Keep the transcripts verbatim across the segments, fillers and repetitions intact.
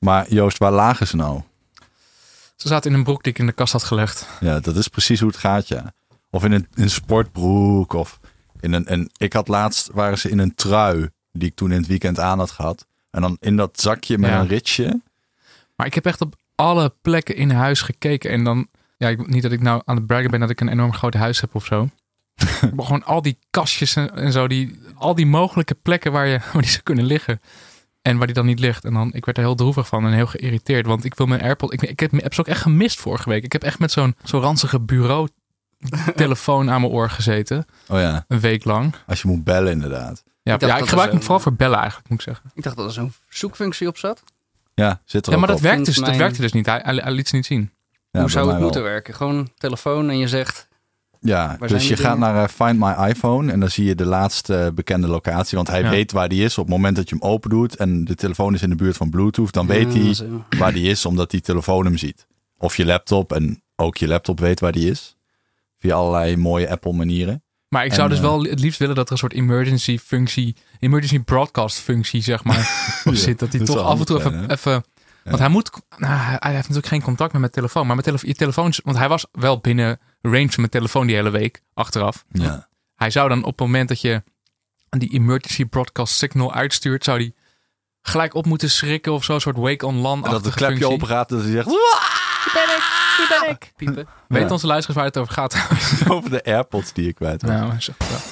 Maar Joost, waar lagen ze nou? Ze zaten in een broek die ik in de kast had gelegd. Ja, dat is precies hoe het gaat, ja. Of in een, in een sportbroek. Of in een, en ik had laatst, waren ze in een trui die ik toen in het weekend aan had gehad. En dan in dat zakje met ja. een ritsje. Maar ik heb echt op alle plekken in huis gekeken. En dan, ja, ik, niet dat ik nou aan het braggen ben dat ik een enorm groot huis heb of zo. Maar gewoon al die kastjes en, en zo. Die, al die mogelijke plekken waar, je, waar die zou kunnen liggen. En waar die dan niet ligt. En dan, ik werd er heel droevig van en heel geïrriteerd. Want ik wil mijn AirPods... Ik, ik heb, heb ze ook echt gemist vorige week. Ik heb echt met zo'n zo ranzige bureau telefoon aan mijn oor gezeten. Oh ja. Een week lang. Als je moet bellen inderdaad. Ja, ik, ja, ik gebruik hem vooral voor bellen eigenlijk, moet ik zeggen. Ik dacht dat er zo'n zoekfunctie op zat. Ja, zit er ja, maar ook dat, op. werkt dus, mijn... dat werkte dus niet. Hij, hij, hij liet ze niet zien. Ja, Hoe zou het wel. moeten werken? Gewoon telefoon en je zegt... Ja, dus je gaat naar uh, Find My iPhone en dan zie je de laatste uh, bekende locatie. Want hij ja. weet waar die is op het moment dat je hem open doet. En de telefoon is in de buurt van Bluetooth. Dan weet hij ja, waar die is, omdat die telefoon hem ziet. Of je laptop en ook je laptop weet waar die is. Via allerlei mooie Apple manieren. Maar ik zou en, dus wel het liefst willen dat er een soort emergency functie, emergency broadcast functie, zeg maar, op zit. Dat hij ja, toch af en toe zijn, even... even ja. Want hij moet, nou, hij heeft natuurlijk geen contact meer met telefoon. Maar met tele, je telefoon, want hij was wel binnen range van mijn telefoon die hele week, achteraf. Ja. Hij zou dan op het moment dat je die emergency broadcast signal uitstuurt, zou die gelijk op moeten schrikken of zo, een soort wake on LAN. En dat het klepje open gaat en dat hij zegt... Hier ben ik, hier ben ik. Piepen. Weet ja. onze luisteraars waar het over gaat? Over de AirPods die je kwijt was. Ja, maar zo, ja.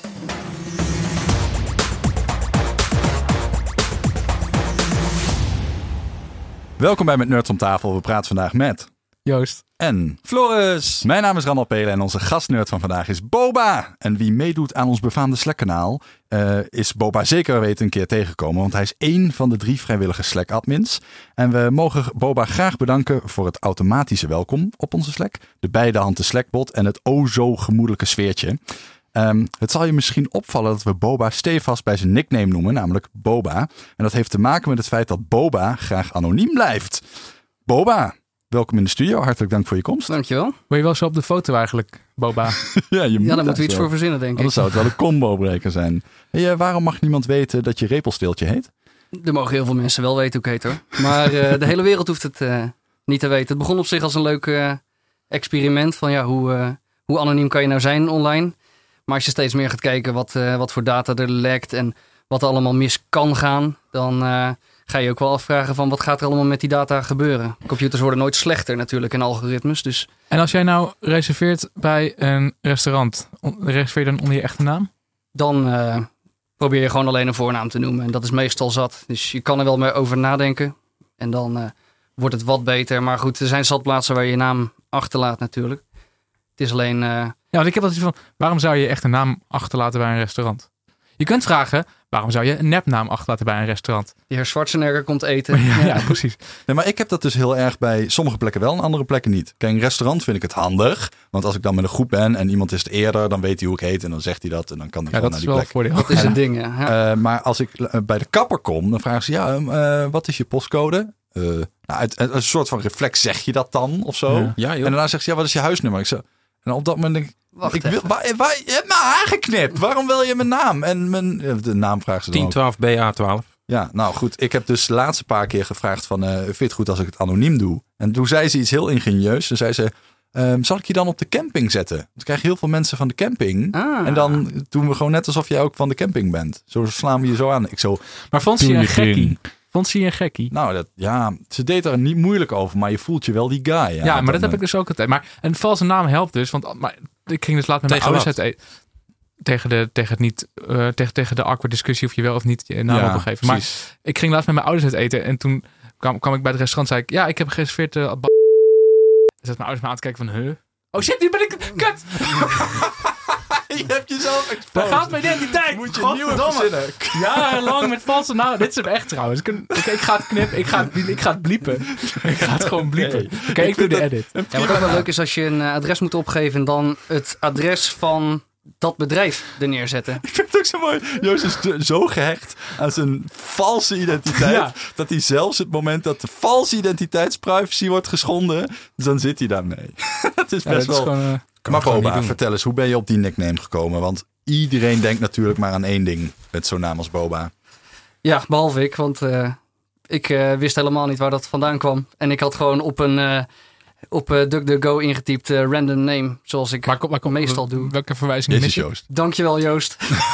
Welkom bij Met Nerds om tafel. We praten vandaag met... Joost. En Floris. Mijn naam is Randal Pelen en onze gastnerd van vandaag is Boba. En wie meedoet aan ons befaamde Slack-kanaal uh, is Boba zeker weten een keer tegengekomen. Want hij is één van de drie vrijwillige Slack-admins. En we mogen Boba graag bedanken voor het automatische welkom op onze Slack. De beide handen Slackbot en het o zo gemoedelijke sfeertje. Um, het zal je misschien opvallen dat we Boba stevast bij zijn nickname noemen, namelijk Boba. En dat heeft te maken met het feit dat Boba graag anoniem blijft. Boba, welkom in de studio. Hartelijk dank voor je komst. Dankjewel. Wil je wel zo op de foto eigenlijk, Boba? ja, je moet ja, daar moeten we iets voor verzinnen, denk ik. Anders zou het wel een combo-breker zijn. Hey, uh, waarom mag niemand weten dat je Repelsteeltje heet? Er mogen heel veel mensen wel weten hoe ik heet, hoor. Maar uh, de hele wereld hoeft het uh, niet te weten. Het begon op zich als een leuk uh, experiment van ja, hoe, uh, hoe anoniem kan je nou zijn online? Maar als je steeds meer gaat kijken wat, uh, wat voor data er lekt en wat er allemaal mis kan gaan, dan uh, ga je ook wel afvragen van wat gaat er allemaal met die data gebeuren. Computers worden nooit slechter natuurlijk en algoritmes. Dus... En als jij nou reserveert bij een restaurant, reserveer je dan onder je echte naam? Dan uh, probeer je gewoon alleen een voornaam te noemen en dat is meestal zat. Dus je kan er wel meer over nadenken en dan uh, wordt het wat beter. Maar goed, er zijn zatplaatsen waar je je naam achterlaat natuurlijk. Het is alleen... Uh, Ja, want ik heb altijd van, waarom zou je echt een naam achterlaten bij een restaurant? Je kunt vragen, waarom zou je een nepnaam achterlaten bij een restaurant? De heer Schwarzenegger komt eten. Ja, ja, precies. Nee, maar ik heb dat dus heel erg bij sommige plekken wel en andere plekken niet. Kijk, een restaurant vind ik het handig. Want als ik dan met een groep ben en iemand is het eerder, dan weet hij hoe ik heet en dan zegt hij dat en dan kan hij ja, gewoon naar naar die plek. Voordeel. Dat is het ding, ja. ja. Uh, maar als ik uh, bij de kapper kom, dan vragen ze, ja, uh, wat is je postcode? Uh, nou, uit, uit een soort van reflex zeg je dat dan of zo. Ja. Ja, en daarna zegt ze, ja, wat is je huisnummer? Ik zo, en op dat moment denk ik, Wacht ik wil, waar, waar, je hebt mijn haar geknipt. Waarom wil je mijn naam? En mijn, de naam vragen ze dan tien twaalf B A twaalf. Ja, nou goed. Ik heb dus de laatste paar keer gevraagd van, uh, vind je het goed als ik het anoniem doe? En toen zei ze iets heel ingenieus. Toen zei ze, um, zal ik je dan op de camping zetten? Dan krijg je heel veel mensen van de camping. Ah. En dan doen we gewoon net alsof jij ook van de camping bent. Zo slaan we je zo aan. Ik zo, maar vond ze je een gekkie? Vond ze je een gekkie? Nou, dat, ja, ze deed er niet moeilijk over, maar je voelt je wel die guy. Ja, ja maar dan, dat heb ik dus ook altijd. Maar een valse naam helpt dus, want maar, ik ging dus laat met mijn ouders uit eten. Tegen de, tegen, het niet, uh, tegen, tegen de awkward discussie of je wel of niet je naam ja, opgeven. Maar precies. Ik ging laatst met mijn ouders uit eten en toen kwam, kwam ik bij het restaurant en zei ik, ja, ik heb gereserveerd. Uh, b- zet mijn ouders me aan te kijken van, huh? Oh shit, nu ben ik kut! Je hebt jezelf exposed. Daar gaat mijn identiteit. Moet je nieuwe verzinnen. Jarenlang met valse naam. Dit is hem echt trouwens. Ik, ik, ik ga het knippen. Ik ga het, ik ga het bliepen. Ik ga het gewoon bliepen. Oké, okay, okay, ik, ik doe de edit. Ja, wat ook wel leuk is als je een adres moet opgeven en dan het adres van dat bedrijf er neerzetten. Ik vind het ook zo mooi. Joost is zo gehecht aan zijn valse identiteit. Ja. Dat hij zelfs het moment dat de valse identiteitsprivacy wordt geschonden, dan zit hij daarmee. Dat is best ja, wel... Is gewoon, uh, maar Boba, vertel eens, hoe ben je op die nickname gekomen? Want iedereen denkt natuurlijk maar aan één ding met zo'n naam als Boba. Ja, behalve ik, want uh, Ik uh, wist helemaal niet waar dat vandaan kwam. En ik had gewoon op een uh, op uh, DuckDuckGo ingetypt uh, random name. Zoals ik waar kom, waar kom, meestal doe. Welke verwijzing mis je? Joost. Dankjewel, Joost.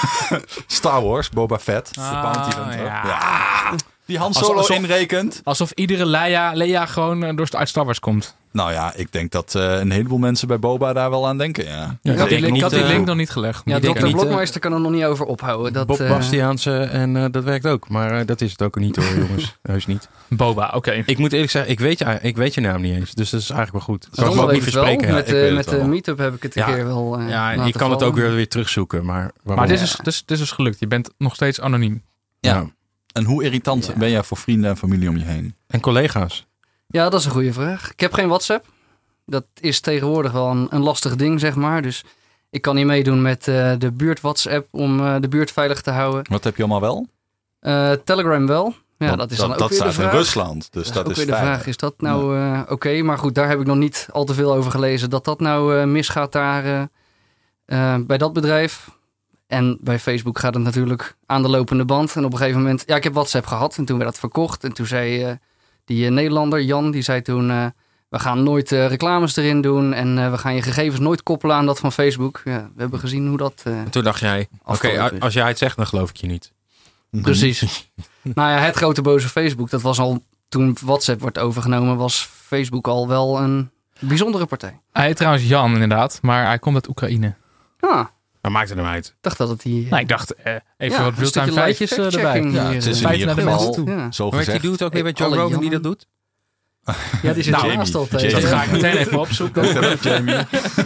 Star Wars, Boba Fett. Ah, de bounty hunter. ja. Ja. Die Han Solo alsof, inrekent. Alsof iedere Leia, Leia gewoon uh, door uit Star Wars komt. Nou ja, ik denk dat uh, een heleboel mensen bij Boba daar wel aan denken. Ja. Ja, ik had die, link, niet, ik had die uh, link nog niet gelegd. Ja, Niet dokter niet, uh, Blokmeister kan er nog niet over ophouden. Dat, Bob uh, Bastiaanse en uh, dat werkt ook. Maar uh, dat is het ook niet hoor, jongens. Heus niet. Boba, oké. Okay. Ik moet eerlijk zeggen, ik weet, je, ik weet je naam niet eens. Dus dat is eigenlijk wel goed. Kan ik me Zonder ook niet weet het wel. verspreken. Met, ik uh, weet met het de wel. meetup heb ik het een Ja. keer wel uh, Ja, je laten kan het vallen. ook weer, weer terugzoeken. Maar, Maar dit is, dus, dit, is, dit is dus gelukt. Je bent nog steeds anoniem. Ja. Ja. En hoe irritant Ja. ben jij voor vrienden en familie om je heen? En collega's. Ja, dat is een goede vraag. Ik heb geen WhatsApp. Dat is tegenwoordig wel een, een lastig ding, zeg maar. Dus ik kan niet meedoen met uh, de buurt WhatsApp om uh, de buurt veilig te houden. Wat heb je allemaal wel? Uh, Telegram wel. Ja, Want dat is dan ook dat weer de staat in vraag. Rusland, dus dat dat is ook is weer de veilig. vraag. Is dat nou uh, oké? Okay? Maar goed, daar heb ik nog niet al te veel over gelezen. Dat dat nou uh, misgaat daar uh, uh, bij dat bedrijf. En bij Facebook gaat het natuurlijk aan de lopende band. En op een gegeven moment... Ja, ik heb WhatsApp gehad en toen werd dat verkocht. En toen zei uh, die uh, Nederlander, Jan, die zei toen... Uh, we gaan nooit uh, reclames erin doen. En uh, we gaan je gegevens nooit koppelen aan dat van Facebook. Ja, we hebben gezien hoe dat... Uh, En toen dacht jij, oké, afgelopen okay, is. als jij het zegt, dan geloof ik je niet. Precies. Nou ja, het grote boze Facebook, dat was al toen WhatsApp wordt overgenomen, was Facebook al wel een bijzondere partij. Hij heet trouwens Jan inderdaad, maar hij komt uit Oekraïne. Ah, Maar maakt het hem uit. ik dacht dat het die... Nou, ik dacht uh, even Ja, wat een realtime stukje feitjes live uh, erbij. fact-checking Ja, hier, het is uh, in feiten ieder naar de geval mensen toe. Ja. zo Hoe heet die gezegd. dude ook weer bij Joe Alle Rogan die Jannen. dat doet? Ja, die zit Nou, ernaast Jamie. altijd. Jamie. Dat ga ik meteen even opzoeken. Jamie.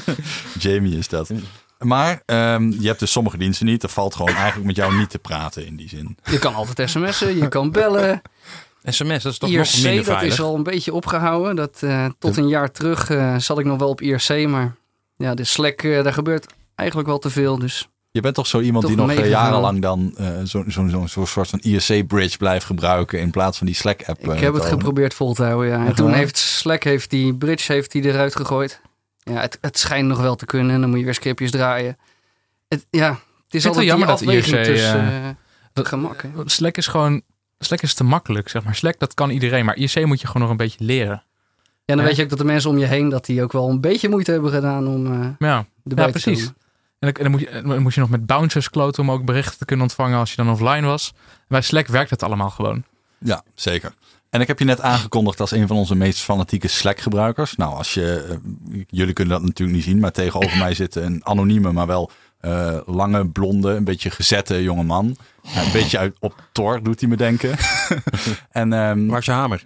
Jamie is dat. Maar um, je hebt dus sommige diensten niet. Er valt gewoon eigenlijk met jou niet te praten in die zin. Je kan altijd sms'en, je kan bellen. sms, dat is toch I R nog minder C, dat veilig? is al een beetje opgehouden. Dat, uh, tot een jaar terug uh, zat ik nog wel op I R C, maar ja, de Slack, uh, daar gebeurt eigenlijk wel te veel. Dus Je bent toch zo iemand Toch die nog uh, meegegaan. jarenlang dan uh, zo'n zo, zo, zo soort van I R C-bridge blijft gebruiken in plaats van die Slack-app. Uh, ik heb het te ownen. geprobeerd vol te houden, ja. En Echt toen waar? heeft Slack heeft die bridge heeft die eruit gegooid. Ja, het, het schijnt nog wel te kunnen. En dan moet je weer scriptjes draaien. Het, ja, het is het wel altijd jammer die dat I R C, afweging tussen uh, uh, dat- gemak. Hè? Slack is gewoon... Slack is te makkelijk, zeg maar. Slack, dat kan iedereen. Maar I R C moet je gewoon nog een beetje leren. Ja, dan Ja. weet je ook dat de mensen om je heen... dat die ook wel een beetje moeite hebben gedaan om uh, Maar ja, erbij Ja, te precies. komen. en dan, en dan, moet je, dan moet je nog met bouncers kloten om ook berichten te kunnen ontvangen als je dan offline was. Bij Slack werkt het allemaal gewoon. Ja, zeker. En ik heb je net aangekondigd als een van onze meest fanatieke Slack-gebruikers. Nou, als je, uh, jullie kunnen dat natuurlijk niet zien, maar tegenover mij zit een anonieme, maar wel uh, lange, blonde, een beetje gezette jonge man. Uh, een beetje uit, op Thor doet hij me denken. en, um, Waar is je hamer?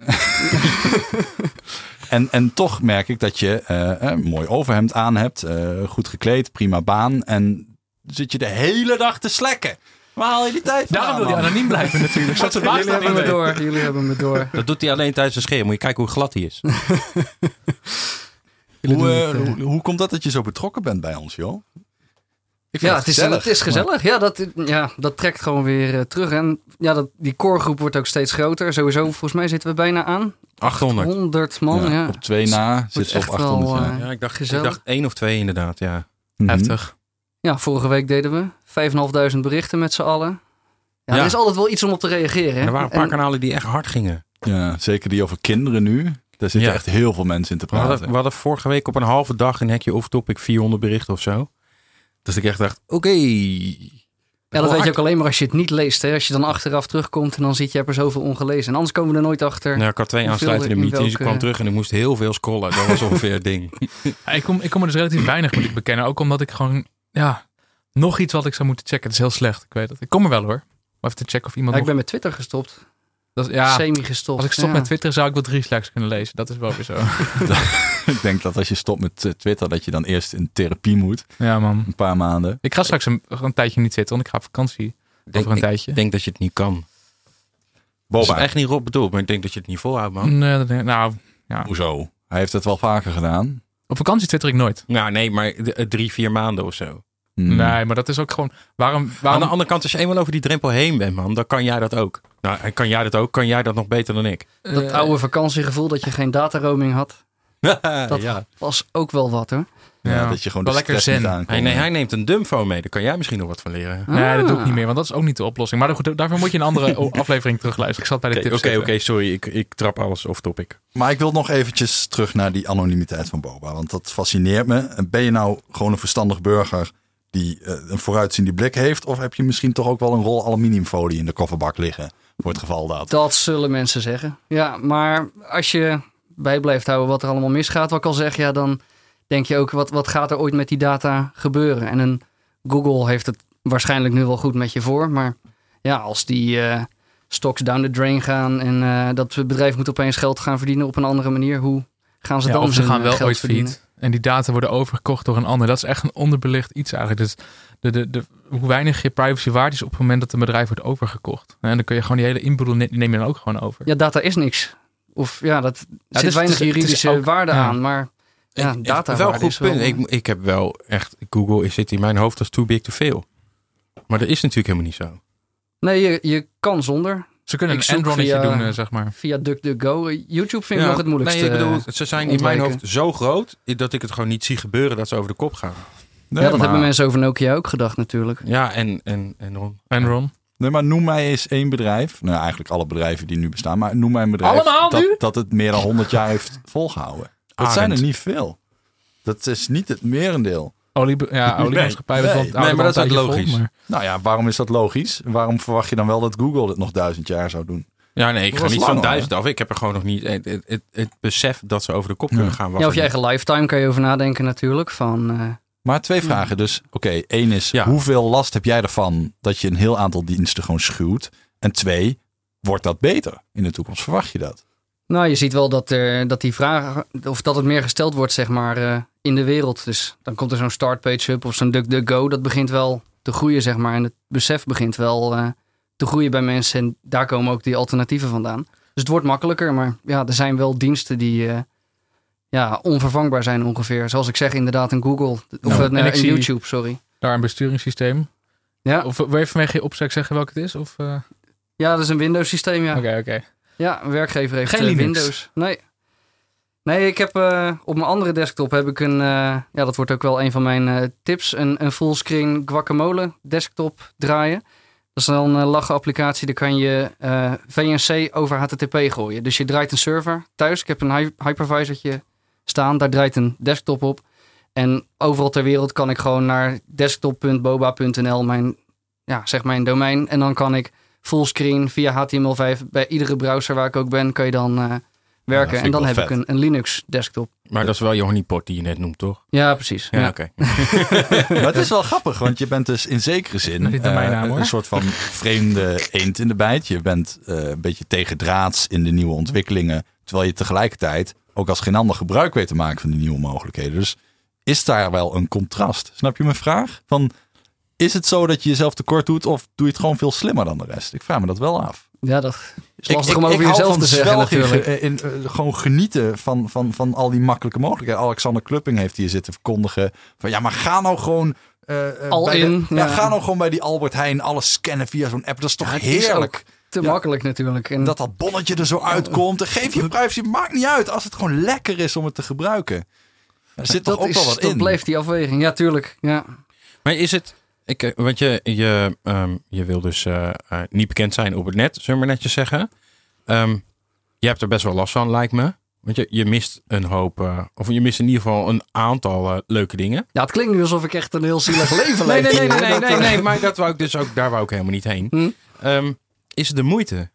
en, en toch merk ik dat je uh, een mooi overhemd aan hebt, uh, goed gekleed, prima baan. En zit je de hele dag te slacken. Waar haal je die tijd vandaan, Daarom wil hij man? anoniem blijven natuurlijk. Zodat zijn baas Jullie dat hebben niet me weet. door. Jullie hebben me door. Dat doet hij alleen tijdens de scheer. Moet je kijken hoe glad hij is. Jullie Hoe, doen uh, het, uh, hoe, hoe komt dat dat je zo betrokken bent bij ons, joh? Ik vind Ja, het is, gezellig. het is gezellig. Ja dat, ja, dat trekt gewoon weer uh, terug. En ja, dat, die coregroep wordt ook steeds groter. Sowieso, volgens mij zitten we bijna aan. achthonderd. honderd man, Ja, ja. Op twee na zit ze op echt wel, achthonderd. ja. uh, Ja, ik dacht, ik Gezellig. dacht één of twee inderdaad, ja. Mhm. Heftig. Ja, vorige week deden we vijfduizend berichten met z'n allen. Ja, Ja. er is altijd wel iets om op te reageren. Hè? En er waren een paar En- kanalen die echt hard gingen. Ja, zeker die over kinderen nu. Daar zitten Ja. echt heel veel mensen in te We hadden, praten. we hadden vorige week op een halve dag in Hekje Off Topic vierhonderd berichten of zo. Dus ik echt dacht, oké. Ja, dat weet je ook alleen maar als je het niet leest. Hè? Als je dan achteraf terugkomt en dan ziet je hebt er zoveel ongelezen. En anders komen we er nooit achter. Nou, ik had twee Hoeveel aansluitende in meetings. Ik welke- kwam terug en ik moest heel veel scrollen. Dat was ongeveer het ding. Ja, ik, kom, ik kom er dus relatief weinig, moet ik bekennen. Ook omdat ik gewoon... Ja, nog iets wat ik zou moeten checken. Het is heel slecht, ik weet het. Ik kom er wel hoor. Om even te checken of iemand Ja, ik nog... ben met Twitter gestopt. Dat, ja, Semi gestopt. als ik stop ja. met Twitter zou ik wel drie Slacks kunnen lezen. Dat is wel weer zo. Ik denk dat als je stopt met eh, Twitter, dat je dan eerst in therapie moet. Ja man. Een paar maanden. Ik ga straks een, een tijdje niet zitten, want ik ga op vakantie. Ik denk, Over een ik tijdje. denk dat je het niet kan. Dat is Boba, echt niet Rob bedoeld, maar ik denk dat je het niet volhoudt, man. Nee, dat denk ik- nou, ja. hoezo? Hij heeft het wel vaker gedaan. Op vakantie twitter ik nooit. Nou, nee, maar de- eh, drie, vier maanden of zo. Hmm. Nee, maar dat is ook gewoon... Waarom... Aan waarom de andere kant, als je eenmaal over die drempel heen bent, man, dan kan jij dat ook. Nou, en kan jij dat ook? Kan jij dat nog beter dan ik? Dat eh, oude vakantiegevoel dat je geen dataroaming had. Dat ja. was ook wel wat hoor. Ja, Ja. dat je gewoon Wel de lekker stress niet zen. aankomt. Hey, nee, hij neemt een dumbphone mee. Daar kan jij misschien nog wat van leren. Oké, Nee, dat doe ik Ah. niet meer, want dat is ook niet de oplossing. Maar goed, daarvoor moet je een andere o- aflevering terugluisteren. Ik zat bij de tips oké, zetten. sorry. Ik, ik trap alles off topic. Maar ik wil nog eventjes terug naar die anonimiteit van Boba. Want dat fascineert me. Ben je nou gewoon een verstandig burger die uh, een vooruitziende blik heeft? Of heb je misschien toch ook wel een rol aluminiumfolie in de kofferbak liggen? Voor het geval dat. Dat zullen mensen zeggen. Ja, maar als je bij blijft houden wat er allemaal misgaat, wat ik al zeg, ja, dan denk je ook, wat, wat gaat er ooit met die data gebeuren? En een Google heeft het waarschijnlijk nu wel goed met je voor. Maar ja, als die uh, stocks down the drain gaan en uh, dat bedrijf moet opeens geld gaan verdienen op een andere manier, hoe gaan ze Ja, dan of ze hun, gaan wel geld ooit verdienen? failliet. En die data worden overgekocht door een ander. Dat is echt een onderbelicht iets eigenlijk. Dus de, de, de, hoe weinig je privacy waard is op het moment dat een bedrijf wordt overgekocht. En dan kun je gewoon die hele inboedel, die neem je dan ook gewoon over. Ja, data is niks. Of ja, dat Ja, zit dus weinig het is- het is juridische ook- waarde ja. aan, maar ja, Ik- data wel een goed is wel... punt. Ik, ik heb wel echt... Google zit in mijn hoofd als too big to fail. Maar dat is natuurlijk helemaal niet zo. Nee, je, je kan zonder. Ze kunnen Ik een zoek Enron-netje via- doen, eh, zeg maar. Via DuckDuckGo. YouTube vind ik Ja, nog het moeilijkste. Nee, ik bedoel, ze zijn in mijn ontwijken. hoofd zo groot dat ik het gewoon niet zie gebeuren dat ze over de kop gaan. Nee, ja, dat maar, hebben mensen over Nokia ook gedacht natuurlijk. Ja, en, en, en Ron. Enron. nee, maar noem mij eens één bedrijf. Nou, eigenlijk alle bedrijven die nu bestaan. Maar noem mij een bedrijf Allemaal dat, nu? dat het meer dan honderd jaar heeft volgehouden. Dat zijn er Arend. niet veel. Dat is niet het merendeel. Olie, ja, oliemaatschappij was Nee. wel- Nee, houden maar wel dat is een ook tijdje logisch. vol, maar- Nou ja, waarom is dat logisch? Waarom verwacht je dan wel dat Google dit nog duizend jaar zou doen? Ja, nee, ik Dat ga was niet lang, van hoor. duizend af. Ik heb er gewoon nog niet... Het, het, het, het besef dat ze over de kop Ja. kunnen gaan. was Ja, of er je niet. eigen lifetime kan je over nadenken natuurlijk. Van, eh, Maar twee vragen. Dus oké, één is, Ja. hoeveel last heb jij ervan dat je een heel aantal diensten gewoon schuwt? En twee, wordt dat beter in de toekomst? Verwacht je dat? nou, je ziet wel dat, er, dat die vragen, of dat het meer gesteld wordt, zeg maar, eh, in de wereld. Dus dan komt er zo'n Startpage Hub of zo'n DuckDuckGo. Dat begint wel te groeien, zeg maar. En het besef begint wel eh, te groeien bij mensen. En daar komen ook die alternatieven vandaan. Dus het wordt makkelijker. Maar ja, er zijn wel diensten die eh, ja, onvervangbaar zijn ongeveer. Zoals ik zeg, inderdaad een Google. Of Nou, een, en eh, ik een zie- YouTube, sorry. Daar een besturingssysteem. Ja, Of wil je vanwege je opzet zeggen welke het is? Of, eh, ja, dat is een Windows systeem, ja. Oké, oké. Ja, een werkgever heeft Geen eh, Linux? Windows. Nee. Nee, ik heb eh, op mijn andere desktop heb ik een, uh, ja, dat wordt ook wel een van mijn uh, tips, een, een fullscreen Guacamole desktop draaien. Dat is dan een lage applicatie, daar kan je uh, V N C over H T T P gooien. Dus je draait een server thuis. Ik heb een hy- hypervisortje staan, daar draait een desktop op. En overal ter wereld kan ik gewoon naar desktop punt boba punt n l, mijn, ja, zeg mijn domein. En dan kan ik fullscreen via H T M L vijf bij iedere browser waar ik ook ben, kan je dan uh, werken. vind En ik dan wel heb vet. ik een, een Linux desktop. Maar dat is wel je honeypot die je net noemt, toch? Ja, precies. Ja, Ja. oké. Maar het is wel grappig, want je bent dus in zekere zin Met die domeinnaam, eh, hoor. een soort van vreemde eend in de bijt. Je bent eh, een beetje tegendraads in de nieuwe ontwikkelingen, terwijl je tegelijkertijd ook als geen ander gebruik weet te maken van die nieuwe mogelijkheden. Dus is daar wel een contrast? Snap je mijn vraag? Van, is het zo dat je jezelf tekort doet of doe je het gewoon veel slimmer dan de rest? Ik vraag me dat wel af. Ja, dat is lastig Ik- om ik- over ik hou jezelf van te zeggen zwelgen natuurlijk. in, in, eh, gewoon genieten van, van, van al die makkelijke mogelijkheden. Alexander Klupping heeft hier zitten verkondigen van ja, maar ga nou gewoon eh, eh, Al bij de- in, ja, ja. ga nou gewoon bij die Albert Heijn alles scannen via zo'n app. Dat is toch Ja, het is heerlijk. ook te Ja. makkelijk natuurlijk. En Dat dat bonnetje er zo uitkomt. En geef je privacy, maakt niet uit als het gewoon lekker is om het te gebruiken. Er zit toch dat, ook is, wel wat dat in. blijft die afweging. Ja, tuurlijk. Ja. Maar is het... Ik, eh, want je, je, um, je wil dus uh, uh, niet bekend zijn op het net, zullen we maar netjes zeggen. Um, je hebt er best wel last van, lijkt me. Want je, je mist een hoop... Uh, of je mist in ieder geval een aantal uh, leuke dingen. ja, het klinkt nu alsof ik echt een heel zielig leven Nee, leid. nee, nee, nee, hier. nee, Dat, nee, eh, nee, maar dat wou ik dus ook, daar wou ik helemaal niet heen. Hm? Um, is het de moeite?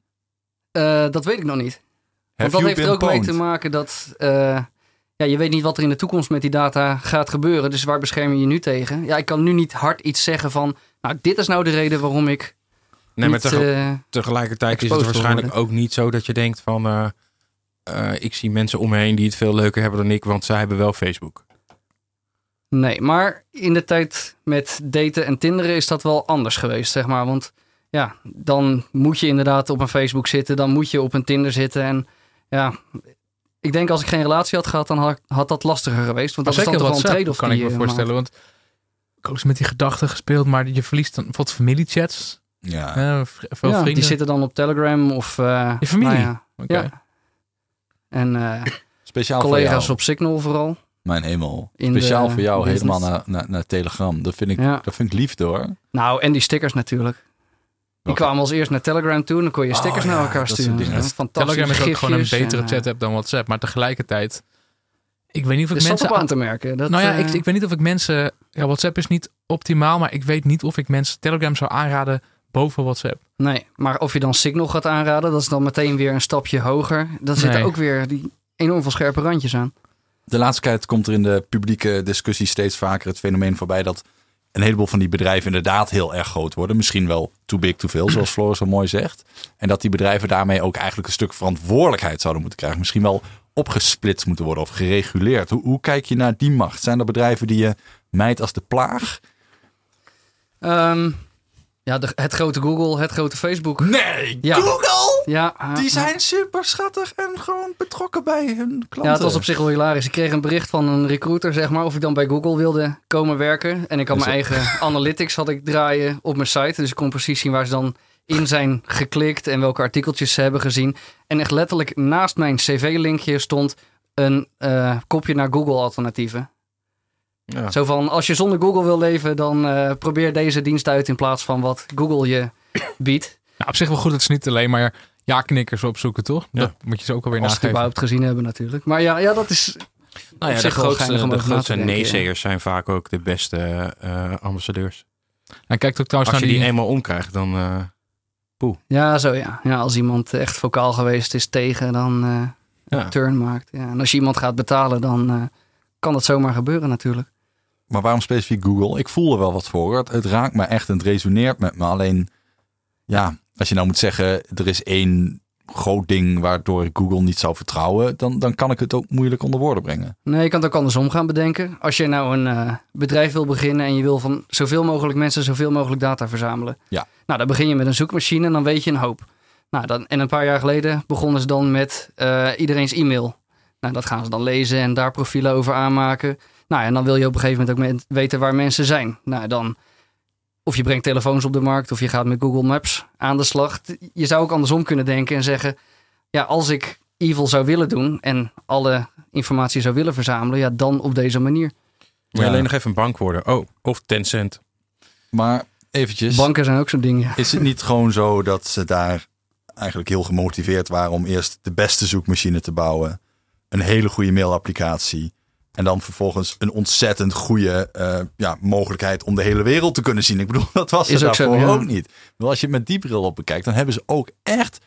eh, dat weet ik nog niet. Want dat you heeft er been ook mee pwned? te maken dat... eh, ja, je weet niet wat er in de toekomst met die data gaat gebeuren. Dus waar bescherm je je nu tegen? Ja, ik kan nu niet hard iets zeggen van... Nou, dit is nou de reden waarom ik Nee, maar niet... tege- eh, tegelijkertijd is het exposed waarschijnlijk ook niet zo dat je denkt van... Uh, uh, ik zie mensen om me heen die het veel leuker hebben dan ik, want zij hebben wel Facebook. Nee, maar in de tijd met daten en tinderen is dat wel anders geweest, zeg maar. Want ja, dan moet je inderdaad op een Facebook zitten, dan moet je op een Tinder zitten. En ja, ik denk als ik geen relatie had gehad, dan had, had dat lastiger geweest. Want dat is dan toch wel een trade-off kan die ik me je voorstellen. Want ik heb ook eens met die gedachten gespeeld, maar je verliest dan bijvoorbeeld familiechats. Ja. Ja, v- veel maakt. Ja, vrienden. die zitten dan op Telegram of... eh, Je familie? nou ja, Oké. ja. En eh, Speciaal voor collega's jou. op Signal vooral. Mijn hemel. In Speciaal de voor jou business. helemaal naar, naar, naar Telegram. Dat vind ik, Ja. dat vind ik lief hoor. Nou, en die stickers natuurlijk. Die Welke? kwamen als eerst naar Telegram toe. En dan kon je stickers Oh, naar ja, elkaar dat soort sturen. dingen. Dat is fantastisch. Telegram is ook gewoon een Gifjes betere en, chat-app dan WhatsApp. Maar tegelijkertijd... Ik weet niet of Er ik is mensen... op aan te merken. Dat, nou ja, eh, ik, ik weet niet of ik mensen... Ja, WhatsApp is niet optimaal, maar ik weet niet of ik mensen Telegram zou aanraden boven WhatsApp. Nee, maar of je dan Signal gaat aanraden, dat is dan meteen weer een stapje hoger. Dan zitten Nee. ook weer die enorm veel scherpe randjes aan. De laatste tijd komt er in de publieke discussie steeds vaker het fenomeen voorbij dat een heleboel van die bedrijven inderdaad heel erg groot worden. Misschien wel too big, too veel, zoals Floris zo mooi zegt. En dat die bedrijven daarmee ook eigenlijk een stuk verantwoordelijkheid zouden moeten krijgen. Misschien wel opgesplitst moeten worden of gereguleerd. Hoe, hoe kijk je naar die macht? Zijn er bedrijven die je mijt als de plaag? Ehm, ja, de, het grote Google, het grote Facebook. Nee, Ja. Google! Ja, eh, Die zijn super schattig en gewoon betrokken bij hun klanten. Ja, het was op zich wel hilarisch. Ik kreeg een bericht van een recruiter, zeg maar, of ik dan bij Google wilde komen werken. En ik had Is mijn het- eigen analytics had ik draaien op mijn site. Dus ik kon precies zien waar ze dan in zijn geklikt en welke artikeltjes ze hebben gezien. En echt letterlijk naast mijn cv-linkje stond een eh, kopje naar Google-alternatieven. Ja. Zo van, als je zonder Google wil leven, dan eh, probeer deze dienst uit in plaats van wat Google je biedt. Nou, op zich wel goed dat ze niet alleen maar ja-knikkers opzoeken, toch? Ja. Dat moet je ze ook alweer Als ze het nageven. überhaupt gezien hebben natuurlijk. Maar ja, ja dat is... Nou ja, Op de zich wel grootste, geinig om de over na grootste te denken, neezeggers zijn vaak ook de beste eh, ambassadeurs. En kijk ook trouwens Als je naar die die... eenmaal omkrijgt, dan... eh, Ja, zo ja. ja. Als iemand echt vocaal geweest is tegen, dan eh ja. turn maakt. Ja. En als je iemand gaat betalen, dan eh, kan dat zomaar gebeuren natuurlijk. Maar waarom specifiek Google? Ik voel er wel wat voor. Het, het raakt me echt en het resoneert met me. Alleen, ja, als je nou moet zeggen, er is één groot ding waardoor ik Google niet zou vertrouwen, dan, dan kan ik het ook moeilijk onder woorden brengen. Nee, je kan het ook andersom gaan bedenken. Als je nou een eh, bedrijf wil beginnen en je wil van zoveel mogelijk mensen zoveel mogelijk data verzamelen. Ja. Nou, dan begin je met een zoekmachine en dan weet je een hoop. Nou, dan, en een paar jaar geleden begonnen ze dan met eh, iedereen's e-mail. Nou, dat gaan ze dan lezen en daar profielen over aanmaken. Nou, en dan wil je op een gegeven moment ook met- weten waar mensen zijn. Nou, dan of je brengt telefoons op de markt of je gaat met Google Maps aan de slag. Je zou ook andersom kunnen denken en zeggen, ja, als ik evil zou willen doen en alle informatie zou willen verzamelen, ja, dan op deze manier. Moet je Ja. alleen nog even een bank worden. Oh, of Tencent. Maar eventjes, Banken zijn ook zo'n ding, ja. is het niet gewoon zo dat ze daar eigenlijk heel gemotiveerd waren om eerst de beste zoekmachine te bouwen, een hele goede mailapplicatie en dan vervolgens een ontzettend goede eh, ja, mogelijkheid om de hele wereld te kunnen zien. Ik bedoel, dat was Is er ook zo, daarvoor ja. ook niet. Maar als je het met die bril op bekijkt, dan hebben ze ook echt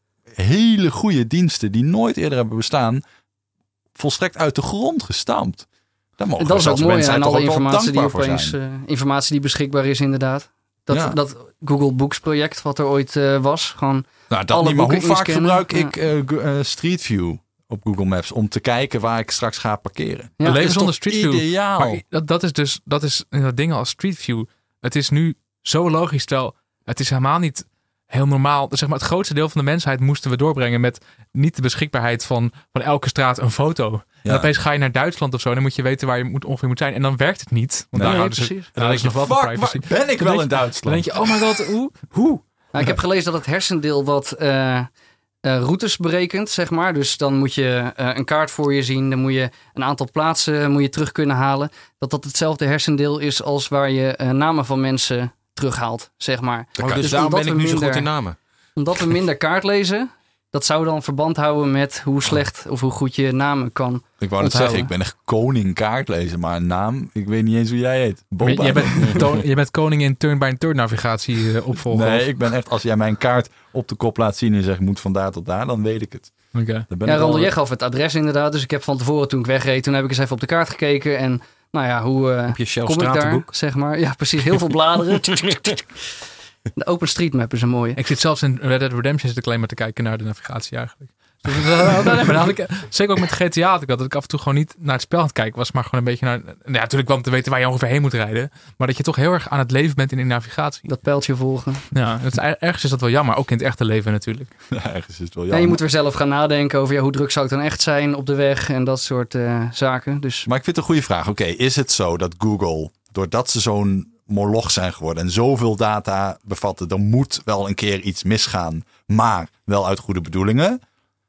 hele goede diensten die nooit eerder hebben bestaan, volstrekt uit de grond gestampt. Daar mogen Dat we is ook als mooi mensheid aan toch alle ook wel informatie die dankbaar voor opeens, zijn. eh, informatie die beschikbaar is inderdaad. Dat, Ja. dat Google Books project wat er ooit eh, was, gewoon Nou, dat alle niet, maar hoe boeken vaak inscannen. gebruik Ja. ik eh, Go- eh, Street View op Google Maps om te kijken waar ik straks ga parkeren? Ja. Dat Leven is zonder toch Street View. ideaal. Maar dat, dat is dus dat is dat ding als Street View. Het is nu zo logisch, terwijl het is helemaal niet heel normaal. Zeg maar, het grootste deel van de mensheid moesten we doorbrengen met niet de beschikbaarheid van, van elke straat een foto. Ja. En opeens ga je naar Duitsland of zo, dan moet je weten waar je moet, ongeveer moet zijn. En dan werkt het niet. Want Nee, daar nee, houden ze, precies. en dan denk je nog wel van Fuck, privacy. waar ben ik Dan wel denk in je- Dan Duitsland? denk je, oh my god, hoe? hoe? Nou, ik heb gelezen dat het hersendeel wat eh, eh, routes berekent, zeg maar. Dus dan moet je eh, een kaart voor je zien. Dan moet je een aantal plaatsen moet je terug kunnen halen. Dat dat hetzelfde hersendeel is als waar je eh, namen van mensen terughaalt, zeg maar. Oh, dus, Dus daarom omdat ben ik we nu zo goed minder- in namen. Omdat we minder kaart lezen, dat zou dan verband houden met hoe slecht of hoe goed je namen kan. Ik wou net onthouden. zeggen, ik ben echt koning kaartlezen, maar een naam, ik weet niet eens hoe jij heet. Boba. Je bent, to- je bent koning in turn-by-turn navigatie eh, opvolger. Nee, of- ik ben echt, als jij mijn kaart op de kop laat zien en zegt, moet van daar tot daar, dan weet ik het. Oké. Dan ben Ja, ik wel- Randel, jij gaf het adres inderdaad. Dus ik heb van tevoren, toen ik wegreed, toen heb ik eens even op de kaart gekeken. En nou ja, hoe eh, Heb je Shell kom ik daar, stratenboek? zeg maar. Ja, precies. Heel veel bladeren. De OpenStreetMap is een mooie. Ik zit zelfs in Red Dead Redemption zit ik alleen maar te kijken naar de navigatie eigenlijk. Dus, uh, nee, maar dan had ik, zeker ook met G T A had ik dat, dat ik af en toe gewoon niet naar het spel aan het kijken was, maar gewoon een beetje naar... Nou ja, natuurlijk wel om te weten waar je ongeveer heen moet rijden. Maar dat je toch heel erg aan het leven bent in de navigatie. Dat pijltje volgen. Ja, het is, ergens is dat wel jammer, ook in het echte leven natuurlijk. Ja, ergens is het wel Ja, jammer. je moet weer zelf gaan nadenken over ja, hoe druk zou het dan echt zijn op de weg en dat soort eh, zaken. Dus Maar ik vind het een goede vraag. Oké, is het zo dat Google, doordat ze zo'n moloch zijn geworden en zoveel data bevatten, er moet wel een keer iets misgaan, maar wel uit goede bedoelingen?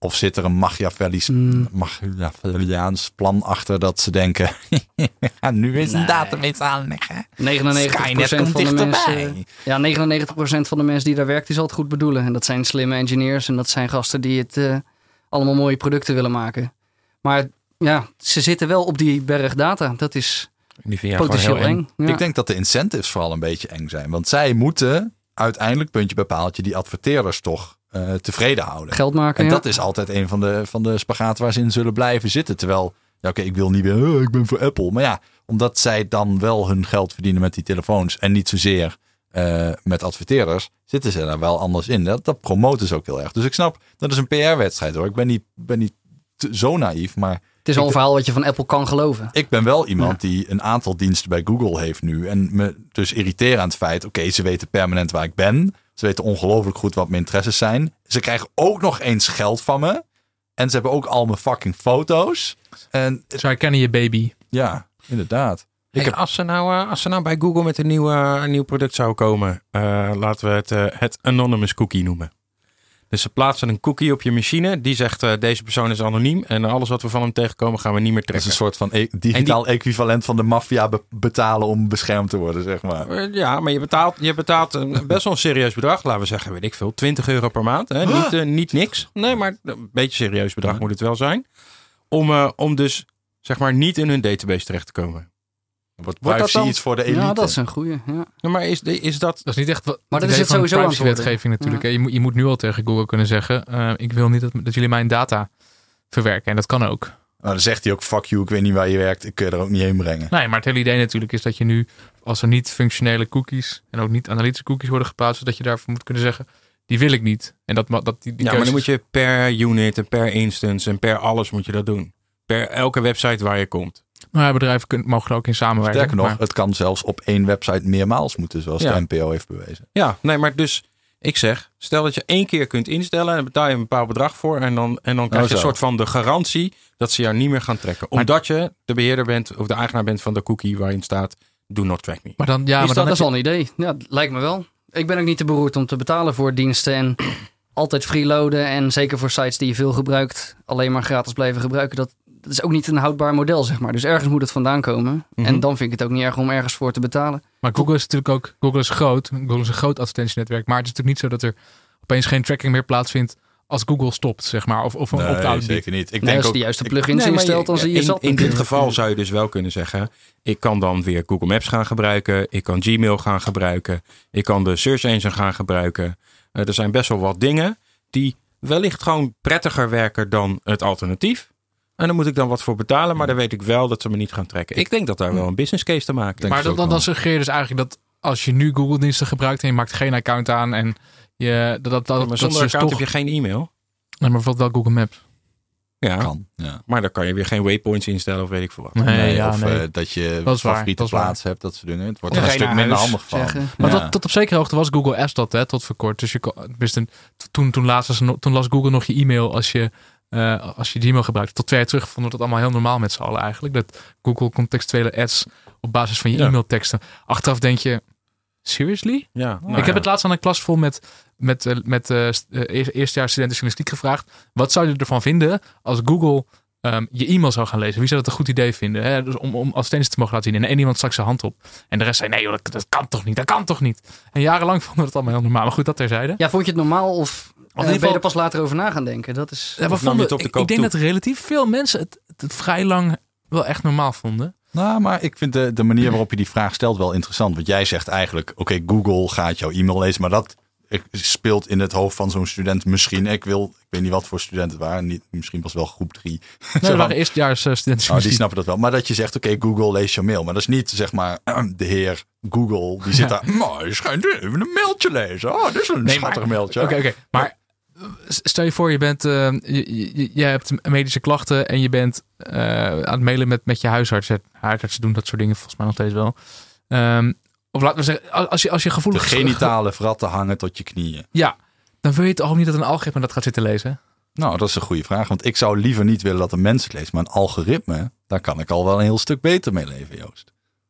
Of zit er een Machiavellisch, Mm. Machiavelliaans plan achter dat ze denken... we gaan nu eens een Nee. database aanleggen. negenennegentig procent Skynet komt van de dichterbij. mensen, ja, negenennegentig procent van de mensen die daar werkt, die zal het goed bedoelen. En dat zijn slimme engineers en dat zijn gasten die het uh, allemaal mooie producten willen maken. Maar ja, ze zitten wel op die berg data. Dat is Die vind jij gewoon potentieel heel eng. eng. Ja. Ik denk dat de incentives vooral een beetje eng zijn. Want zij moeten uiteindelijk, puntje bij paaltje, die adverteerders toch uh, tevreden houden. Geld maken, En ja. dat is altijd een van de, van de spagaten waar ze in zullen blijven zitten. Terwijl, ja, oké, ik wil niet weer, oh, ik ben voor Apple. Maar ja, omdat zij dan wel hun geld verdienen met die telefoons en niet zozeer uh, met adverteerders, zitten ze daar wel anders in. Dat, dat promoten ze ook heel erg. Dus ik snap, dat is een P R-wedstrijd hoor. Ik ben niet, ben niet te, zo naïef, maar... Het is al een verhaal wat je van Apple kan geloven. Ik ben wel iemand ja. die een aantal diensten bij Google heeft nu. En me dus irriteer aan het feit, oké, okay, ze weten permanent waar ik ben. Ze weten ongelooflijk goed wat mijn interesses zijn. Ze krijgen ook nog eens geld van me. En ze hebben ook al mijn fucking foto's. En Zo herkennen je baby. Ja, inderdaad. Hey, ik heb... als, ze nou, uh, als ze nou bij Google met een nieuw, uh, een nieuw product zou komen, uh, laten we het uh, het anonymous cookie noemen. Dus ze plaatsen een cookie op je machine. Die zegt uh, deze persoon is anoniem. En alles wat we van hem tegenkomen gaan we niet meer trekken. Dat is een soort van e- digitaal die... equivalent van de maffia be- betalen om beschermd te worden, zeg maar. Uh, ja, maar je betaalt, je betaalt een best wel een serieus bedrag. Laten we zeggen, weet ik veel, twintig euro per maand. Hè? Niet, uh, niet niks. Nee, maar een beetje serieus bedrag ja. moet het wel zijn. Om, uh, om dus, zeg maar, niet in hun database terecht te komen. Wordt privacy iets voor de elite? Ja, dat is een goeie. Ja. Ja, maar is, is dat... Dat is niet echt wat. Maar dat is het sowieso aan het worden. Wetgeving natuurlijk. Ja. Je, moet, je moet nu al tegen Google kunnen zeggen, uh, ik wil niet dat, dat jullie mijn data verwerken. En dat kan ook. Nou, dan zegt hij ook, fuck you, ik weet niet waar je werkt. Ik kun je er ook niet heen brengen. Nee, maar het hele idee natuurlijk is dat je nu, als er niet functionele cookies en ook niet analytische cookies worden geplaatst, dat je daarvoor moet kunnen zeggen, die wil ik niet. En dat, dat die, die ja, maar dan moet je per unit en per instance en per alles moet je dat doen. Per elke website waar je komt. Maar bedrijven kunnen, mogen er ook in samenwerken. Sterker nog, maar... het kan zelfs op één website meermaals moeten, zoals ja. de N P O heeft bewezen. Ja, nee, maar dus ik zeg, stel dat je één keer kunt instellen en dan betaal je een bepaald bedrag voor en dan, en dan krijg je oh, een soort van de garantie dat ze jou niet meer gaan trekken. Omdat maar... je de beheerder bent of de eigenaar bent van de cookie waarin staat do not track me. Maar dan, ja, is maar dat, dan dat is je... wel een idee. Ja, lijkt me wel. Ik ben ook niet te beroerd om te betalen voor diensten en altijd freeloaden en zeker voor sites die je veel gebruikt, alleen maar gratis blijven gebruiken. Dat Dat is ook niet een houdbaar model, zeg maar. Dus ergens moet het vandaan komen. Mm-hmm. En dan vind ik het ook niet erg om ergens voor te betalen. Maar Google is natuurlijk ook... Google is groot. Google is een groot advertentienetwerk. Maar het is natuurlijk niet zo dat er opeens geen tracking meer plaatsvindt als Google stopt, zeg maar. Of, of een nee, opt-out. zeker niet. Ik nee, denk als je ook, de juiste ik, plugins nee, instelt, dan je, zie je in, zat. In dit geval zou je dus wel kunnen zeggen, ik kan dan weer Google Maps gaan gebruiken. Ik kan Gmail gaan gebruiken. Ik kan de Search Engine gaan gebruiken. Uh, er zijn best wel wat dingen die wellicht gewoon prettiger werken dan het alternatief. En dan moet ik dan wat voor betalen, maar dan weet ik wel dat ze me niet gaan trekken. Ik denk dat daar wel een business case te maken is. Maar dan, dan, dan suggereer je dus eigenlijk dat als je nu Google diensten gebruikt en je maakt geen account aan en je... Dat, dat, dat, ja, maar zonder dat account toch... heb je geen e-mail. Nee, maar bijvoorbeeld wel Google Maps. Ja, kan, ja. Maar dan kan je weer geen waypoints instellen of weet ik veel wat. Nee, nee, ja, of nee. Uh, dat je dat favoriete plaats hebt, dat soort dingen. Het wordt ja, er een stuk minder handig van. Maar ja. tot, tot op zekere hoogte was Google Apps dat, hè, tot voor kort. Dus je kon, toen, toen, laatst, toen las Google nog je e-mail als je... Uh, als je Gmail gebruikt. Tot twee jaar terug vonden we dat allemaal heel normaal met z'n allen eigenlijk. Dat Google contextuele ads op basis van je ja. e-mailteksten. Achteraf denk je, seriously? Ja, nou ik heb ja. het laatst aan een klas vol met, met, uh, met uh, eerstejaars studenten journalistiek gevraagd. Wat zou je ervan vinden als Google um, je e-mail zou gaan lezen? Wie zou dat een goed idee vinden? Hè? Dus om, om advertenties te mogen laten zien. En één iemand stak zijn hand op. En de rest zei, nee joh, dat, dat kan toch niet? Dat kan toch niet? En jarenlang vonden we het allemaal heel normaal. Maar goed, dat terzijde. Ja, vond je het normaal of... Of in ieder geval, ben je er pas later over na gaan denken. Dat is... Ja, we vonden, op de ik, ik denk dat relatief veel mensen het, het, het vrij lang wel echt normaal vonden. Nou, maar ik vind de, de manier waarop je die vraag stelt wel interessant. Want jij zegt eigenlijk, oké, okay, Google gaat jouw e-mail lezen. Maar dat speelt in het hoofd van zo'n student misschien. Ik wil, ik weet niet wat voor studenten het waren. Niet, misschien was wel groep drie. Nee, er waren eerstejaars uh, studenten. Oh, die snappen dat wel. Maar dat je zegt, oké, okay, Google leest jouw mail. Maar dat is niet, zeg maar, de heer Google. Die zit ja. daar, nou, je schijnt even een mailtje lezen. Oh, dit is een nee, schattig maar, mailtje. Oké, okay, oké. Okay. Maar stel je voor, je bent, uh, je, je, je hebt medische klachten en je bent uh, aan het mailen met, met je huisarts. Huisartsen doen dat soort dingen volgens mij nog steeds wel. Um, of laten we zeggen, als je, als je gevoelig... De genitale vratten hangen tot je knieën. Ja, dan wil je toch ook niet dat een algoritme dat gaat zitten lezen? Nou, dat is een goede vraag. Want ik zou liever niet willen dat een mens het leest. Maar een algoritme, daar kan ik al wel een heel stuk beter mee leven, Joost.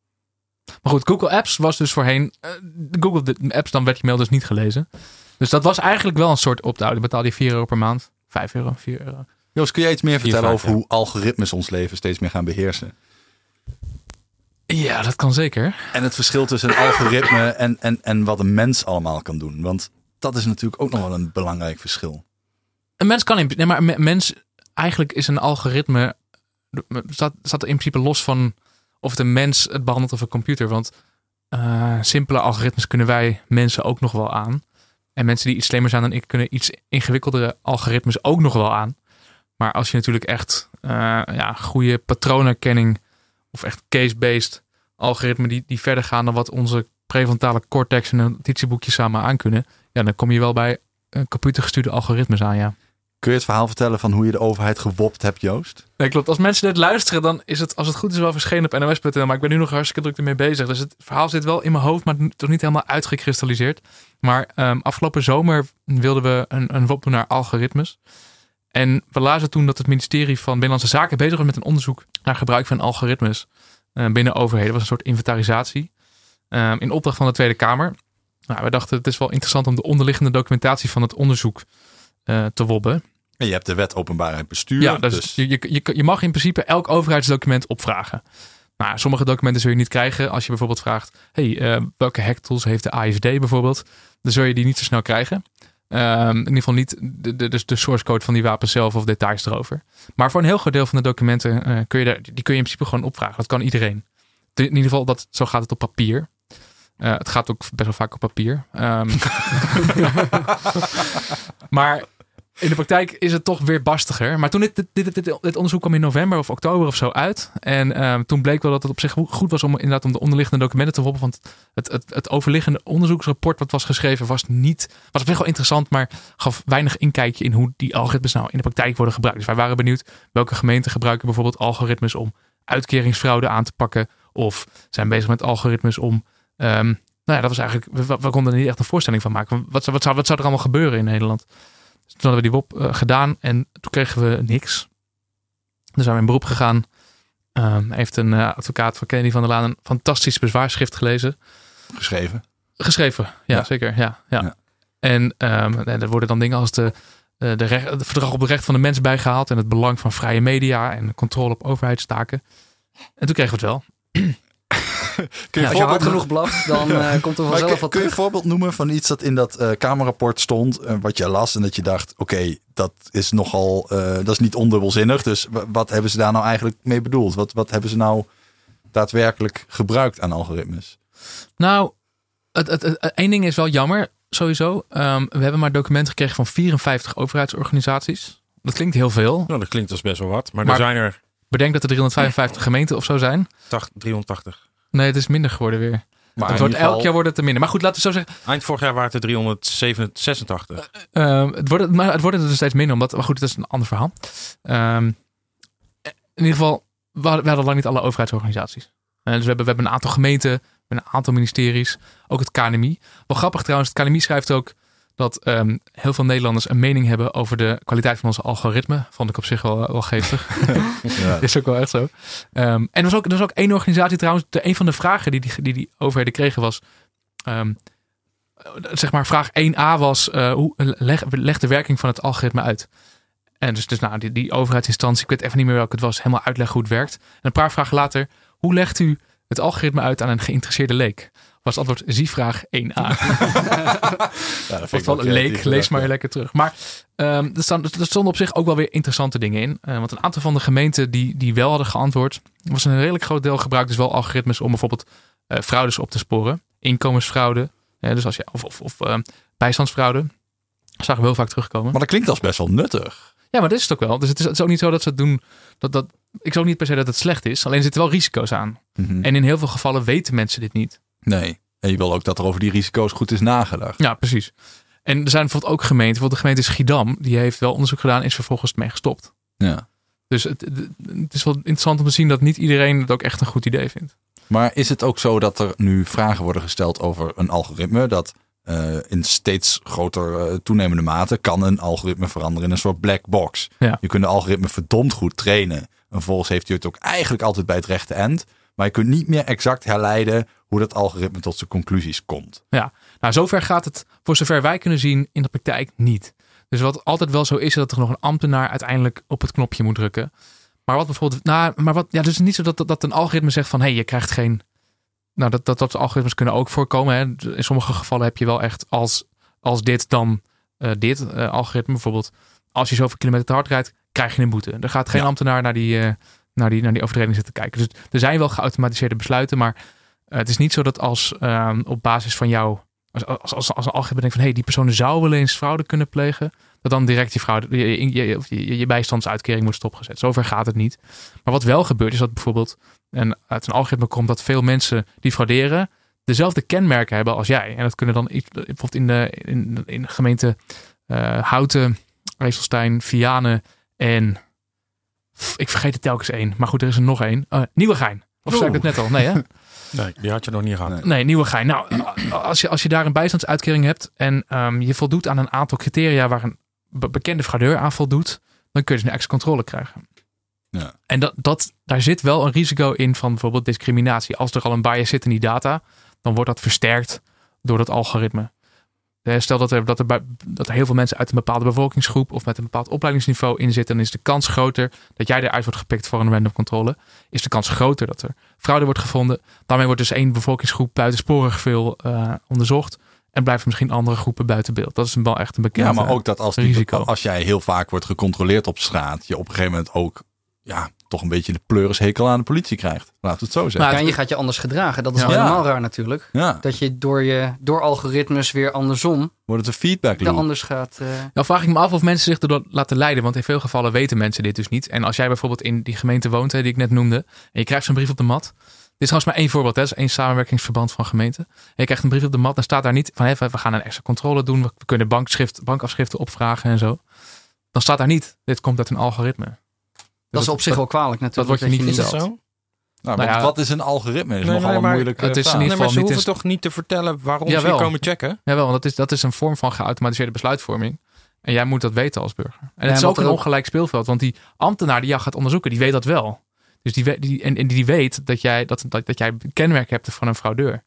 Maar goed, Google Apps was dus voorheen... Uh, Google Apps, dan werd je mail dus niet gelezen. Dus dat was eigenlijk wel een soort opt-out. Dan betaalde je vier euro per maand. vijf euro, vier euro. Joost, kun jij iets meer vertellen vijf, over ja. hoe algoritmes ons leven steeds meer gaan beheersen? Ja, dat kan zeker. En het verschil tussen een algoritme en, en, en wat een mens allemaal kan doen. Want dat is natuurlijk ook nog wel een belangrijk verschil. Een mens kan in... Nee, maar een mens... Eigenlijk is een algoritme... Staat, staat in principe los van of de mens het behandelt of een computer. Want uh, simpele algoritmes kunnen wij mensen ook nog wel aan. En mensen die iets slimmer zijn dan ik kunnen iets ingewikkeldere algoritmes ook nog wel aan. Maar als je natuurlijk echt uh, ja, goede patroonherkenning of echt case-based algoritmen die, die verder gaan dan wat onze prefrontale cortex en een notitieboekje samen aan kunnen. Ja, dan kom je wel bij uh, computergestuurde algoritmes aan, ja. Kun je het verhaal vertellen van hoe je de overheid gewopt hebt, Joost? Nee, klopt. Als mensen dit luisteren, dan is het, als het goed is, wel verschenen op N O S punt N L. Maar ik ben nu nog hartstikke druk ermee bezig. Dus het verhaal zit wel in mijn hoofd, maar toch niet helemaal uitgekristalliseerd. Maar um, afgelopen zomer wilden we een, een W O P doen naar algoritmes. En we lazen toen dat het ministerie van Binnenlandse Zaken bezig was met een onderzoek naar gebruik van algoritmes uh, binnen overheden. Dat was een soort inventarisatie uh, in opdracht van de Tweede Kamer. Nou, we dachten het is wel interessant om de onderliggende documentatie van het onderzoek uh, te wobben. En je hebt de wet openbaarheid bestuur. Ja, dus, dus... Je, je, je mag in principe elk overheidsdocument opvragen. Nou, sommige documenten zul je niet krijgen als je bijvoorbeeld vraagt... hey, uh, welke hacktools heeft de A I V D bijvoorbeeld? Dan zul je die niet zo snel krijgen. Um, in ieder geval niet de, de, de source code van die wapen zelf of details erover. Maar voor een heel groot deel van de documenten uh, kun je daar, die kun je in principe gewoon opvragen. Dat kan iedereen. In ieder geval, dat, zo gaat het op papier. Uh, het gaat ook best wel vaak op papier. Um, maar... In de praktijk is het toch weer barstiger. Maar toen dit, dit, dit, dit, dit onderzoek kwam in november of oktober of zo uit. En uh, toen bleek wel dat het op zich goed was om inderdaad om de onderliggende documenten te wobben. Want het, het, het overliggende onderzoeksrapport wat was geschreven was niet... Was op zich wel interessant, maar gaf weinig inkijkje in hoe die algoritmes nou in de praktijk worden gebruikt. Dus wij waren benieuwd welke gemeenten gebruiken bijvoorbeeld algoritmes om uitkeringsfraude aan te pakken. Of zijn bezig met algoritmes om... Um, nou ja, dat was eigenlijk... We, we konden er niet echt een voorstelling van maken. Wat, wat, zou, wat zou er allemaal gebeuren in Nederland? Dus toen hadden we die W O P uh, gedaan en toen kregen we niks. Dus zijn we in beroep gegaan. Um, heeft een uh, advocaat van Kennedy van der Laan een fantastisch bezwaarschrift gelezen. Geschreven? Geschreven, ja, ja. zeker. Ja, ja. ja. En um, er worden dan dingen als de, uh, de recht, het verdrag op het recht van de mens bijgehaald. En het belang van vrije media en controle op overheidstaken. En toen kregen we het wel. Kun je ja, als je hard genoeg blaft, dan uh, komt er vanzelf kun, wat kun je terug. een voorbeeld noemen van iets dat in dat uh, Kamerrapport stond, uh, wat je las en dat je dacht, oké, okay, dat is nogal, uh, dat is niet ondubbelzinnig. Dus w- wat hebben ze daar nou eigenlijk mee bedoeld? Wat, wat hebben ze nou daadwerkelijk gebruikt aan algoritmes? Nou, het, het, het, één ding is wel jammer, sowieso. Um, we hebben maar documenten gekregen van vierenvijftig overheidsorganisaties. Dat klinkt heel veel. Nou, dat klinkt als best wel wat. Maar, Maar er zijn er bedenk dat er driehonderdvijfenvijftig gemeenten of zo zijn. driehonderdtachtig. Nee, het is minder geworden weer. Maar het in wordt, ieder geval- elk jaar wordt het er minder. Maar goed, laten we zo zeggen. Eind vorig jaar waren het er driehonderdzesentachtig. Uh, het, wordt, maar het wordt er dus steeds minder. Omdat, maar goed, dat is een ander verhaal. Um, in ieder geval, we hadden, we hadden lang niet alle overheidsorganisaties. Uh, dus we hebben, we hebben een aantal gemeenten. We hebben een aantal ministeries. Ook het K N M I. Wel grappig trouwens, het K N M I schrijft ook dat um, heel veel Nederlanders een mening hebben over de kwaliteit van onze algoritme. Vond ik op zich wel, wel geestig. Ja. Is ook wel echt zo. Um, en er was, ook, er was ook één organisatie trouwens. De, een van de vragen die die, die, die overheden kregen was... Um, zeg maar vraag één a was... Uh, hoe leg, leg de werking van het algoritme uit. En dus, dus nou, die, die overheidsinstantie... Ik weet even niet meer welke het was. Helemaal uitleggen hoe het werkt. En een paar vragen later... Hoe legt u het algoritme uit aan een geïnteresseerde leek? Was het antwoord zie vraag één a. Ja, dat Of wel een leek, lees maar lekker terug. Maar um, er, staan, er stonden op zich ook wel weer interessante dingen in. Uh, want een aantal van de gemeenten die, die wel hadden geantwoord... was een redelijk groot deel gebruikt dus wel algoritmes... om bijvoorbeeld uh, fraudes op te sporen. Inkomensfraude. Uh, dus als je, of of, of uh, bijstandsfraude. Dat zagen we heel vaak terugkomen. Maar dat klinkt als best wel nuttig. Ja, maar dat is het ook wel. Dus het is, het is ook niet zo dat ze het doen... Dat, dat, ik zou niet per se dat het slecht is. Alleen er zitten wel risico's aan. Mm-hmm. En in heel veel gevallen weten mensen dit niet. Nee. En je wil ook dat er over die risico's goed is nagedacht. Ja, precies. En er zijn bijvoorbeeld ook gemeenten. Bijvoorbeeld de gemeente Schiedam. Die heeft wel onderzoek gedaan en is vervolgens mee gestopt. Ja. Dus het, het is wel interessant om te zien dat niet iedereen het ook echt een goed idee vindt. Maar is het ook zo dat er nu vragen worden gesteld over een algoritme? Dat uh, in steeds groter uh, toenemende mate kan een algoritme veranderen in een soort black box. Ja. Je kunt de algoritme verdomd goed trainen. En vervolgens heeft hij het ook eigenlijk altijd bij het rechte eind. Maar je kunt niet meer exact herleiden hoe dat algoritme tot zijn conclusies komt. Ja, nou zover gaat het voor zover wij kunnen zien in de praktijk niet. Dus wat altijd wel zo is, is dat er nog een ambtenaar uiteindelijk op het knopje moet drukken. Maar wat bijvoorbeeld, nou, maar wat, ja, dus het is niet zo dat, dat een algoritme zegt van, hé, hey, je krijgt geen, nou, dat, dat, dat algoritmes kunnen ook voorkomen. Hè. In sommige gevallen heb je wel echt als, als dit dan uh, dit uh, algoritme, bijvoorbeeld, als je zoveel kilometer te hard rijdt, krijg je een boete. Er gaat geen ja. ambtenaar naar die, uh, naar die, naar die overtreding zitten kijken. Dus er zijn wel geautomatiseerde besluiten, maar uh, het is niet zo dat als uh, op basis van jou, als, als, als, als een algoritme denkt van, hé, hey, die persoon zou wel eens fraude kunnen plegen, dat dan direct die fraude, je, je, je, je bijstandsuitkering wordt stopgezet. Zover gaat het niet. Maar wat wel gebeurt is dat bijvoorbeeld en uit een algoritme komt dat veel mensen die frauderen dezelfde kenmerken hebben als jij. En dat kunnen dan iets, bijvoorbeeld in de, in, in de gemeente uh, Houten, IJsselstein, Vianen en ik vergeet het telkens één. Maar goed, er is er nog één. Uh, Nieuwegein. Of zei ik dat net al? Nee, hè? Nee, die had je nog niet gehad. Nee, nee Nieuwegein. Nou, als je, als je daar een bijstandsuitkering hebt en um, je voldoet aan een aantal criteria waar een be- bekende fraudeur aan voldoet, dan kun je dus een extra controle krijgen. Ja. En dat, dat, daar zit wel een risico in van bijvoorbeeld discriminatie. Als er al een bias zit in die data, dan wordt dat versterkt door dat algoritme. Stel dat er, dat, er bij, dat er heel veel mensen uit een bepaalde bevolkingsgroep of met een bepaald opleidingsniveau in zitten, dan is de kans groter dat jij eruit wordt gepikt voor een random controle. Is de kans groter dat er fraude wordt gevonden. Daarmee wordt dus één bevolkingsgroep buitensporig veel uh, onderzocht. En blijven misschien andere groepen buiten beeld. Dat is wel echt een bekend risico. Ja, maar ook dat als, die, als jij heel vaak wordt gecontroleerd op straat, je op een gegeven moment ook ja, toch een beetje de pleurishekel aan de politie krijgt. Laten we het zo zeggen. Maar en je gaat je anders gedragen. Dat is ja. helemaal raar natuurlijk. Ja. Dat je door, je door algoritmes weer andersom wordt het een feedback loop. anders gaat. Uh... Nou vraag ik me af of mensen zich erdoor laten leiden. Want in veel gevallen weten mensen dit dus niet. En als jij bijvoorbeeld in die gemeente woont, hè, die ik net noemde, en je krijgt zo'n brief op de mat. Dit is trouwens maar één voorbeeld. Hè. Dat is één samenwerkingsverband van gemeenten. En je krijgt een brief op de mat. Dan staat daar niet van, hé, we gaan een extra controle doen. We kunnen bankschrift, bankafschriften opvragen en zo. Dan staat daar niet, dit komt uit een algoritme. Dat is op zich wel kwalijk natuurlijk. Dat wordt je niet verteld. Zo? Nou, nou ja, wat is een algoritme? Is nee, nogal nee, maar, een moeilijke het is vraag. in ieder geval nee, maar ze hoeven is... toch niet te vertellen waarom ja, ze hier komen checken? Jawel, want dat is, dat is een vorm van geautomatiseerde besluitvorming. En jij moet dat weten als burger. En ja, het is ook een ongelijk speelveld. Want die ambtenaar die jou gaat onderzoeken, die weet dat wel. Dus die, die, en, en die weet dat jij, dat, dat, dat jij kenmerk hebt van een fraudeur.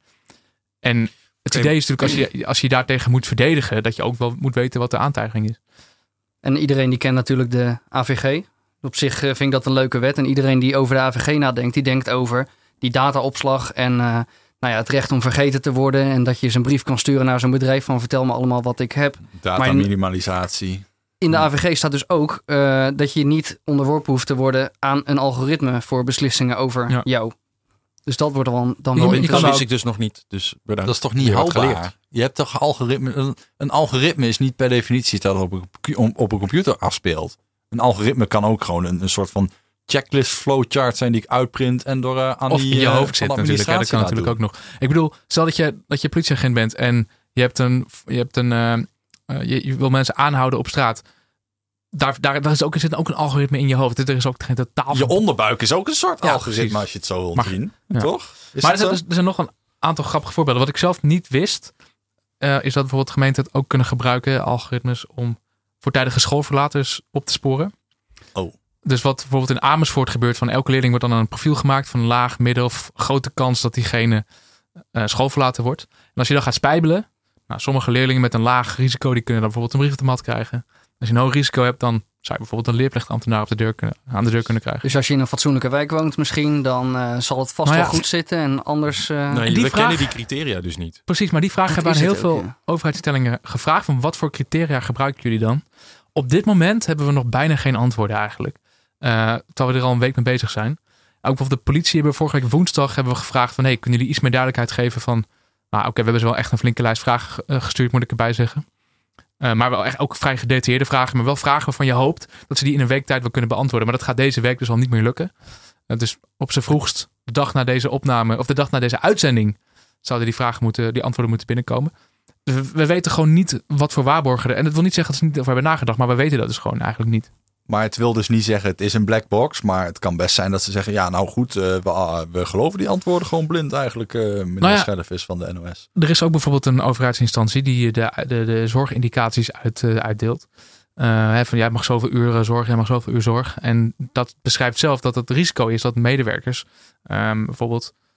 En het okay. idee is natuurlijk, als je, als je daartegen moet verdedigen, dat je ook wel moet weten wat de aantijging is. En iedereen die kent natuurlijk de A V G. Op zich vind ik dat een leuke wet. En iedereen die over de A V G nadenkt, die denkt over die dataopslag en uh, nou ja, het recht om vergeten te worden. En dat je eens een brief kan sturen naar zo'n bedrijf van vertel me allemaal wat ik heb. Dataminimalisatie. In de A V G staat dus ook uh, dat je niet onderworpen hoeft te worden aan een algoritme voor beslissingen over ja. jou. Dus dat wordt dan, dan wel interessant. Dat wist ik dus nog niet. Dus bedankt. Dat is toch niet houdbaar? Je hebt toch algoritme. Een, een algoritme is niet per definitie dat op een, op een computer afspeelt. Een algoritme kan ook gewoon een, een soort van checklist flowchart zijn die ik uitprint en door uh, aan of die in je hoofd zit natuurlijk. Ja, dat kan natuurlijk doen. Ook nog. Ik bedoel, stel dat je dat je politieagent bent en je hebt een je hebt een uh, uh, je, je wil mensen aanhouden op straat. Daar, daar, daar is ook, er zit ook een algoritme in je hoofd. Er is ook geen totaal. Je onderbuik is ook een soort ja, algoritme precies. Als je het zo wilt zien, ja. toch? Is maar er zijn, er zijn nog een aantal grappige voorbeelden. Wat ik zelf niet wist, uh, is dat bijvoorbeeld gemeenten het ook kunnen gebruiken, algoritmes, om voortijdige schoolverlaters op te sporen. Oh. Dus wat bijvoorbeeld in Amersfoort gebeurt, van elke leerling wordt dan een profiel gemaakt van laag, midden of grote kans dat diegene uh, schoolverlater wordt. En als je dan gaat spijbelen, nou, sommige leerlingen met een laag risico, die kunnen dan bijvoorbeeld een brief op de mat krijgen. Als je een hoog risico hebt, dan zou je bijvoorbeeld een leerplichtambtenaar op de deur kunnen, aan de deur kunnen krijgen. Dus als je in een fatsoenlijke wijk woont misschien, dan uh, zal het vast nou ja, wel goed zitten en anders... Uh... Nee, die we vraag, kennen die criteria dus niet. Precies, maar die vraag hebben aan heel ook, veel ja. overheidsinstellingen gevraagd. Van wat voor criteria gebruiken jullie dan? Op dit moment hebben we nog bijna geen antwoorden eigenlijk. Uh, terwijl we er al een week mee bezig zijn. Ook bijvoorbeeld de politie hebben vorige week woensdag hebben we gevraagd van hey, kunnen jullie iets meer duidelijkheid geven van... Nou oké, okay, we hebben ze wel echt een flinke lijst vragen uh, gestuurd, moet ik erbij zeggen. Uh, maar wel echt ook vrij gedetailleerde vragen. Maar wel vragen waarvan je hoopt dat ze die in een week tijd wel kunnen beantwoorden. Maar dat gaat deze week dus al niet meer lukken. Uh, dus op z'n vroegst, de dag na deze opname, of de dag na deze uitzending, zouden die vragen moeten, die antwoorden moeten binnenkomen. Dus we, we weten gewoon niet wat voor waarborgen er. En dat wil niet zeggen dat ze niet over hebben nagedacht, maar we weten dat dus gewoon eigenlijk niet. Maar het wil dus niet zeggen, het is een black box. Maar het kan best zijn dat ze zeggen, ja nou goed, uh, we, uh, we geloven die antwoorden gewoon blind eigenlijk. Uh, meneer nou ja, Schellevis van de N O S. Er is ook bijvoorbeeld een overheidsinstantie die de, de, de zorgindicaties uit, uh, uitdeelt. Uh, hè, van jij mag zoveel uur zorg, jij mag zoveel uur zorg. En dat beschrijft zelf dat het risico is dat medewerkers um, bijvoorbeeld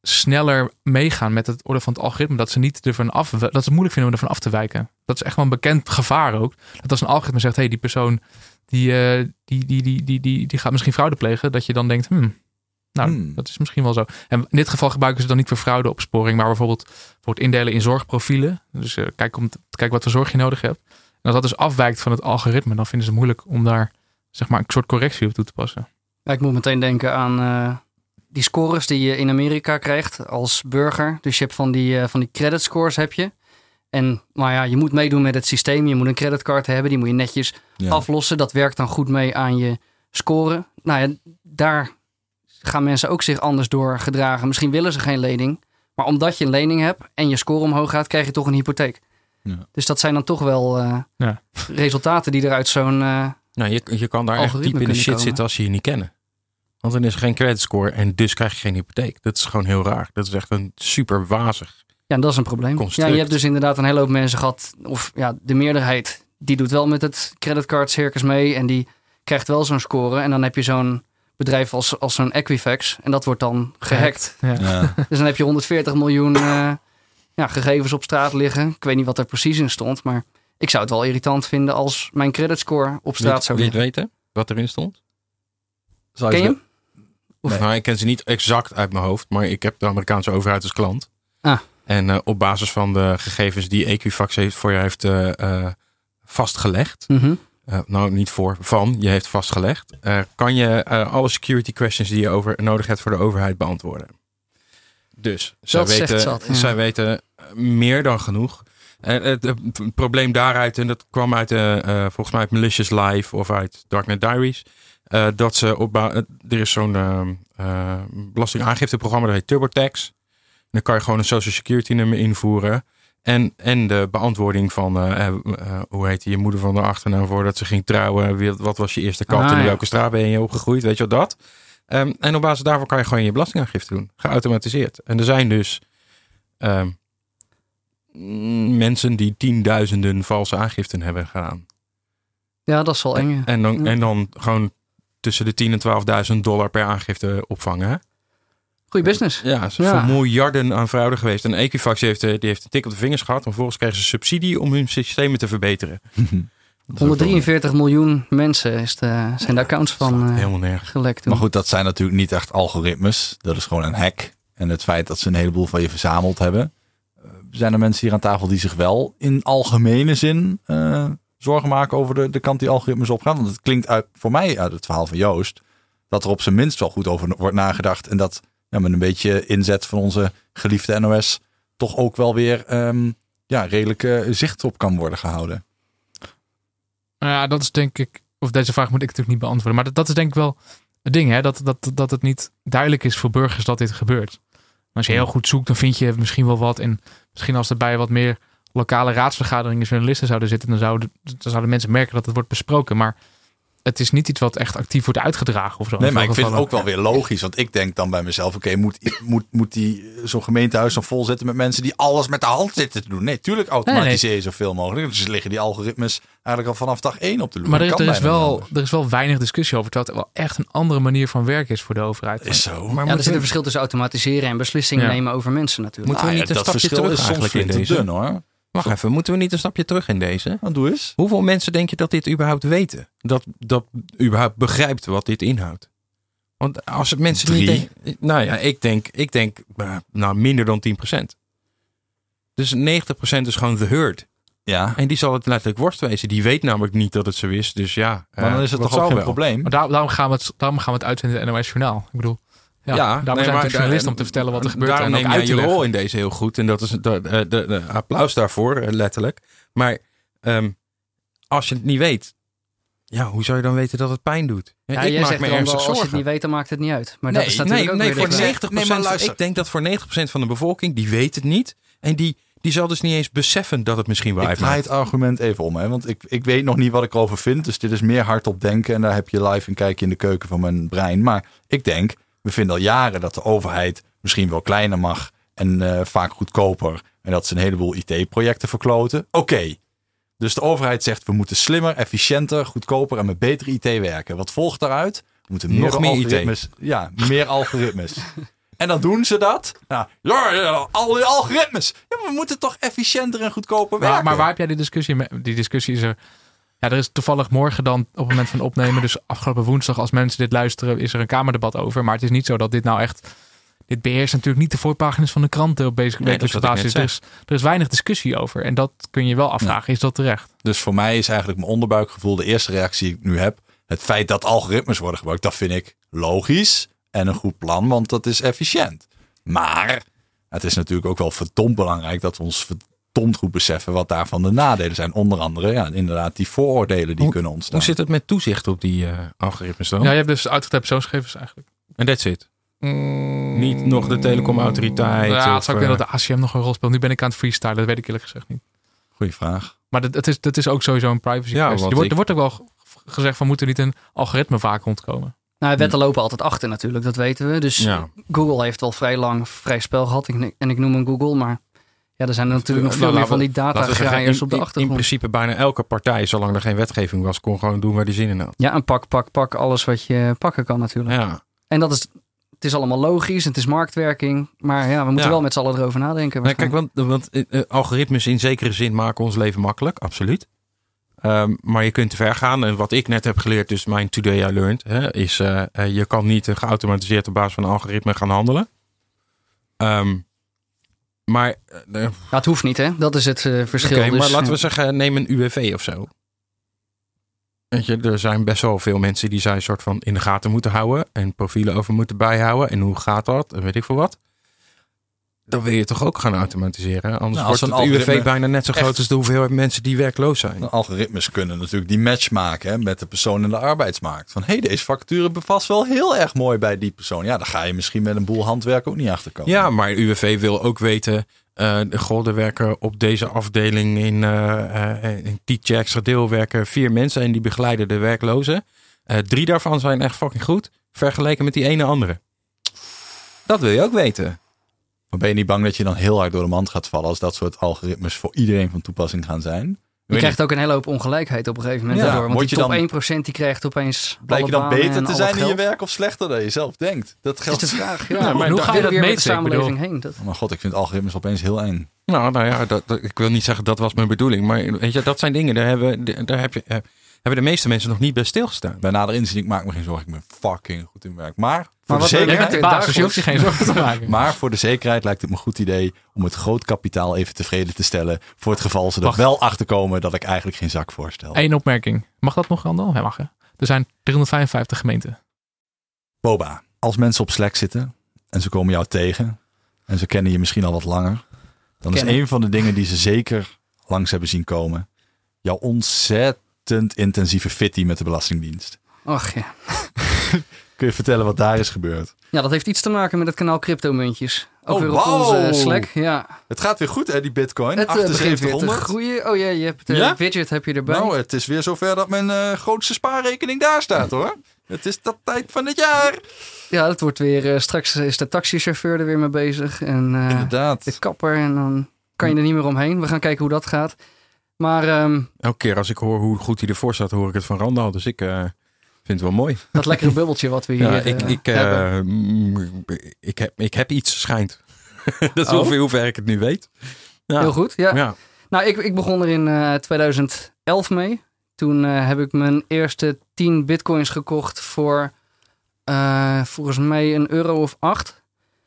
sneller meegaan met het orde van het algoritme. Dat ze niet ervan af, dat ze het moeilijk vinden om ervan af te wijken. Dat is echt wel een bekend gevaar ook. Dat als een algoritme zegt, hé, hey, die persoon die, uh, die, die, die, die, die, die gaat misschien fraude plegen. Dat je dan denkt, hmm, nou, hmm. dat is misschien wel zo. En in dit geval gebruiken ze dan niet voor fraudeopsporing, maar bijvoorbeeld voor het indelen in zorgprofielen. Dus uh, kijk, om te, kijk wat voor zorg je nodig hebt. En als dat dus afwijkt van het algoritme, dan vinden ze het moeilijk om daar zeg maar een soort correctie op toe te passen. Ja, ik moet meteen denken aan uh, die scores die je in Amerika krijgt als burger. Dus je hebt van die, uh, van die credit scores heb je. En maar ja, je moet meedoen met het systeem. Je moet een creditcard hebben. Die moet je netjes ja. aflossen. Dat werkt dan goed mee aan je score. Nou ja, daar gaan mensen ook zich anders door gedragen. Misschien willen ze geen lening. Maar omdat je een lening hebt en je score omhoog gaat, krijg je toch een hypotheek. Ja. Dus dat zijn dan toch wel uh, ja. resultaten die er uit zo'n uh, nou, je, je kan daar echt diep in de shit komen. Zitten als je je niet kennen. Want dan is er geen creditscore en dus krijg je geen hypotheek. Dat is gewoon heel raar. Dat is echt een super wazig Ja, en dat is een probleem. Construct. Ja, je hebt dus inderdaad een hele hoop mensen gehad, of ja, de meerderheid, die doet wel met het creditcard circus mee en die krijgt wel zo'n score. En dan heb je zo'n bedrijf als, als zo'n Equifax en dat wordt dan gehackt. Ja. Ja. Dus dan heb je honderdveertig miljoen uh, ja, gegevens op straat liggen. Ik weet niet wat er precies in stond, maar ik zou het wel irritant vinden als mijn creditscore op straat Weet, zou liggen. liggen. Wil je weten wat erin stond? Zou je Ken je hem? Nee. Nou, ik ken ze niet exact uit mijn hoofd, maar ik heb de Amerikaanse overheid als klant. Ah. En uh, op basis van de gegevens die Equifax heeft voor je heeft uh, uh, vastgelegd. Mm-hmm. Uh, nou, niet voor, van, je heeft vastgelegd. Uh, kan je uh, alle security questions die je over, nodig hebt voor de overheid beantwoorden. Dus zij weten, zat, ja. zij weten meer dan genoeg. En het, het, het probleem daaruit, en dat kwam uit uh, uh, volgens mij uit Malicious Live of uit Darknet Diaries. Uh, dat ze op ba- er is zo'n uh, uh, belastingaangifteprogramma dat heet TurboTax. En dan kan je gewoon een social security nummer invoeren. En, en de beantwoording van, uh, uh, uh, hoe heet je moeder van de achternaam voordat ze ging trouwen. Wat was je eerste kat ah, en in ja. welke straat ben je opgegroeid? Weet je wat dat? Um, en op basis daarvan kan je gewoon je belastingaangifte doen. Geautomatiseerd. En er zijn dus um, mensen die tienduizenden valse aangiften hebben gedaan. Ja, dat is wel eng. En, en, dan, ja. en dan gewoon tussen de tien en twaalfduizend dollar per aangifte opvangen. Hè? Goeie business. Ja, het is ja. voor miljarden aan fraude geweest. En Equifax heeft, die heeft een tik op de vingers gehad. En vervolgens kregen ze subsidie om hun systemen te verbeteren. honderddrieënveertig miljoen mensen is de, zijn de accounts van uh, helemaal nergens gelekt. Toen. Maar goed, dat zijn natuurlijk niet echt algoritmes. Dat is gewoon een hack. En het feit dat ze een heleboel van je verzameld hebben. Uh, zijn er mensen hier aan tafel die zich wel in algemene zin uh, zorgen maken over de, de kant die algoritmes opgaan? Want het klinkt uit, voor mij uit het verhaal van Joost dat er op zijn minst wel goed over wordt nagedacht. En dat ja, met een beetje inzet van onze geliefde N O S toch ook wel weer um, ja, redelijk uh, zicht op kan worden gehouden. Ja, dat is denk ik, of deze vraag moet ik natuurlijk niet beantwoorden. Maar dat, dat is denk ik wel het ding, hè? Dat, dat, dat het niet duidelijk is voor burgers dat dit gebeurt. Maar als je heel goed zoekt, dan vind je misschien wel wat. En misschien als er bij wat meer lokale raadsvergaderingen journalisten zouden zitten, dan zouden, dan zouden mensen merken dat het wordt besproken. Maar het is niet iets wat echt actief wordt uitgedragen of zo. Nee, maar ik vind het ook wel weer logisch. Want ik denk dan bij mezelf, oké, okay, moet, moet, moet die zo'n gemeentehuis dan vol zitten met mensen die alles met de hand zitten te doen? Nee, tuurlijk automatiseer je nee, nee. zoveel mogelijk. Dus liggen die algoritmes eigenlijk al vanaf dag één op de loer. Maar er, er, is wel, er is wel weinig discussie over, terwijl het wel echt een andere manier van werken is voor de overheid. Is zo. Maar ja, er zit een verschil tussen automatiseren en beslissingen ja. nemen over mensen natuurlijk. Moeten we niet ah, ja, een stapje terug is soms in deze? Dun, hoor. Wacht even, moeten we niet een stapje terug in deze? Nou, doe eens. Hoeveel mensen denk je dat dit überhaupt weten? Dat, dat überhaupt begrijpt wat dit inhoudt? Want als het mensen Drie. niet denken, nou ja, ik denk, ik denk nou, minder dan tien procent. Dus negentig procent is gewoon the herd. Ja. En die zal het letterlijk worst wezen. Die weet namelijk niet dat het zo is. Dus ja. Maar dan is het toch ook geen wel. probleem? Maar daar, daarom, gaan we het, daarom gaan we het uitzenden in het N O S Journaal. Ik bedoel... Ja, ja, daarom nee, zijn we journalisten om te vertellen wat er gebeurt. Daarom en neem jij je rol in deze heel goed. En dat is de, de, de, de applaus daarvoor, letterlijk. Maar um, als je het niet weet, ja, hoe zou je dan weten dat het pijn doet? Ja, ja, ik jij maak zegt me dan ernstig wel, zorgen. als je het niet weet, dan maakt het niet uit. Maar nee, dat is natuurlijk nee, ook nee, weer voor negentig procent. Nee, ik denk dat voor negentig procent van de bevolking, die weet het niet. En die, die zal dus niet eens beseffen dat het misschien wel uitmaakt. Ik draai het argument even om, hè, want ik, ik weet nog niet wat ik erover vind. Dus dit is meer hardop denken. En daar heb je live een kijkje in de keuken van mijn brein. Maar ik denk, we vinden al jaren dat de overheid misschien wel kleiner mag en uh, vaak goedkoper. En dat ze een heleboel I T-projecten verkloten. Oké. Okay. Dus de overheid zegt, we moeten slimmer, efficiënter, goedkoper en met betere I T werken. Wat volgt daaruit? We moeten nog meer algoritmes. I T. Ja, meer algoritmes. En dan doen ze dat. Ja, ja, ja al die algoritmes. Ja, maar we moeten toch efficiënter en goedkoper werken. Maar, maar waar heb jij die discussie mee? Die discussie is er... Ja, er is toevallig morgen dan op het moment van opnemen. Dus afgelopen woensdag, als mensen dit luisteren, is er een kamerdebat over. Maar het is niet zo dat dit nou echt... Dit beheerst natuurlijk niet de voorpagina's van de kranten op deze Nee, wekelijkse dat is wat ik basis. net Dus er is weinig discussie over. En dat kun je wel afvragen. Is dat terecht? Dus voor mij is eigenlijk mijn onderbuikgevoel de eerste reactie die ik nu heb. Het feit dat algoritmes worden gebruikt, dat vind ik logisch en een goed plan, want dat is efficiënt. Maar het is natuurlijk ook wel verdomd belangrijk dat we ons verdomd goed beseffen wat daarvan de nadelen zijn. Onder andere, ja, inderdaad, die vooroordelen die Hoe- kunnen ontstaan. Hoe zit het met toezicht op die uh, algoritmes dan? Ja, je hebt dus uitgetijde persoonsgegevens eigenlijk. En that's it. Mm, Niet nog de telecomautoriteit. Ja, het of, zou kunnen uh, dat de A C M nog een rol speelt. Nu ben ik aan het freestylen, dat weet ik eerlijk gezegd niet. Goeie vraag. Maar dat, dat, is, dat is ook sowieso een privacy Ja, kwestie. want Er wordt, ik- er wordt ook wel g- gezegd van, moet er niet een algoritme vaak rondkomen? Nou, wetten lopen altijd achter natuurlijk, dat weten we. Dus Ja. Google heeft wel vrij lang vrij spel gehad. Ik- En ik noem hem Google, maar ja, er zijn er natuurlijk nog veel Nou, meer van laten die we- laten we zeggen, datagraaiers in- op de in- achtergrond. In principe bijna elke partij, zolang er geen wetgeving was, kon gewoon doen waar die zin in had. Ja, en pak, pak, pak alles wat je pakken kan natuurlijk. Ja. En dat is, het is allemaal logisch, het is marktwerking. Maar ja, we moeten Ja. wel met z'n allen erover nadenken. Nee, kijk, want, want uh, uh, algoritmes in zekere zin maken ons leven makkelijk, absoluut. Um, maar je kunt te ver gaan. En wat ik net heb geleerd, dus mijn Today I Learned, hè, is uh, uh, je kan niet uh, geautomatiseerd op basis van een algoritme gaan handelen. Um, maar uh, Ja, het hoeft niet, hè? Dat is het uh, verschil. Oké, dus, maar laten ja. we zeggen, neem een U W V of zo. Weet je, er zijn best wel veel mensen die zij soort van in de gaten moeten houden. En profielen over moeten bijhouden. En hoe gaat dat? En weet ik veel wat. Dan wil je toch ook gaan automatiseren. Anders Nou, als wordt een het U W V algoritme bijna net zo groot echt- als de hoeveelheid mensen die werkloos zijn. De algoritmes kunnen natuurlijk die match maken, hè, met de persoon in de arbeidsmarkt. Van, hé, hey, deze vacature bevast wel heel erg mooi bij die persoon. Ja, daar ga je misschien met een boel handwerk ook niet achter komen. Ja, maar U W V wil ook weten... Uh, goh, er werken op deze afdeling in, uh, uh, in Tietje Extra Deel werken vier mensen en die begeleiden de werklozen. Uh, drie daarvan zijn echt fucking goed, vergeleken met die ene andere. Dat wil je ook weten. Maar ben je niet bang dat je dan heel hard door de mand gaat vallen als dat soort algoritmes voor iedereen van toepassing gaan zijn? Je krijgt ook een hele hoop ongelijkheid op een gegeven moment Ja, daardoor. Want word die je top dan- één procent die krijgt opeens Blijkt je dan alle banen beter en te al zijn het in je geld. werk of slechter dan je zelf denkt? Dat Dat geldt. is de vraag. Ja, Ja, maar maar hoe hoe ga ga je je dat weer met de meten? Ik bedoel- samenleving heen? Dat, Oh mijn god, ik vind algoritmes opeens heel eng. Nou, nou ja, dat, dat- ik wil niet zeggen dat was mijn bedoeling. Maar weet je, dat zijn dingen, daar hebben, daar heb je, eh, hebben de meeste mensen nog niet bij stilgestaan. Bij nader inzien, ik maak me geen zorgen. Ik ben fucking goed in werk. Maar voor Maar de wat wil Jij Ja, bent zekerheid... de daar baas, dus je hoeft je geen zorgen te maken. Maar voor de zekerheid lijkt het me een goed idee om het groot kapitaal even tevreden te stellen. Voor het geval ze er Wacht. wel achter komen dat ik eigenlijk geen zak voorstel. Eén opmerking. Mag dat nog, Randal? Ja, mag hè. Er zijn driehonderdvijfenvijftig gemeenten. Boba, als mensen op Slack zitten en ze komen jou tegen en ze kennen je misschien al wat langer, dan is Kennen. een van de dingen die ze zeker langs hebben zien komen jouw ontzettend intensieve fitty met de Belastingdienst. ach ja. Kun je vertellen wat daar is gebeurd? Ja, dat heeft iets te maken met het kanaal cryptomuntjes. Ook Oh, weer op wauw. onze Slack. Ja. Het gaat weer goed hè, die bitcoin. Het eh, begint weer te achtenzeventighonderd. groeien. Oh ja, je hebt de Ja? widget heb je erbij. Nou, het is weer zover dat mijn eh, grootste spaarrekening daar staat hoor. Het is dat tijd van het jaar. Ja, dat wordt weer... eh, straks is de taxichauffeur er weer mee bezig. En eh, Inderdaad. de kapper. En dan kan je er niet meer omheen. We gaan kijken hoe dat gaat. Maar ehm, Elke keer als ik hoor hoe goed hij ervoor staat, hoor ik het van Randal. Dus ik uh, vind het wel mooi. dat lekkere bubbeltje wat we hier Ja, eh, ik, ik, uh, hebben. mm, ik, heb, ik heb iets, schijnt. Dat is Oh. ongeveer hoe ver ik het nu weet. Ja. Heel goed, ja. Ja. Nou, ik, ik begon er in uh, tweeduizend elf mee. Toen uh, heb ik mijn eerste tien bitcoins gekocht voor uh, volgens mij een euro of acht.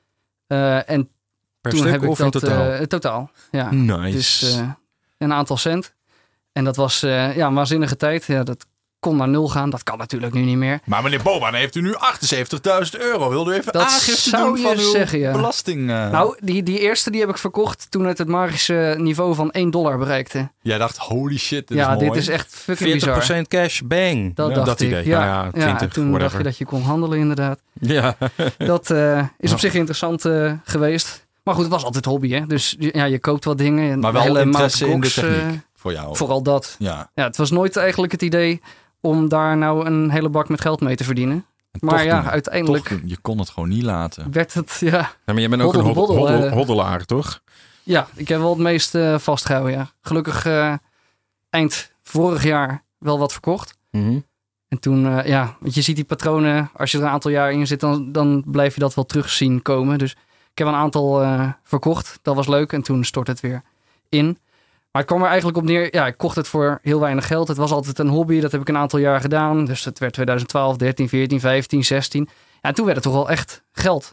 Uh, en Per toen stuk heb ik of dat in totaal? uh, totaal. Ja. Nice. Dus uh, een aantal cent. En dat was uh, ja, een waanzinnige tijd. Ja, dat kon naar nul gaan. Dat kan natuurlijk nu niet meer. Maar meneer Boba, dan heeft u nu achtenzeventigduizend euro. Wil u even Dat aangifte zou doen je van uw zeggen, ja. belasting? Uh... Nou, die, die eerste die heb ik verkocht toen het het magische niveau van één dollar bereikte. Jij dacht, holy shit, dit ja, is mooi. dit is echt fucking veertig bizar. procent cash, bang. Dat Ja, dacht dat ik. idee. Ja, Nou ja, twintig, toen whatever. dacht je dat je kon handelen inderdaad. Ja. Dat uh, is op Ja. zich interessant uh, geweest. Maar goed, het was altijd hobby, hè. Dus ja, je koopt wat dingen. Maar Een wel hele interesse Mount in de Gox, techniek uh, voor jou. vooral dat. Ja. Ja, het was nooit eigenlijk het idee om daar nou een hele bak met geld mee te verdienen. En Maar toch ja, doen, uiteindelijk toch doen. Je kon het gewoon niet laten. werd het, ja... Ja, maar je bent ook Hoddel, een hoddel, hoddel, hoddel, eh. hoddelaar, toch? Ja, ik heb wel het meest uh, vastgehouden, ja. Gelukkig uh, eind vorig jaar wel wat verkocht. Mhm. En toen, uh, ja, want je ziet die patronen, als je er een aantal jaar in zit, dan, dan blijf je dat wel terug zien komen. Dus ik heb een aantal uh, verkocht, dat was leuk. En toen stort het weer in. Maar het kwam er eigenlijk op neer, ja, ik kocht het voor heel weinig geld. Het was altijd een hobby, dat heb ik een aantal jaar gedaan. Dus het werd twintig twaalf, dertien, veertien, vijftien, zestien. Ja, en toen werd het toch wel echt geld.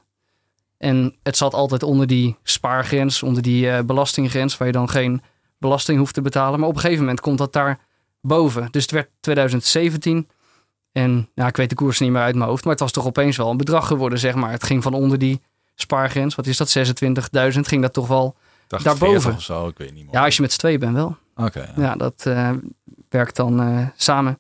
En het zat altijd onder die spaargrens, onder die uh, belastinggrens, waar je dan geen belasting hoeft te betalen. Maar op een gegeven moment komt dat daar boven. Dus het werd twintig zeventien. En ja, ik weet de koers niet meer uit mijn hoofd, maar het was toch opeens wel een bedrag geworden, zeg maar. Het ging van onder die spaargrens, wat is dat, zesentwintigduizend, ging dat toch wel daarboven. Of zo, ik weet niet meer. Ja, als je met z'n tweeën bent wel. Oké. Okay, ja. ja, dat uh, werkt dan uh, samen.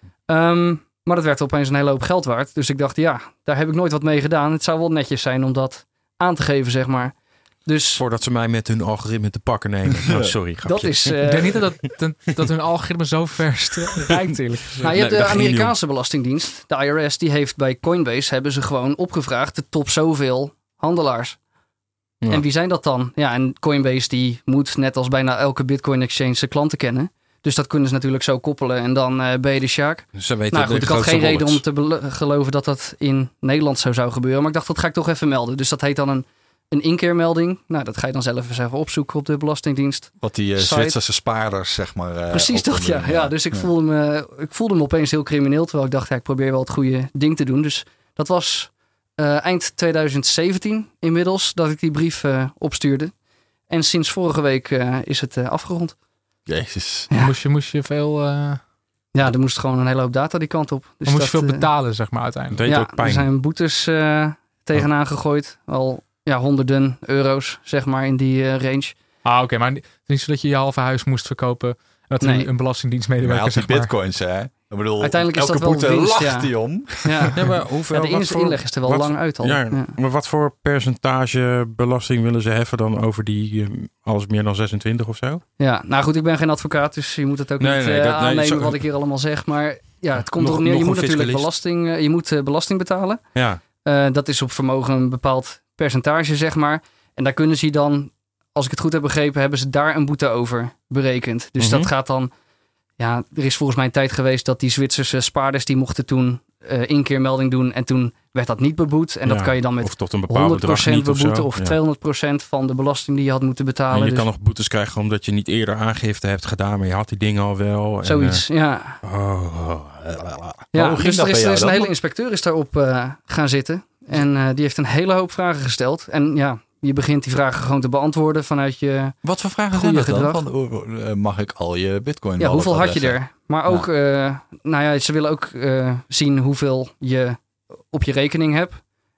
Um, maar dat werd opeens een hele hoop geld waard. Dus ik dacht, ja, daar heb ik nooit wat mee gedaan. Het zou wel netjes zijn om dat aan te geven, zeg maar. Dus voordat ze mij met hun algoritme te pakken nemen. Oh, sorry, grapje. Dat is, uh, ik denk niet dat, dat, dat hun algoritme zo ver reikt, eerlijk gezegd. Nou, je hebt nee, de Amerikaanse belastingdienst, de I R S, die heeft bij Coinbase, hebben ze gewoon opgevraagd, de top zoveel handelaars. Ja. En wie zijn dat dan? Ja, en Coinbase die moet net als bijna elke Bitcoin exchange zijn klanten kennen. Dus dat kunnen ze natuurlijk zo koppelen en dan uh, ben je de sjaak. Dus ze weten nou goed, de ik had geen wallets. reden om te be- geloven dat dat in Nederland zo zou gebeuren. Maar ik dacht, dat ga ik toch even melden. Dus dat heet dan een, een inkeermelding. Nou, dat ga je dan zelf eens even opzoeken op de Belastingdienst. Wat die uh, Zwitserse spaarders, zeg maar. Uh, Precies dat, ja. ja. ja. Dus ik, ja. Voelde me, ik voelde me opeens heel crimineel. Terwijl ik dacht, ja, ik probeer wel het goede ding te doen. Dus dat was uh, eind twintig zeventien inmiddels dat ik die brief uh, opstuurde. En sinds vorige week uh, is het uh, afgerond. Jezus. Ja. Moest, je, moest je veel... Uh... Ja, er moest gewoon een hele hoop data die kant op. Dus moest je dat, veel betalen, uh, zeg maar, uiteindelijk. Deed ja, ook pijn. Er zijn boetes uh, tegenaan oh. gegooid. Al ja, honderden euro's, zeg maar, in die uh, range. Ah, oké. Okay, maar niet zo dat je je halve huis moest verkopen. En dat nee. een, een belastingdienstmedewerker, maar zeg maar. die bitcoins, hè? Ik bedoel, uiteindelijk is elke dat wel winst, lacht ja. die om. Ja, ja maar hoeveel, ja, de eerste voor, inleg is er wel wat, lang uit al. Ja, ja. Maar wat voor percentage belasting willen ze heffen dan over die uh, alles meer dan zesentwintig of zo? Ja, nou goed, ik ben geen advocaat, dus je moet het ook nee, niet nee, uh, dat, nee, aannemen zo, wat ik hier allemaal zeg. Maar ja, het komt nog, erop neer, je moet natuurlijk fiscalist. belasting, uh, je moet, uh, belasting betalen. Ja. Uh, dat is op vermogen een bepaald percentage, zeg maar. En daar kunnen ze dan, als ik het goed heb begrepen, hebben ze daar een boete over berekend. Dus mm-hmm. dat gaat dan... Ja, er is volgens mij een tijd geweest dat die Zwitserse spaarders, die mochten toen uh, inkeermelding doen. En toen werd dat niet beboet. En ja, dat kan je dan met tot een bepaald honderd procent bedrag niet beboeten of, of ja. tweehonderd procent van de belasting die je had moeten betalen. En je dus... kan nog boetes krijgen omdat je niet eerder aangifte hebt gedaan, maar je had die dingen al wel. En, Zoiets, uh, ja. Oh, oh, ja, dus er is, er is een hele inspecteur is daarop uh, gaan zitten. En uh, die heeft een hele hoop vragen gesteld. En ja, je begint die vragen gewoon te beantwoorden vanuit je Wat voor vragen zijn dat dan? Van, uh, mag ik al je bitcoin? Ja, hoeveel had je er? Maar ook, ja. Uh, nou ja, ze willen ook uh, zien hoeveel je op je rekening hebt.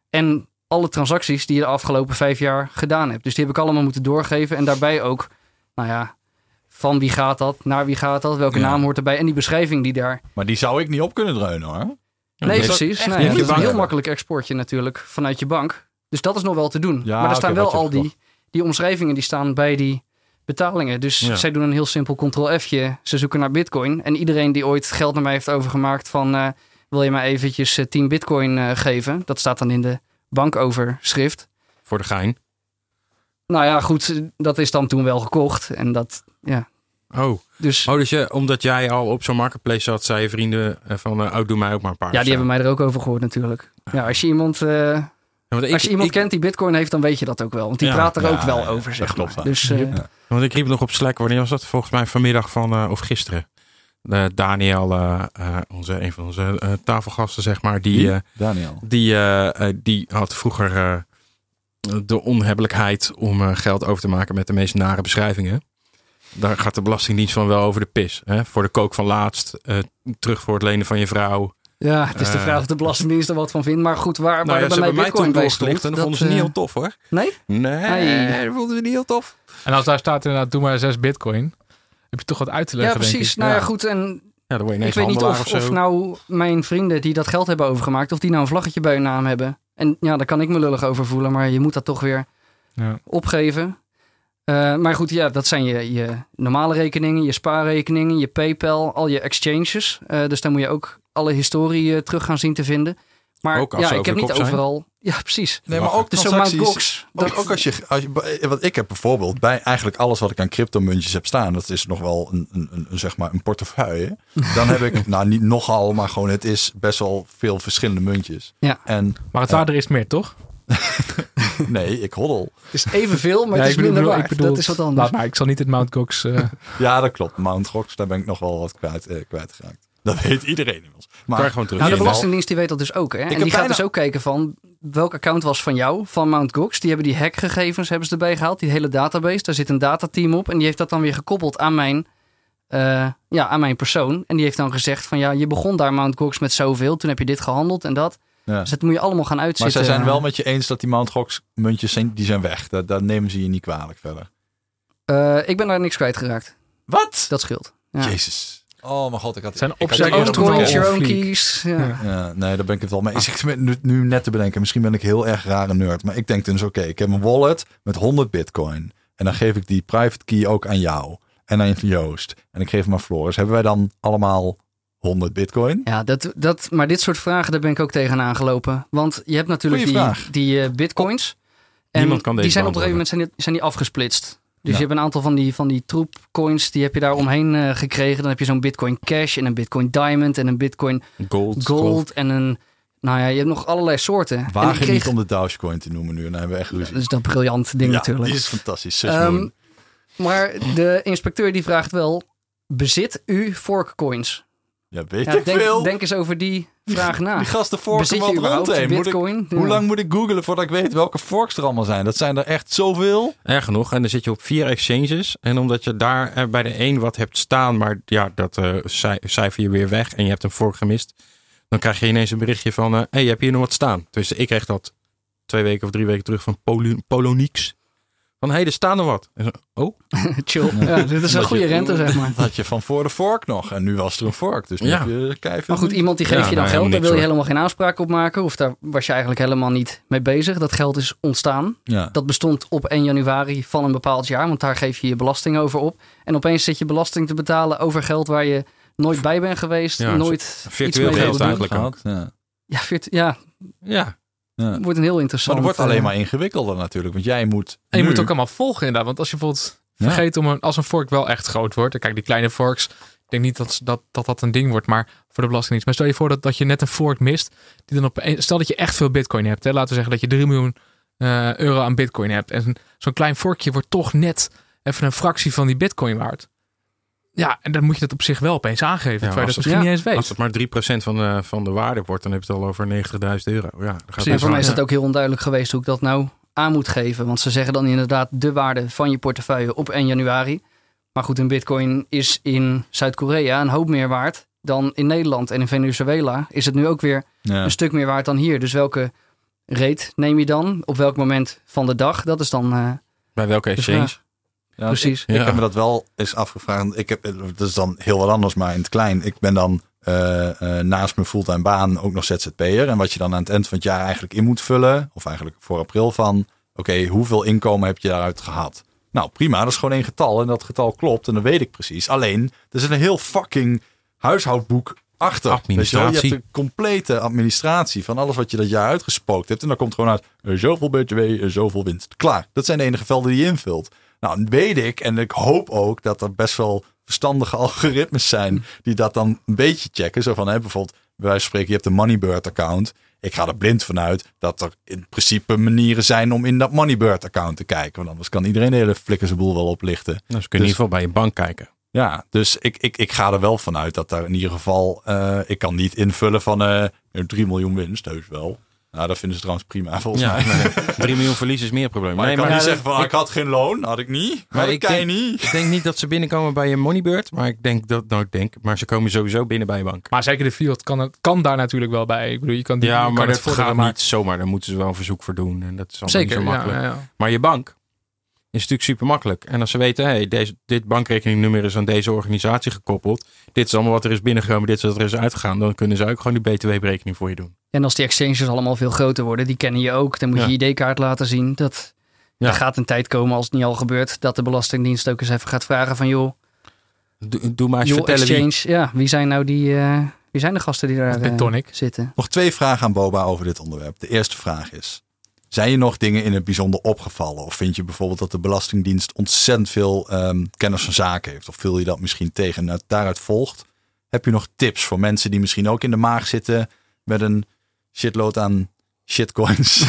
En alle transacties die je de afgelopen vijf jaar gedaan hebt. Dus die heb ik allemaal moeten doorgeven. En daarbij ook, nou ja, van wie gaat dat? Naar wie gaat dat? Welke ja. naam hoort erbij? En die beschrijving die daar... Maar die zou ik niet op kunnen dreunen, hoor. Ja, nee, precies. Nou, ja, het is een heel makkelijk exportje natuurlijk vanuit je bank. Dus dat is nog wel te doen. Ja, maar er staan okay, wel al die, die omschrijvingen die staan bij die betalingen. Dus ja. zij doen een heel simpel control-F'je. Ze zoeken naar bitcoin. En iedereen die ooit geld naar mij heeft overgemaakt van... Uh, wil je mij eventjes uh, tien bitcoin uh, geven? Dat staat dan in de bankoverschrift. Voor de gein? Nou ja, goed. Dat is dan toen wel gekocht. En dat, ja... Oh, dus, oh, dus je, omdat jij al op zo'n marketplace zat, zei je vrienden van, uh, oh, doe mij ook maar een paar. Ja, die hebben mij er ook over gehoord natuurlijk. Ja, als je iemand, uh, ja, ik, als je iemand ik, kent die bitcoin heeft, dan weet je dat ook wel. Want die ja, praat er ja, ook wel ja, over, zeg klopt, maar. Dus, uh, ja. Want ik riep nog op Slack, wanneer was dat? Volgens mij vanmiddag van, uh, of gisteren. Uh, Daniel, uh, uh, onze, een van onze uh, tafelgasten, zeg maar. Die, uh, Daniel. Die, uh, uh, die had vroeger uh, de onhebbelijkheid om uh, geld over te maken met de meest nare beschrijvingen. Daar gaat de Belastingdienst van wel over de pis. Hè? Voor de kook van laatst. Uh, terug voor het lenen van je vrouw. Ja, het is de vraag of de Belastingdienst er wat van vindt. Maar goed, waar, waar nou ja, bij mij Bitcoin bij stond. En dat, dat vonden ze niet heel tof, hoor. Nee? Nee, nee, dat vonden ze niet heel tof. En als daar staat inderdaad, doe maar zes bitcoin. Heb je toch wat uit te leggen, ja, precies. Nou ja, goed. En ja, dan word je ik weet niet of, of, of nou mijn vrienden die dat geld hebben overgemaakt... of die nou een vlaggetje bij hun naam hebben. En ja, daar kan ik me lullig over voelen. Maar je moet dat toch weer ja. opgeven. Uh, maar goed, ja, dat zijn je, je normale rekeningen, je spaarrekeningen, je PayPal, al je exchanges. Uh, dus daar moet je ook alle historie uh, terug gaan zien te vinden. Maar Maar Ook als ja, ze ik heb over de niet kop zijn? overal... Ja, precies. Nee, maar ook Dus zo'n Mount transacties. Gox. Ook, ook als je, als je, wat ik heb bijvoorbeeld bij eigenlijk alles wat ik aan cryptomuntjes heb staan, dat is nog wel een, een, een, een zeg maar een portefeuille. Dan heb ik, nou niet nogal, maar gewoon het is best wel veel verschillende muntjes. Ja. En Maar het Ja. waarde is meer, toch? nee, ik hoddel. Het is evenveel, maar Ja, het is ik bedoel- minder ik waard. bedoel- dat is wat anders. Laat maar, ik zal niet het Mount Gox... eh, Ja, dat klopt. Mount Gox, daar ben ik nog wel wat kwijt, eh, kwijtgeraakt. Dat weet iedereen inmiddels. Maar Kan je gewoon terug. Nou, de in ieder geval- Belastingdienst die weet dat dus ook. Hè? En heb die gaat bijna- dus ook kijken van welk account was van jou, van Mount Gox. Die hebben die hackgegevens hebben ze erbij gehaald, die hele database. Daar zit een datateam op en die heeft dat dan weer gekoppeld aan mijn, uh, ja, aan mijn persoon. En die heeft dan gezegd van ja, je begon daar Mount Gox met zoveel. Toen heb je dit gehandeld en dat. Ja. Dus dat moet je allemaal gaan Maar uitzitten. zij zijn wel met je eens dat die Mount Gox muntjes zijn, die zijn weg. Dat, dat nemen ze je niet kwalijk verder. Uh, ik ben daar niks kwijtgeraakt. Wat? Dat scheelt. Ja. Jezus. Oh mijn god, ik had... Zijn ik had opzet- eerder Own toen coins, al your own fleek. keys. Ja. Ja. Ja, nee, daar ben ik het wel mee eens. Ik ben nu, nu net te bedenken, misschien ben ik heel erg rare nerd. Maar ik denk dus, oké, okay, ik heb een wallet met honderd bitcoin. En dan geef ik die private key ook aan jou. En aan Joost. En ik geef hem aan Floris. Hebben wij dan allemaal honderd bitcoin? Ja, dat, dat, maar dit soort vragen, daar ben ik ook tegenaan gelopen. Want je hebt natuurlijk Goeie die, vraag. die uh, bitcoins. En Niemand kan deze die zijn op een gegeven beantwoorden. moment zijn die, zijn die afgesplitst. Dus Ja. je hebt een aantal van die, van die troepcoins, die heb je daar omheen uh, gekregen. Dan heb je zo'n Bitcoin Cash en een Bitcoin Diamond en een Bitcoin Gold. Gold en een... Nou ja, je hebt nog allerlei soorten. En Waag ik je kreeg- niet om de Dogecoin te noemen nu. Dan hebben we echt ruzie. Dat is dat briljant ding ja, natuurlijk. die is fantastisch. Sus Ehm, Moon. Maar de inspecteur die vraagt wel, bezit u forkcoins? Ja, weet Ja, ik denk, veel. denk eens over die vraag na. Die gasten forken Bezit je wat überhaupt rondheen. Moet ik, Bitcoin? Ja. hoe lang moet ik googlen voordat ik weet welke forks er allemaal zijn? Dat zijn er echt zoveel. Erg genoeg. En dan zit je op vier exchanges. En omdat je daar eh, bij de een wat hebt staan, maar ja, dat uh, cijfer je weer weg en je hebt een fork gemist. Dan krijg je ineens een berichtje van, hé, uh, hey, heb je hier nog wat staan? Dus ik kreeg dat twee weken of drie weken terug van Pol- Polonix. Van, hé, hey, er staan er wat. En zo, oh? Chill. Ja, dit is een Dat goede je- rente, zeg maar. Dat had je van voor de fork nog. En nu was er een fork. Dus nu Ja. heb je keiveel. Maar goed, iemand die geeft Ja, je dan nou, geld, daar helemaal wil je niks, helemaal geen aanspraak op maken. Of daar was je eigenlijk helemaal niet mee bezig. Dat geld is ontstaan. Ja. Dat bestond op één januari van een bepaald jaar. Want daar geef je je belasting over op. En opeens zit je belasting te betalen over geld waar je nooit bij bent geweest. Ja, nooit virtueel iets mee geld hebt eigenlijk gedaan. ook. Ja. Ja, virtu- ja, Ja. Ja. wordt een heel Maar interessant. het wordt alleen eh, maar ingewikkelder natuurlijk. Want jij moet En je nu- moet ook allemaal volgen inderdaad. Want als je bijvoorbeeld Ja. vergeet om een, als een fork wel echt groot wordt. Dan kijk, die kleine forks. Ik denk niet dat dat, dat dat een ding wordt, maar voor de belastingdienst. Maar stel je voor dat, dat je net een fork mist. Die dan op, stel dat je echt veel bitcoin hebt. Hè, laten we zeggen dat je drie miljoen uh, euro aan bitcoin hebt. En zo'n klein forkje wordt toch net even een fractie van die bitcoin waard. Ja, en dan moet je dat op zich wel opeens aangeven. Ja, terwijl je dat als het- misschien ja, niet eens weet. Als het maar drie procent van de, van de waarde wordt, dan heb je het al over negentigduizend euro. Ja, dat gaat En best voor mij is wel- het ook heel onduidelijk geweest hoe ik dat nou aan moet geven. Want ze zeggen dan inderdaad de waarde van je portefeuille op één januari. Maar goed, een bitcoin is in Zuid-Korea een hoop meer waard dan in Nederland. En in Venezuela is het nu ook weer Ja. een stuk meer waard dan hier. Dus welke rate neem je dan? Op welk moment van de dag? Dat is dan uh, Bij welke exchange? vraag. Ja, precies. Ik, ik Ja. heb me dat wel eens afgevraagd. Ik heb, dat is dan heel wat anders, maar in het klein. Ik ben dan uh, uh, naast mijn fulltime baan ook nog Z Z P'er. En wat je dan aan het eind van het jaar eigenlijk in moet vullen, of eigenlijk voor april van, oké, okay, hoeveel inkomen heb je daaruit gehad? Nou prima, dat is gewoon één getal en dat getal klopt en dan weet ik precies. Alleen, er zit een heel fucking huishoudboek achter. Administratie. Weet je, wel? Je hebt de complete administratie van alles wat je dat jaar uitgespookt hebt. En dan komt gewoon uit, uh, zoveel B T W, uh, zoveel winst. Klaar, dat zijn de enige velden die je invult. Nou, weet ik en ik hoop ook dat er best wel verstandige algoritmes zijn die dat dan een beetje checken. Zo van, hè, bijvoorbeeld, bij wijze van spreken, je hebt een Moneybird account. Ik ga er blind vanuit dat er in principe manieren zijn om in dat Moneybird account te kijken. Want anders kan iedereen de hele flikkersboel wel oplichten. Nou, ze kunnen Dus- in ieder geval bij je bank kijken. Ja, dus ik, ik, ik ga er wel vanuit dat daar in ieder geval, uh, ik kan niet invullen van uh, drie miljoen winst, heus wel. Nou, dat vinden ze trouwens prima volgens Ja, mij. nee, drie miljoen verlies is meer een probleem. Maar Nee, ik kan maar niet ja, zeggen van, ik- ik had geen loon, had ik niet. Maar dat ik kan je denk- niet. Ik denk niet dat ze binnenkomen bij je Moneybird, maar ik denk dat, nou ik denk, maar ze komen sowieso binnen bij je bank. Maar zeker de fiat kan, het, kan daar natuurlijk wel bij. Ik bedoel, je kan die, je Ja, kan maar het dat vorderen, gaat maar- niet zomaar. Daar moeten ze wel een verzoek voor doen. En dat is allemaal Zeker, niet zo ja, makkelijk. ja, ja. Maar je bank is natuurlijk super makkelijk. En als ze weten, hey, deze, dit bankrekeningnummer is aan deze organisatie gekoppeld. Dit is allemaal wat er is binnengekomen, dit is wat er is uitgegaan. Dan kunnen ze ook gewoon die B T W-berekening voor je doen. En als die exchanges allemaal veel groter worden, die kennen je ook. Dan moet je Ja. je I D-kaart laten zien. Dat, Ja. Er gaat een tijd komen, als het niet al gebeurt, dat de Belastingdienst ook eens even gaat vragen van joh, Doe, doe maar eens joh vertellen wie... exchange, ja, wie zijn nou die, uh, Wie zijn de gasten die daar uh, zitten? Nog twee vragen aan Boba over dit onderwerp. De eerste vraag is, zijn je nog dingen in het bijzonder opgevallen? Of vind je bijvoorbeeld dat de Belastingdienst ontzettend veel um, kennis van zaken heeft? Of vul je dat misschien tegen? En daaruit volgt, heb je nog tips voor mensen die misschien ook in de maag zitten met een shitload aan shitcoins?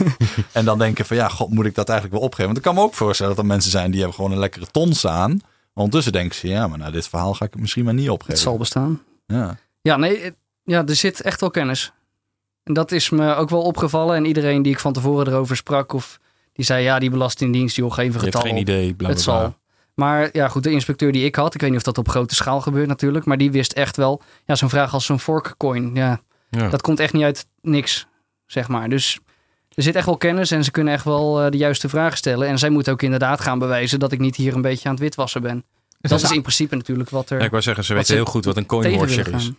En dan denken van ja, god, moet ik dat eigenlijk wel opgeven? Want ik kan me ook voorstellen dat er mensen zijn die hebben gewoon een lekkere ton staan. Ondertussen denken ze, ja, maar nou, dit verhaal ga ik misschien maar niet opgeven. Het zal bestaan. Ja, ja nee, ja, er zit echt wel kennis. En dat is me ook wel opgevallen. En iedereen die ik van tevoren erover sprak, of die zei, ja, die Belastingdienst, joh, geef een getal. Je hebt geen idee, bla, bla, bla. Het zal. Maar ja, goed, de inspecteur die ik had, ik weet niet of dat op grote schaal gebeurt natuurlijk, maar die wist echt wel, ja, zo'n vraag als zo'n forkcoin, ja, ja, dat komt echt niet uit niks, zeg maar. Dus er zit echt wel kennis en ze kunnen echt wel uh, de juiste vragen stellen. En zij moeten ook inderdaad gaan bewijzen dat ik niet hier een beetje aan het witwassen ben. Is dat, dat is in principe natuurlijk wat er... Ja, ik wou zeggen, ze weten heel goed wat een coinwatcher is.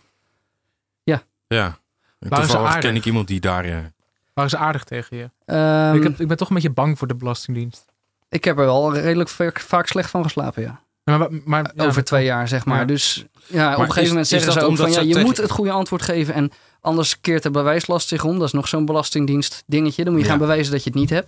Ja. Ja. Toevallig ken ik iemand die daar... Ja. Waren ze aardig tegen je? Um, ik, heb, ik ben toch een beetje bang voor de Belastingdienst. Ik heb er wel redelijk vaak, vaak slecht van geslapen, ja. Maar, maar, maar, ja, Over twee jaar, zeg maar. Ja. Dus ja, maar op een gegeven is, moment zeggen ze ook van, ja, je tegen... moet het goede antwoord geven en anders keert de bewijslast zich om. Dat is nog zo'n Belastingdienst dingetje. Dan moet je ja. gaan bewijzen dat je het niet hebt.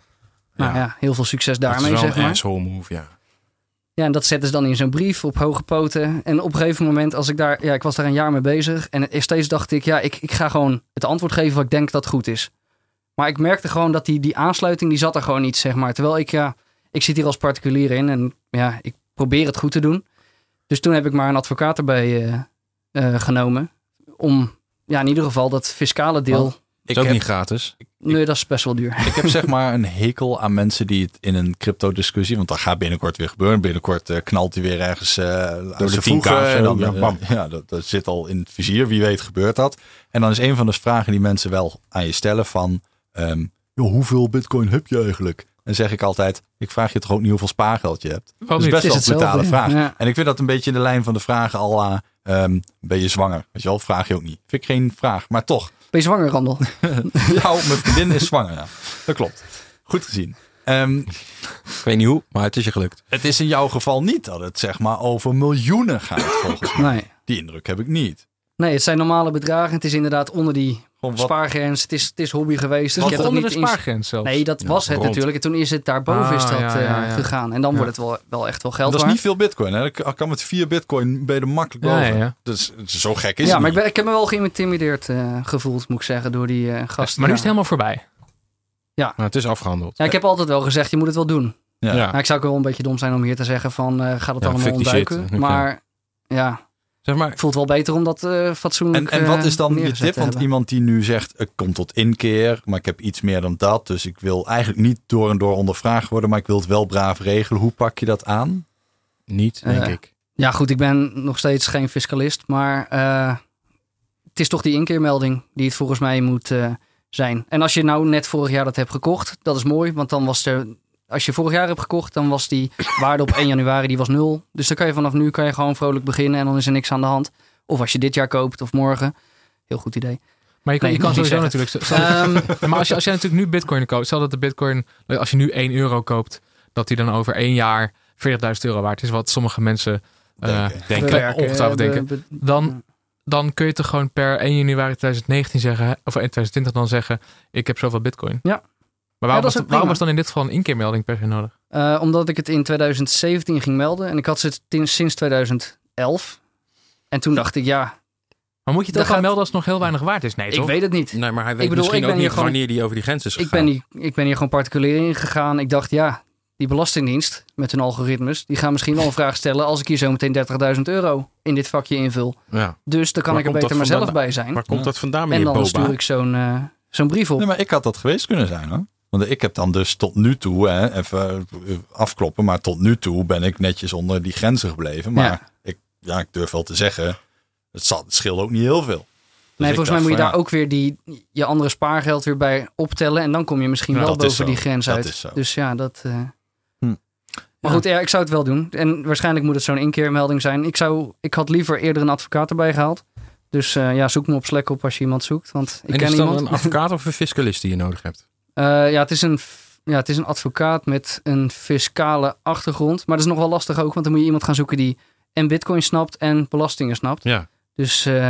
Nou ja, ja heel veel succes daarmee, zeg maar. Dat is wel een asshole move, ja. Ja, en dat zetten ze dan in zo'n brief op hoge poten. En op een gegeven moment, als ik daar... Ja, ik was daar een jaar mee bezig. En steeds dacht ik, ja, ik, ik ga gewoon het antwoord geven wat ik denk dat goed is. Maar ik merkte gewoon dat die, die aansluiting, die zat er gewoon niet, zeg maar. Terwijl ik, ja, ik zit hier als particulier in. En ja, ik probeer het goed te doen. Dus toen heb ik maar een advocaat erbij uh, uh, genomen. Om, ja, in ieder geval dat fiscale deel... Oh, is ook heb, niet gratis. Nee, dat is best wel duur. Ik heb zeg maar een hekel aan mensen die het in een crypto-discussie... want dat gaat binnenkort weer gebeuren. Binnenkort uh, knalt hij weer ergens uh, door de tien K. En dan, ja, bam. Ja, dat, dat zit al in het vizier. Wie weet gebeurt dat. En dan is een van de vragen die mensen wel aan je stellen van... Um, joh, hoeveel bitcoin heb je eigenlijk? Dan zeg ik altijd, ik vraag je toch ook niet hoeveel spaargeld je hebt. Dat is best wel een brutale vraag. Ja. En ik vind dat een beetje in de lijn van de vragen al aan... Um, ben je zwanger? Weet je wel, vraag je ook niet. Vind ik geen vraag, maar toch... Ben je zwanger, Randel? Ja, mijn vriendin is zwanger, ja. Dat klopt. Goed gezien. Um, ik weet niet hoe, maar het is je gelukt. Het is in jouw geval niet dat het zeg maar over miljoenen gaat, volgens mij. Nee. Die indruk heb ik niet. Nee, het zijn normale bedragen. Het is inderdaad onder die spaargrens. Het is, het is hobby geweest. Dus ik onder de spaargrens zelfs? Nee, dat ja, was het rond. natuurlijk. En toen is het daarboven ah, is dat ja, ja, ja. Uh, gegaan. En dan ja. wordt het wel, wel echt wel geld Dat waard. is niet veel bitcoin. Hè? Ik kan met vier bitcoin ben je er makkelijk boven. Ja, ja, ja. Dus zo gek is ja, het maar niet. ik, ben, ik heb me wel geïntimideerd uh, gevoeld, moet ik zeggen, door die uh, gasten. Maar nu is het helemaal voorbij. Ja. Maar het is afgehandeld. Ja, ik heb altijd wel gezegd, je moet het wel doen. Ja. Ja. Nou, ik zou ook wel een beetje dom zijn om hier te zeggen van, uh, ga het ja, allemaal ontduiken. Okay. Maar ja... Zeg maar, het voelt wel beter om dat uh, fatsoenlijk En, en wat is dan je tip? Want hebben. iemand die nu zegt, ik kom tot inkeer, maar ik heb iets meer dan dat. Dus ik wil eigenlijk niet door en door ondervraagd worden, maar ik wil het wel braaf regelen. Hoe pak je dat aan? Niet, denk uh, ik. Ja goed, ik ben nog steeds geen fiscalist, maar uh, het is toch die inkeermelding die het volgens mij moet uh, zijn. En als je nou net vorig jaar dat hebt gekocht, dat is mooi, want dan was er... Als je vorig jaar hebt gekocht, dan was die waarde op één januari die was nul. Dus dan kan je vanaf nu kan je gewoon vrolijk beginnen en dan is er niks aan de hand. Of als je dit jaar koopt of morgen. Heel goed idee. Maar je kan, nee, je kan sowieso natuurlijk... Um, maar als je, als je natuurlijk nu bitcoin koopt, stel dat de bitcoin, als je nu één euro koopt, dat die dan over één jaar veertigduizend euro waard is. Wat sommige mensen uh, denken, denken ongetwijfeld denken. Dan, dan kun je toch gewoon per één januari twintig negentien zeggen, of twintig twintig dan zeggen, ik heb zoveel bitcoin. Ja. Maar waarom, ja, was, waarom was dan in dit geval een inkeermelding per se nodig? Uh, omdat ik het in twintig zeventien ging melden. En ik had het sinds twintig elf. En toen dacht ik, ja... Maar moet je het ook gaan melden als het nog heel weinig waard is? Nee, toch? Ik weet het niet. Nee, maar hij weet ik bedoel, misschien ik ben ook niet gewoon, wanneer die over die grens is gegaan. Ik ben, die, ik ben hier gewoon particulier ingegaan. Ik dacht, ja, die Belastingdienst met hun algoritmes... die gaan misschien wel een vraag stellen... als ik hier zo meteen dertigduizend euro in dit vakje invul. Ja. Dus dan kan maar ik er beter maar zelf bij zijn. Waar komt ja. dat vandaan, meneer Boba? En dan Boba? Stuur ik zo'n, uh, zo'n brief op. Nee, maar ik had dat geweest kunnen zijn, hoor. Want ik heb dan dus tot nu toe, hè, even afkloppen, maar tot nu toe ben ik netjes onder die grenzen gebleven. Maar ja. Ik, ja, ik durf wel te zeggen, het, zal, het scheelt ook niet heel veel. Dus nee, volgens mij moet je daar ja, ook weer die, je andere spaargeld weer bij optellen. En dan kom je misschien ja, wel boven die grens uit. Is zo. Dus ja, dat... Uh... Hm. Maar ja. goed, ja, ik zou het wel doen. En waarschijnlijk moet het zo'n inkeermelding zijn. Ik, zou, ik had liever eerder een advocaat erbij gehaald. Dus uh, ja, zoek me op Slack op als je iemand zoekt. Want ik en ken is dan iemand. een advocaat of een fiscalist die je nodig hebt? Uh, ja, het is een, ja, het is een advocaat met een fiscale achtergrond. Maar dat is nog wel lastig ook, want dan moet je iemand gaan zoeken die en bitcoin snapt en belastingen snapt. Ja. Dus uh,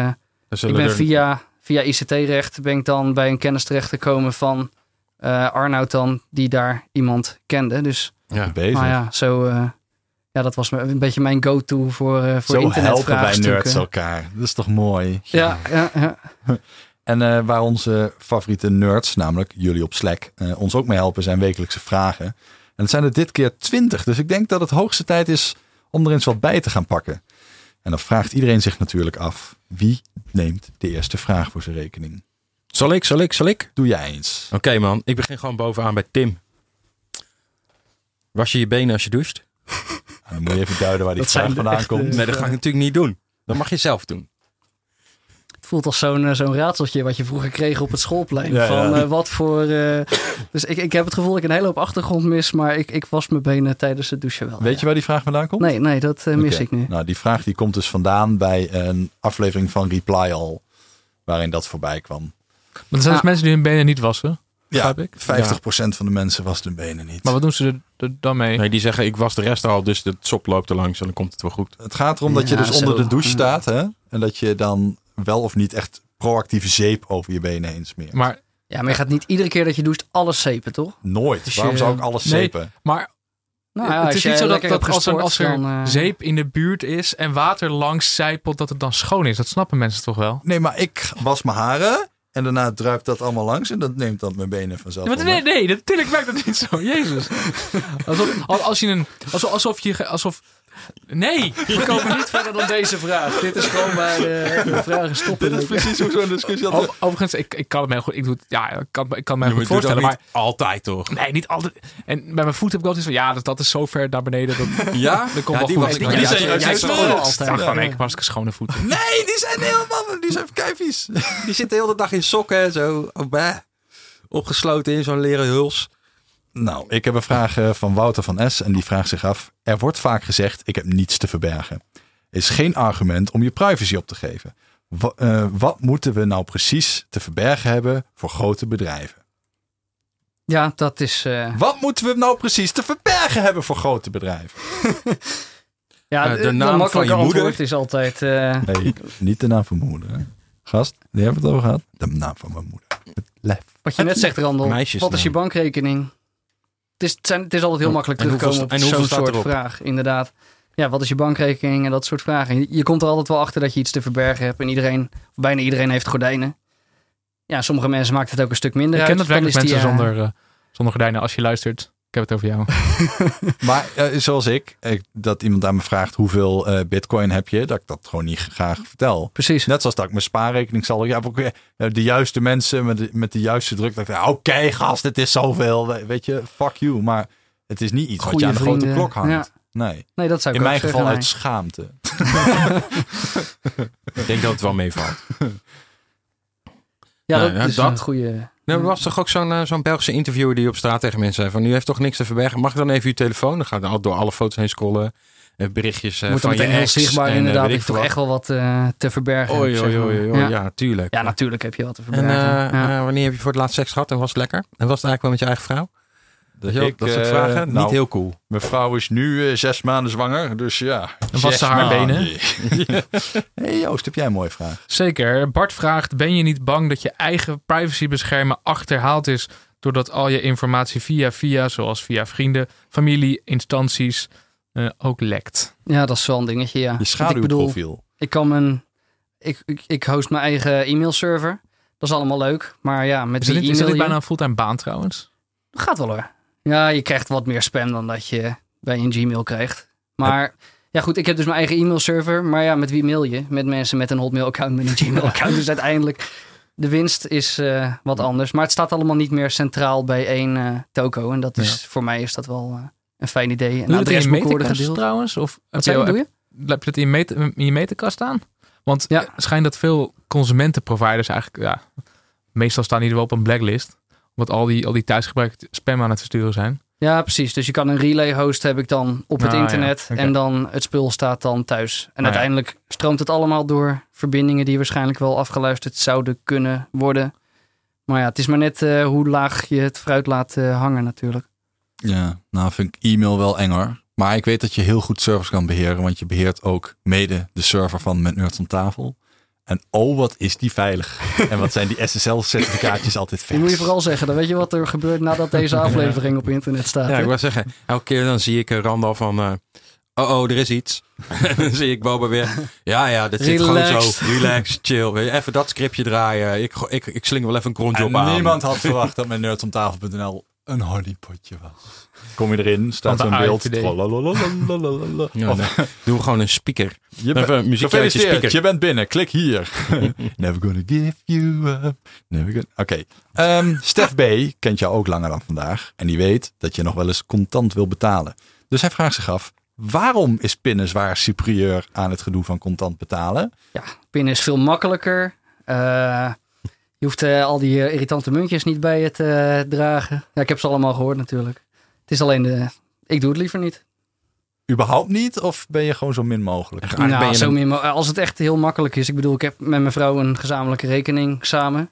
Er Ik ben er... via, via I C T-recht ben ik dan bij een kennis terechtgekomen van uh, Arnoud dan, die daar iemand kende. Dus Ja. Bezig. nou ja, zo, uh, ja, dat was een beetje mijn go-to voor, uh, voor Zo helpen wij internetvraagstukken. nerds elkaar. Dat is toch mooi? Ja, ja, ja. En uh, waar onze favoriete nerds, namelijk jullie op Slack, uh, ons ook mee helpen, zijn wekelijkse vragen. En het zijn er dit keer twintig. Dus ik denk dat het hoogste tijd is om er eens wat bij te gaan pakken. En dan vraagt iedereen zich natuurlijk af, wie neemt de eerste vraag voor zijn rekening? Zal ik, zal ik, zal ik? Doe jij eens. Oké okay, man, ik begin gewoon bovenaan bij Tim. Was je je benen als je doucht? Dan moet je even duiden waar die Dat vraag zijn de vandaan echte- komt. Nee, dat ga ik natuurlijk niet doen. Dat mag je zelf doen. Het voelt als zo'n uh, zo'n raadseltje wat je vroeger kreeg op het schoolplein. Ja, van ja. Uh, wat voor... Uh... Dus ik, ik heb het gevoel dat ik een hele hoop achtergrond mis, maar ik, ik was mijn benen tijdens het douchen wel. Weet ja. je waar die vraag vandaan komt? Nee, nee, dat uh, mis Oké. ik nu. Nou, die vraag die komt dus vandaan bij een aflevering van Reply All, waarin dat voorbij kwam. Maar er zijn dus Ah. mensen die hun benen niet wassen. Ja, Begrijp ik? vijftig procent van de mensen wast hun benen niet. Maar wat doen ze er, er dan mee? Nee, die zeggen ik was de rest al, dus de sop loopt er langs en dan komt het wel goed. Het gaat erom dat je Ja, dus onder zo. de douche staat, hè? En dat je dan wel of niet echt proactieve zeep over je benen heen smeert. Maar, Ja, maar je gaat niet iedere keer dat je doucht alles zepen, toch? Nooit. Dus Waarom je- zou ik alles Nee. zeepen? maar Nou ja, het als is jij niet zo dat, lekker dat hebt als er, gesport, als er dan, uh, zeep in de buurt is en water langs zijpelt, dat het dan schoon is. Dat snappen mensen toch wel? Nee, maar ik was mijn haren en daarna druipt dat allemaal langs en dat neemt dan mijn benen vanzelf Ja, maar wel nee, weg. nee, natuurlijk werkt dat niet zo. Jezus. Alsof, als, als je een... Alsof, alsof je... ge- Alsof, nee. We komen niet verder dan deze vraag. Dit is gewoon bij de, de vragen stoppen. Dit is precies hoe zo'n discussie O- altijd... overigens, ik, ik kan het mij goed... Ik, doe het, ja, ik kan, ik kan me Je goed moet het ook voorstellen, maar... niet altijd toch? Nee, niet altijd. En bij mijn voet heb ik altijd van... Ja, dat, dat is zo ver naar beneden. Dat, Ja? dat komt Ja, wel die goed. was- Ik- die ja, zijn ja, juist ja, zo ja, goed. ja, Altijd. ja, gewoon, nee, ik heb hartstikke schone voeten. Nee, die zijn helemaal... Die zijn kei vies. Die zit de hele dag in sokken en zo. Oh, bah. Opgesloten in zo'n leren huls. Nou, ik heb een vraag eh, van Wouter van S. En die vraagt zich af. Er wordt vaak gezegd, ik heb niets te verbergen. Is geen argument om je privacy op te geven. Wa- eh, wat moeten we nou precies te verbergen hebben voor grote bedrijven? Ja, dat is... Uh, Wat moeten we nou precies te verbergen hebben voor grote bedrijven? ja, Uh, de de naam van makkelijke je moeder. antwoord is altijd... Uh, Nee, niet de naam van mijn moeder. Hè? Gast, die hebben we het over gehad. De naam van mijn moeder. Het lef. wat je net zegt, Randel. Meisjesnaam. Wat is je bankrekening? Het is, het, zijn, het is altijd heel makkelijk En terugkomen hoeveel- op en hoeveel zo'n staat soort erop? vraag. Inderdaad. Ja, wat is je bankrekening en dat soort vragen. Je, je komt er altijd wel achter dat je iets te verbergen hebt. En iedereen, of bijna iedereen heeft gordijnen. Ja, sommige mensen maakt het ook een stuk minder Ik uit. ken Dan daadwerkelijk is die, mensen uh, zonder, uh, zonder gordijnen. Als je luistert, ik heb het over jou. Maar eh, zoals ik, eh, dat iemand aan me vraagt hoeveel eh, bitcoin heb je, dat ik dat gewoon niet graag vertel. Precies. Net zoals dat ik mijn spaarrekening zal. Ja, ook, eh, de juiste mensen met de, met de juiste druk. Dat ik denk, oké gast, het is zoveel. We- Weet je, fuck you. Maar het is niet iets wat je Goeie aan de grote vrienden. klok hangt. Ja. Nee, Nee, dat zou ik in ook mijn zeggen, geval nee. uit schaamte. Ik denk dat het wel meevalt. Ja, Nou, dat ja, is dat. een goede... Nou, er was toch ook zo'n uh, zo'n Belgische interviewer die op straat tegen mensen zei van, u heeft toch niks te verbergen? Mag ik dan even uw telefoon? Dan gaat hij al door alle foto's heen scrollen. Uh, berichtjes uh, Moet dan van je meteen heel ex. zichtbaar en, uh, inderdaad. weet Ik ik toch veel echt wel wat uh, te verbergen. Oei, zeg oei, maar. oei, oei. Ja. Ja, tuurlijk. Ja, natuurlijk heb je wat te En verbergen. uh, ja. uh, wanneer heb je voor het laatst seks gehad en was het lekker? En was het eigenlijk wel met je eigen vrouw? Dat, je ook, Ik, dat soort eh, vragen? nou, Niet heel cool. Mijn vrouw is nu uh, zes maanden zwanger. Dus ja. En was zes ze haar maanden. benen? Hey Joost, heb jij een mooie vraag? Zeker. Bart vraagt, ben je niet bang dat je eigen privacy beschermen achterhaald is doordat al je informatie via via, zoals via vrienden, familie, instanties, uh, ook lekt? ja, dat is wel een dingetje, ja. Je Want ik bedoel, schaduwprofiel. ik kan mijn... Ik, ik, ik host mijn eigen e-mailserver. Dat is allemaal leuk. Maar ja, met Is dat die niet, is dat e-mail... niet je- bijna een fulltime baan trouwens? Gaat wel hoor. Ja, je krijgt wat meer spam dan dat je bij een Gmail krijgt. Maar ja goed, ik heb dus mijn eigen e-mailserver. Maar ja, met wie mail je? Met mensen met een Hotmail-account, met een Gmail-account. Dus uiteindelijk, de winst is uh, wat anders. Maar het staat allemaal niet meer centraal bij één uh, toko. En dat is, Ja. voor mij is dat wel uh, een fijn idee. Een Doe je dat in je adresboeken worden meterkast gedeeld. trouwens? Of heb Wat je, zei je, heb, doe je? heb je dat in je, meter, in je meterkast aan? Want Ja. het schijnt dat veel consumentenproviders eigenlijk, ja, meestal staan die er wel op een blacklist. Omdat al die, al die thuisgebruikte spam aan het versturen zijn. Ja, precies. Dus je kan een relay host heb ik dan op het Ah, internet. ja. Oké. En dan het spul staat dan thuis. En ja. uiteindelijk stroomt het allemaal door verbindingen die waarschijnlijk wel afgeluisterd zouden kunnen worden. Maar ja, het is maar net uh, hoe laag je het fruit laat uh, hangen natuurlijk. Ja, nou vind ik e-mail wel eng hoor. Maar ik weet dat je heel goed servers kan beheren. Want je beheert ook mede de server van Met Nerds om Tafel. En oh, wat is die veilig. En wat zijn die S S L-certificaatjes altijd vers. Die moet je vooral zeggen. Dan weet je wat er gebeurt nadat deze aflevering op internet staat. Ja, hè? ik wou zeggen, elke keer dan zie ik Randal van... Uh, oh, oh, er is iets. En dan zie ik Boba weer. Ja, ja, dit zit Relaxed. gewoon zo. Relax, chill. Wil je even dat scriptje draaien? Ik, ik, ik sling wel even een grondjob En aan. niemand had verwacht dat mijn nerdsomtafel punt n l een honeypotje was. Kom je erin, staat zo'n beeld. Trolololololololol. Ja, Of- nee. Doe gewoon een speaker. Je Even een bent muziekje uit je gefeliciteerd, speaker. je bent binnen. Klik hier. Never gonna give you up. Never gonna... Oké. Ehm, Stef B. kent jou ook langer dan vandaag. En die weet dat je nog wel eens contant wil betalen. Dus hij vraagt zich af, waarom is pinnen zwaar superieur aan het gedoe van contant betalen? Ja, pinnen is veel makkelijker. Uh, je hoeft uh, al die uh, irritante muntjes niet bij je te uh, dragen. Ja, ik heb ze allemaal gehoord natuurlijk. Het is alleen de... Ik doe het liever niet. Überhaupt niet? Of ben je gewoon zo min mogelijk? Eigenlijk ben Nou, je zo een- min mo- als het echt heel makkelijk is. Ik bedoel, ik heb met mijn vrouw een gezamenlijke rekening samen.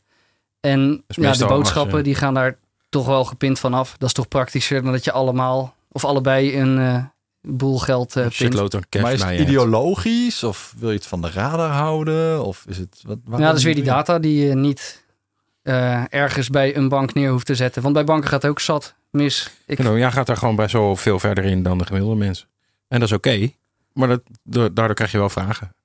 En is ja, de meestal boodschappen als je- die gaan daar toch wel gepind vanaf. Dat is toch praktischer dan dat je allemaal of allebei een uh, boel geld uh, Een pint. shitload aan cash Maar is bij het je hebt. ideologisch? Of wil je het van de radar houden? Of is het... Wat, Ja, dat is weer die data die je niet uh, ergens bij een bank neer hoeft te zetten. Want bij banken gaat het ook zat mis. Ik, Nou, jij gaat daar gewoon bij zo veel verder in dan de gemiddelde mensen. En dat is oké. Maar dat, daardoor krijg je wel vragen.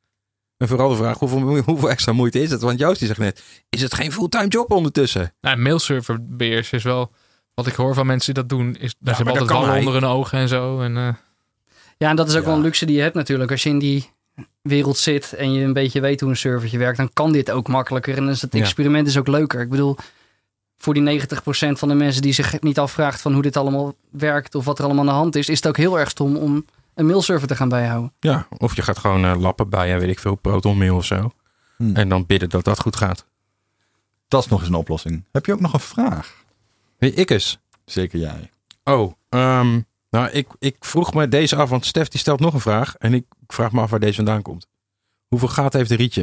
En vooral de vraag, hoeveel, hoeveel extra moeite is het? Want Joost die zegt net, is het geen fulltime job ondertussen? Nou, mailserverbeheers is wel... Wat ik hoor van mensen die dat doen, is maar daar ze dat altijd kan wallen hij. onder hun ogen en zo. En, uh, Ja, en dat is ook Ja. wel een luxe die je hebt natuurlijk. Als je in die wereld zit en je een beetje weet hoe een servertje werkt, dan kan dit ook makkelijker. En dan is het Ja. experiment is ook leuker. Ik bedoel, voor die negentig procent van de mensen die zich niet afvraagt van hoe dit allemaal werkt of wat er allemaal aan de hand is, is het ook heel erg stom om een mailserver te gaan bijhouden. Ja, of je gaat gewoon uh, lappen bij, ja, weet ik veel, ProtonMail of zo. Hm. En dan bidden dat dat goed gaat. Dat is nog eens een oplossing. Heb je ook nog een vraag? Weet ik eens. Zeker jij. Oh, ehm, nou, ik, ik vroeg me deze af, want Stef die stelt nog een vraag. En ik, ik vraag me af waar deze vandaan komt. Hoeveel gaten heeft de Rietje?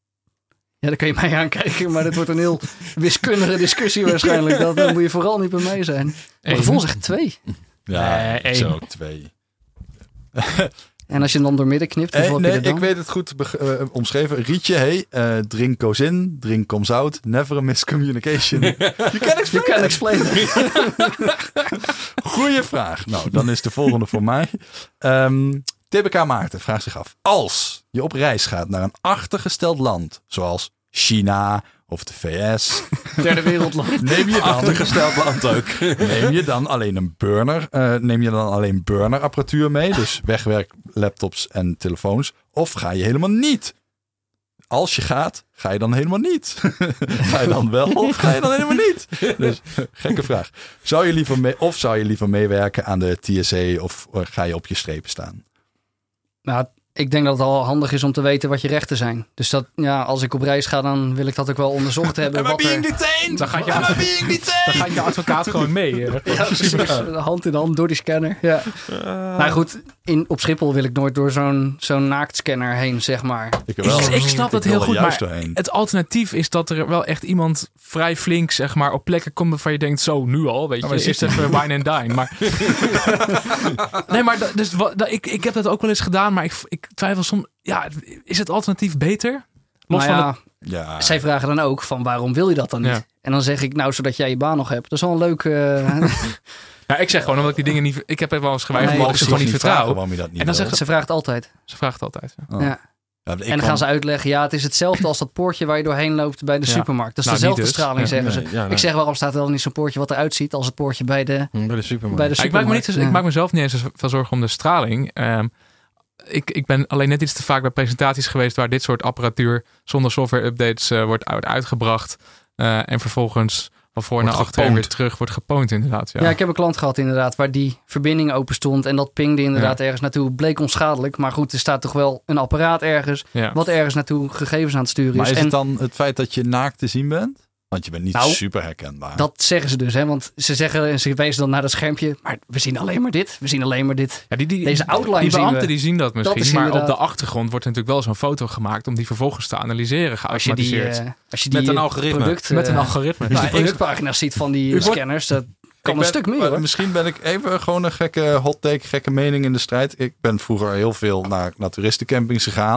Ja, dan kun je mij aankijken, maar dit wordt een heel wiskundige discussie waarschijnlijk. Dat dan moet je vooral niet bij mij zijn. Mijn Eén. gevoel zegt twee. Ja, Nee, ik één. zou ook twee. En als je hem dan door midden knipt, hoeveel Eh, heb je nee, er dan? ik weet het goed beg- eh, omschreven. Rietje, hey, eh, drink goes in, drink comes out, never a miscommunication. You can explain. You can explain. Goeie vraag. Nou, dan is de volgende voor mij. Ehm, T B K Maarten vraagt zich af. Als je op reis gaat naar een achtergesteld land, zoals China of de V S, Derde wereldland. neem je dan, Achtergesteld land ook. neem je dan alleen een burner, eh, neem je dan alleen burnerapparatuur mee, dus wegwerk laptops en telefoons, of ga je helemaal niet? Als je gaat, ga je dan helemaal niet? Ga je dan wel of ga je dan helemaal niet? Dus, gekke vraag. Zou je liever mee, of zou je liever meewerken aan de T S A of ga je op je strepen staan? Nou, ik denk dat het al handig is om te weten wat je rechten zijn. Dus dat, ja, als ik op reis ga, dan wil ik dat ook wel onderzocht hebben. Am I Wat er... being detained? Dan gaat je Am I adv- being dan detained? gaat je advocaat gewoon mee. hè. Ja, precies. Hand in hand door die scanner. Ja. Nou goed, in, op Schiphol wil ik nooit door zo'n zo'n naaktscanner heen, zeg maar. Ik, wel. Ik, ik snap dat wil heel er goed, juist maar doorheen. het alternatief is dat er wel echt iemand vrij flink, zeg maar, op plekken komt waarvan je denkt, zo, nu al, weet je, maar eerst even wine and dine. Maar nee, maar dat- dus, wat- dat- ik, ik heb dat ook wel eens gedaan, maar ik, ik twijfel soms, ja, is het alternatief beter? Los Nou van ja, het, Ja, zij vragen dan ook van waarom wil je dat dan niet? Ja. En dan zeg ik, nou, zodat jij je baan nog hebt. Dat is wel een leuke... eh, ja, ik zeg gewoon omdat ik die dingen niet, ik heb er wel eens geweigerd Nee, omdat ik ze gewoon niet vragen vertrouw. waarom je dat niet En dan wil. zeggen ze vraagt altijd. Ze vraagt altijd. Ja. Oh. Ja. Ja, ik En dan kan- gaan ze uitleggen, ja, het is hetzelfde als dat poortje waar je doorheen loopt bij de Ja. supermarkt. Dat is Nou, dezelfde niet dus. straling, Ja. zeggen ze. Nee, ja, nee. Ik zeg, waarom staat er dan niet zo'n poortje wat eruit ziet als het poortje bij de, Bij de supermarkt. bij de Ja, ik, maak me niet, supermarkt? zo- Ja. ik maak mezelf niet eens veel zorgen om de straling. Ehm, ik, ik ben alleen net iets te vaak bij presentaties geweest waar dit soort apparatuur zonder software updates eh, wordt uit- uitgebracht. eh, en vervolgens van voor Wordt naar achter en gepoond. weer terug wordt gepoond inderdaad. Ja. Ja, ik heb een klant gehad inderdaad waar die verbinding open stond en dat pingde inderdaad ergens naartoe. Bleek onschadelijk, maar goed, er staat toch wel een apparaat ergens Ja. wat ergens naartoe gegevens aan het sturen Maar is. is en het dan het feit dat je naakt te zien bent? Want je bent niet Nou, super herkenbaar. dat zeggen ze dus, hè? Want ze zeggen en ze wijzen dan naar dat schermpje, maar we zien alleen maar dit, we zien alleen maar dit. Ja, die, die, Deze outline die zien beambten we. die zien dat misschien, is maar op inderdaad- de achtergrond wordt natuurlijk wel zo'n foto gemaakt om die vervolgens te analyseren, Als je die, geautomatiseerd. eh, als je die Met een eh, algoritme. product, Met een eh, algoritme. als je Nou, de productpagina's ziet van die Ik word- scanners, dat kan Ik een ben- stuk meer maar hoor. Misschien ben ik even gewoon een gekke hot take, gekke mening in de strijd. Ik ben vroeger heel veel naar, naar toeristencampings gegaan.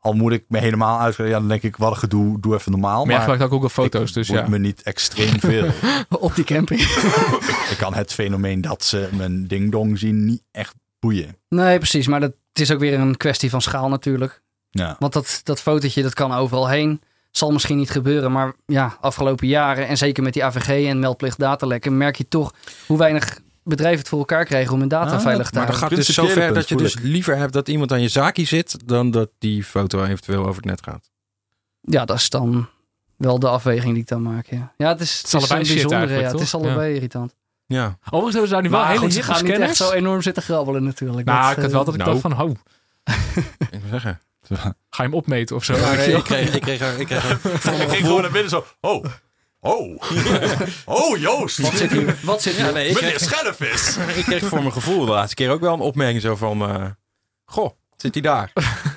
al moet ik me helemaal uitleggen, ja, dan denk ik, wat een gedoe, doe even normaal. Maar jij gebruikt ook Google Foto's, ik dus boeit ja. me niet extreem veel. Op die camping. Ik kan het fenomeen dat ze mijn ding-dong zien niet echt boeien. Nee, precies. Maar dat, het is ook weer een kwestie van schaal natuurlijk. Ja. Want dat, dat fotootje, dat kan overal heen. Zal misschien niet gebeuren, maar ja, afgelopen jaren... en zeker met die A V G en meldplicht datalekken... merk je toch hoe weinig bedrijven het voor elkaar kregen om hun data Ah, veilig te Maar dan houden. gaat het dus zo ver dat je dus voel liever hebt dat iemand aan je zaakje zit... dan dat die foto eventueel over het net gaat. Ja, dat is dan wel de afweging die ik dan maak. Ja, ja het is, het is allebei een shit bijzondere. eigenlijk, Ja, het is toch? allebei irritant. Ja. Overigens hebben ze daar nu wel Maar hele goed, ze hippe gaan niet echt scanners. zo enorm zitten grabbelen natuurlijk. Nou, Dat, ik had wel dat ik nou. dacht van, ho, Ik wil zeggen. ga je hem opmeten of zo? Ja, nee, ik kreeg, ik kreeg, er- ik kreeg er- voor mijn Ik ging gevoel... gewoon naar binnen zo, oh, oh, oh Joost, Wat zit hier? Wat zit hier? Ja, nee, ik, meneer kreeg, Schellevis. ik kreeg voor mijn gevoel de laatste keer ook wel een opmerking zo van... eh, goh, zit hij daar?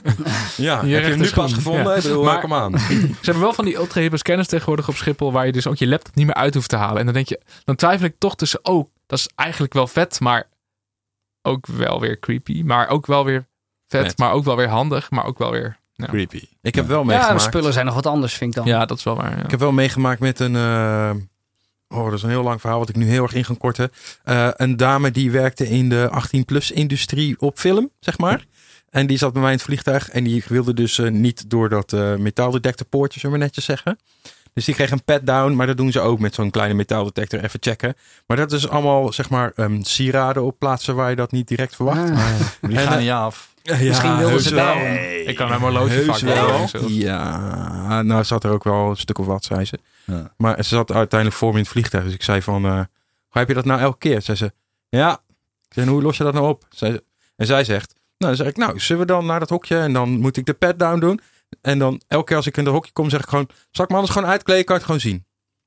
Ja, Hier heb je hem nu rechterschoen. pas gevonden? Ja. Ik bedoel, Maar- kom aan. Ze hebben wel van die ultra hippe scanners tegenwoordig op Schiphol... waar je dus ook je laptop niet meer uit hoeft te halen. En dan denk je, dan twijfel ik toch tussen... oh, dat is eigenlijk wel vet, maar ook wel weer creepy. Maar ook wel weer vet, Vet. maar ook wel weer handig. Maar ook wel weer... Ja, Creepy. Ik heb wel Ja, de meegemaakt... spullen zijn nog wat anders, vind ik dan. ja dat is wel waar. Ja. Ik heb wel meegemaakt met een... eh, oh, dat is een heel lang verhaal wat ik nu heel erg in ga korten. Eh, een dame die werkte in de achttien-plus-industrie op film, zeg maar. En die zat bij mij in het vliegtuig. En die wilde dus eh, niet door dat uh, metaaldetectorpoortje, zullen we netjes zeggen. Dus die kreeg een pat-down. Maar dat doen ze ook met zo'n kleine metaaldetector even checken. Maar dat is allemaal, zeg maar, um, sieraden op plaatsen waar je dat niet direct verwacht. Ah. Die En, gaan eh, niet af. Ja, Misschien wilden heus ze wel. daarom. Ik kan mijn horloge Heus vaak wel. wel. Zo. Ja, nou zat er ook wel een stuk of wat, zei ze. Ja. Maar ze zat uiteindelijk voor me in het vliegtuig. Dus ik zei van, uh, heb je dat nou elke keer? Zei ze, ja. Ik zei, hoe los je dat nou op? Zei ze, en zij zegt, nou dan zeg ik, nou zullen we dan naar dat hokje en dan moet ik de pat down doen. En dan elke keer als ik in dat hokje kom zeg ik gewoon, zal ik me anders gewoon uitkleden, kan je het gewoon zien.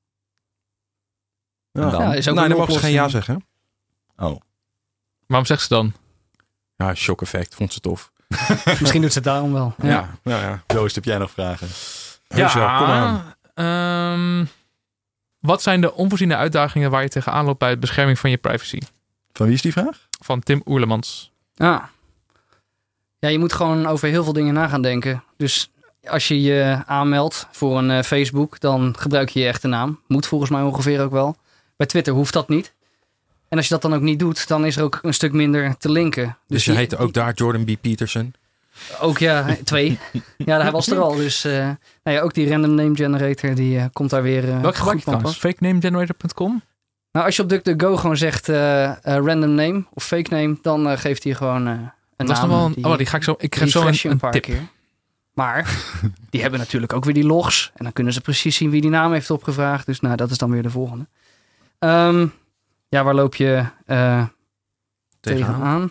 Ja, En dan? Ja, is ook nou, een dan mogen ze geen ja oplossing. zeggen. Oh. Waarom zegt ze dan? Ja, shock effect, vond ze tof. Misschien doet ze het daarom wel. Ja, Ja. ja, ja. Joost, heb jij nog vragen? Heus wel, kom aan. ehm, wat zijn de onvoorziene uitdagingen waar je tegenaan loopt bij de bescherming van je privacy? Van wie is die vraag? Van Tim Oerlemans. Ah. Ja, je moet gewoon over heel veel dingen na gaan denken. Dus als je je aanmeldt voor een uh, Facebook, dan gebruik je je echte naam. Moet volgens mij ongeveer ook wel. Bij Twitter hoeft dat niet. En als je dat dan ook niet doet, dan is er ook een stuk minder te linken. Dus, Dus je die- heette ook daar Jordan B. Peterson. Ook ja, twee. Ja, hij was er al. Dus uh, nou ja, ook die random name generator, die uh, komt daar weer uh, Welke gebruik je goed van trouwens? pas. fake name generator punt com? Nou, als je op DuckDuckGo gewoon zegt uh, uh, random name of fake name, dan uh, geeft hij gewoon uh, een Dat is naam. nog wel een, oh, die ga ik zo. Ik geef zo refresh een, je een paar tip. keer. Maar die hebben natuurlijk ook weer die logs. En dan kunnen ze precies zien wie die naam heeft opgevraagd. Dus nou, dat is dan weer de volgende. Um, ja, waar loop je uh, tegenaan?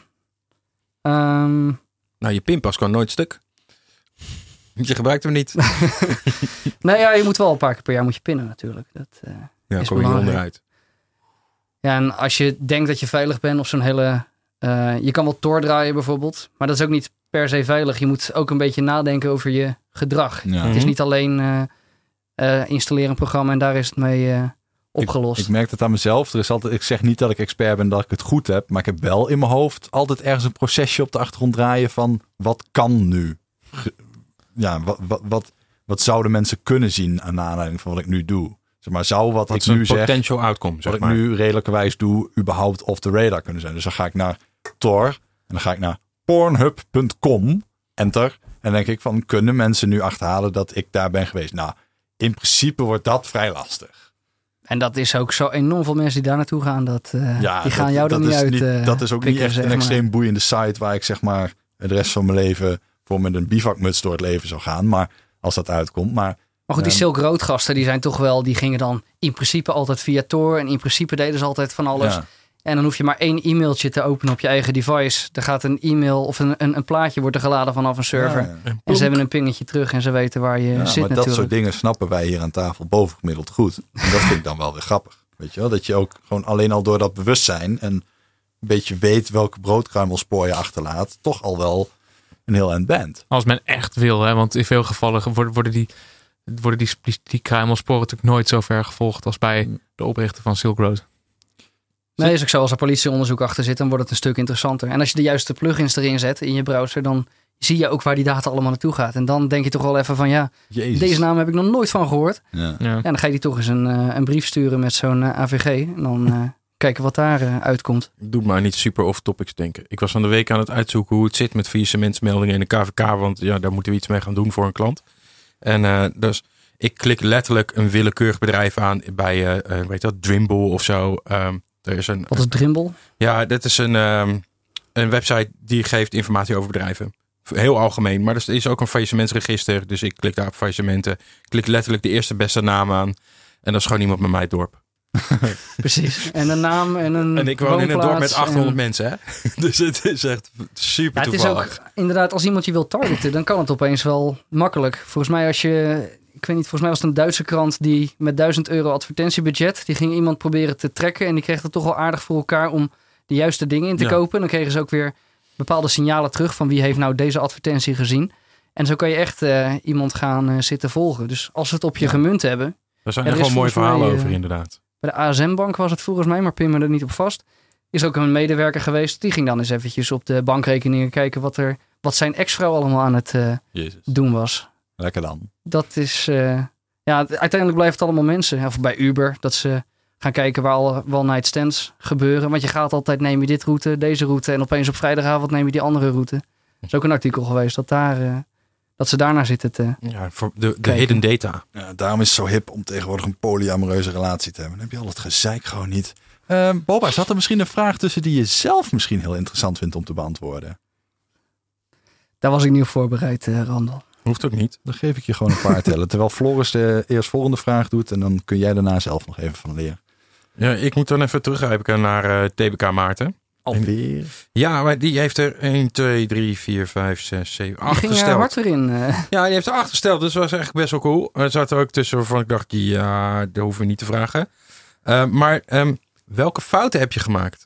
Um, Nou, je pinpas kan nooit stuk. Je gebruikt hem niet. nou ja, je moet wel een paar keer per jaar moet je pinnen natuurlijk. Dat, uh, Ja, Is kom je niet belangrijk. onderuit. ja, en als je denkt dat je veilig bent of zo'n hele... Uh, je kan wel Tor draaien bijvoorbeeld. Maar dat is ook niet per se veilig. Je moet ook een beetje nadenken over je gedrag. Ja. Het is niet alleen uh, uh, installeren een programma en daar is het mee uh, opgelost. Ik, ik merk het aan mezelf. Er is altijd, ik zeg niet dat ik expert ben, dat ik het goed heb. Maar ik heb wel in mijn hoofd altijd ergens een procesje op de achtergrond draaien van wat kan nu? Ge- Ja, wat, wat, wat, wat zouden mensen kunnen zien aan aanleiding van wat ik nu doe? Zeg maar, zou wat Wat ik is een nu zeg, potential outcome, zeg wat ik maar. nu redelijkerwijs doe, überhaupt off the radar kunnen zijn. Dus dan ga ik naar Tor en dan ga ik naar pornhub punt com, enter. En dan denk ik van, kunnen mensen nu achterhalen dat ik daar ben geweest? Nou, in principe wordt dat vrij lastig. En dat is ook zo enorm veel mensen die daar naartoe gaan. Dat, uh, Ja, die gaan dat, jou er dat niet is uit. niet, uh, dat is ook niet pikken, echt zeg een maar. extreem boeiende site waar ik zeg maar de rest van mijn leven voor met een bivakmuts door het leven zou gaan. Maar als dat uitkomt. Maar Maar goed, die Ja. Silk Road gasten, die zijn toch wel, die gingen dan in principe altijd via Tor. En in principe deden ze altijd van alles. ja, En dan hoef je maar één e-mailtje te openen op je eigen device. Er gaat een e-mail of een, een, een plaatje wordt er geladen vanaf een server. ja, ja. En ze hebben een pingetje terug en ze weten waar je Ja, zit maar natuurlijk. dat soort dingen snappen wij hier aan tafel bovengemiddeld goed. En dat vind ik dan wel weer grappig. Weet je wel? Dat je ook gewoon alleen al door dat bewustzijn en een beetje weet welke broodkruimelspoor je achterlaat, toch al wel een heel eind bent. Als men echt wil, hè, want in veel gevallen worden, worden, die, worden die, die, die kruimelsporen natuurlijk nooit zo ver gevolgd als bij de oprichter van Silk Road. Nee, is ook zo. Als er politieonderzoek achter zit, dan wordt het een stuk interessanter. En als je de juiste plugins erin zet in je browser, dan zie je ook waar die data allemaal naartoe gaat. En dan denk je toch wel even van ja, Jezus. deze naam heb ik nog nooit van gehoord. Ja. Ja. Ja, dan ga je die toch eens een, uh, een brief sturen met zo'n uh, A V G. En dan uh, kijken wat daar uh, uitkomt. Doe maar niet super off topics denken. Ik was van de week aan het uitzoeken hoe het zit met faillissementsmeldingen in de K V K. Want ja, daar moeten we iets mee gaan doen voor een klant. En uh, dus ik klik letterlijk een willekeurig bedrijf aan bij, uh, weet je dat, Drimble of zo. Um, er is een, Wat is Drimble? Ja, dat is een, um, een website die geeft informatie over bedrijven. Heel algemeen, maar er is ook een faillissementsregister. Dus ik klik daar op faillissementen. Klik letterlijk de eerste beste naam aan. En dat is gewoon iemand met mij dorp. Precies. En een naam en een En ik woon in een dorp met achthonderd en... mensen, hè? Dus het is echt super ja, het is toevallig. ook, inderdaad, als iemand je wil targeten, dan kan het opeens wel makkelijk. Volgens mij als je, ik weet niet, volgens mij was het een Duitse krant die met duizend euro advertentiebudget, die ging iemand proberen te trekken en die kreeg het toch wel aardig voor elkaar om de juiste dingen in te Ja. kopen. Dan kregen ze ook weer bepaalde signalen terug van wie heeft nou deze advertentie gezien. En zo kan je echt uh, iemand gaan uh, zitten volgen. Dus als ze het op je Ja. gemunt hebben. Daar zijn Ja, echt er wel is mooie volgens verhalen mij, over, uh, inderdaad. Bij de A S M-bank was het volgens mij, maar pin me er niet op vast. Is ook een medewerker geweest. Die ging dan eens eventjes op de bankrekeningen kijken wat, er, wat zijn ex-vrouw allemaal aan het uh, Jezus. doen was. Lekker dan. Dat is, uh, ja, uiteindelijk blijft het allemaal mensen. Of bij Uber, dat ze gaan kijken waar al one-night stands gebeuren. Want je gaat altijd, neem je dit route, deze route. En opeens op vrijdagavond neem je die andere route. Er is ook een artikel geweest dat, daar, uh, dat ze daarnaar zitten te Ja, voor de, de Kijken. hidden data. Ja, daarom is het zo hip om tegenwoordig een polyamoreuze relatie te hebben. Dan heb je al het gezeik gewoon niet. Uh, Boba, zat er misschien een vraag tussen die je zelf misschien heel interessant vindt om te beantwoorden? Daar was ik niet op voorbereid, uh, Randal. Hoeft ook niet. Dan geef ik je gewoon een paar tellen. Terwijl Floris de eerstvolgende vraag doet. En dan kun jij daarna zelf nog even van leren. Ja, ik moet dan even teruggrijpen naar uh, T B K Maarten. Alweer? Ja, maar die heeft er één, twee, drie, vier, vijf, zes, zeven, Die acht ging uh, gesteld. hard erin. Uh. Ja, die heeft er acht gesteld. Dus dat was eigenlijk best wel cool. Er zat er ook tussen waarvan ik dacht, ja, dat hoeven we niet te vragen. Uh, maar um, welke fouten heb je gemaakt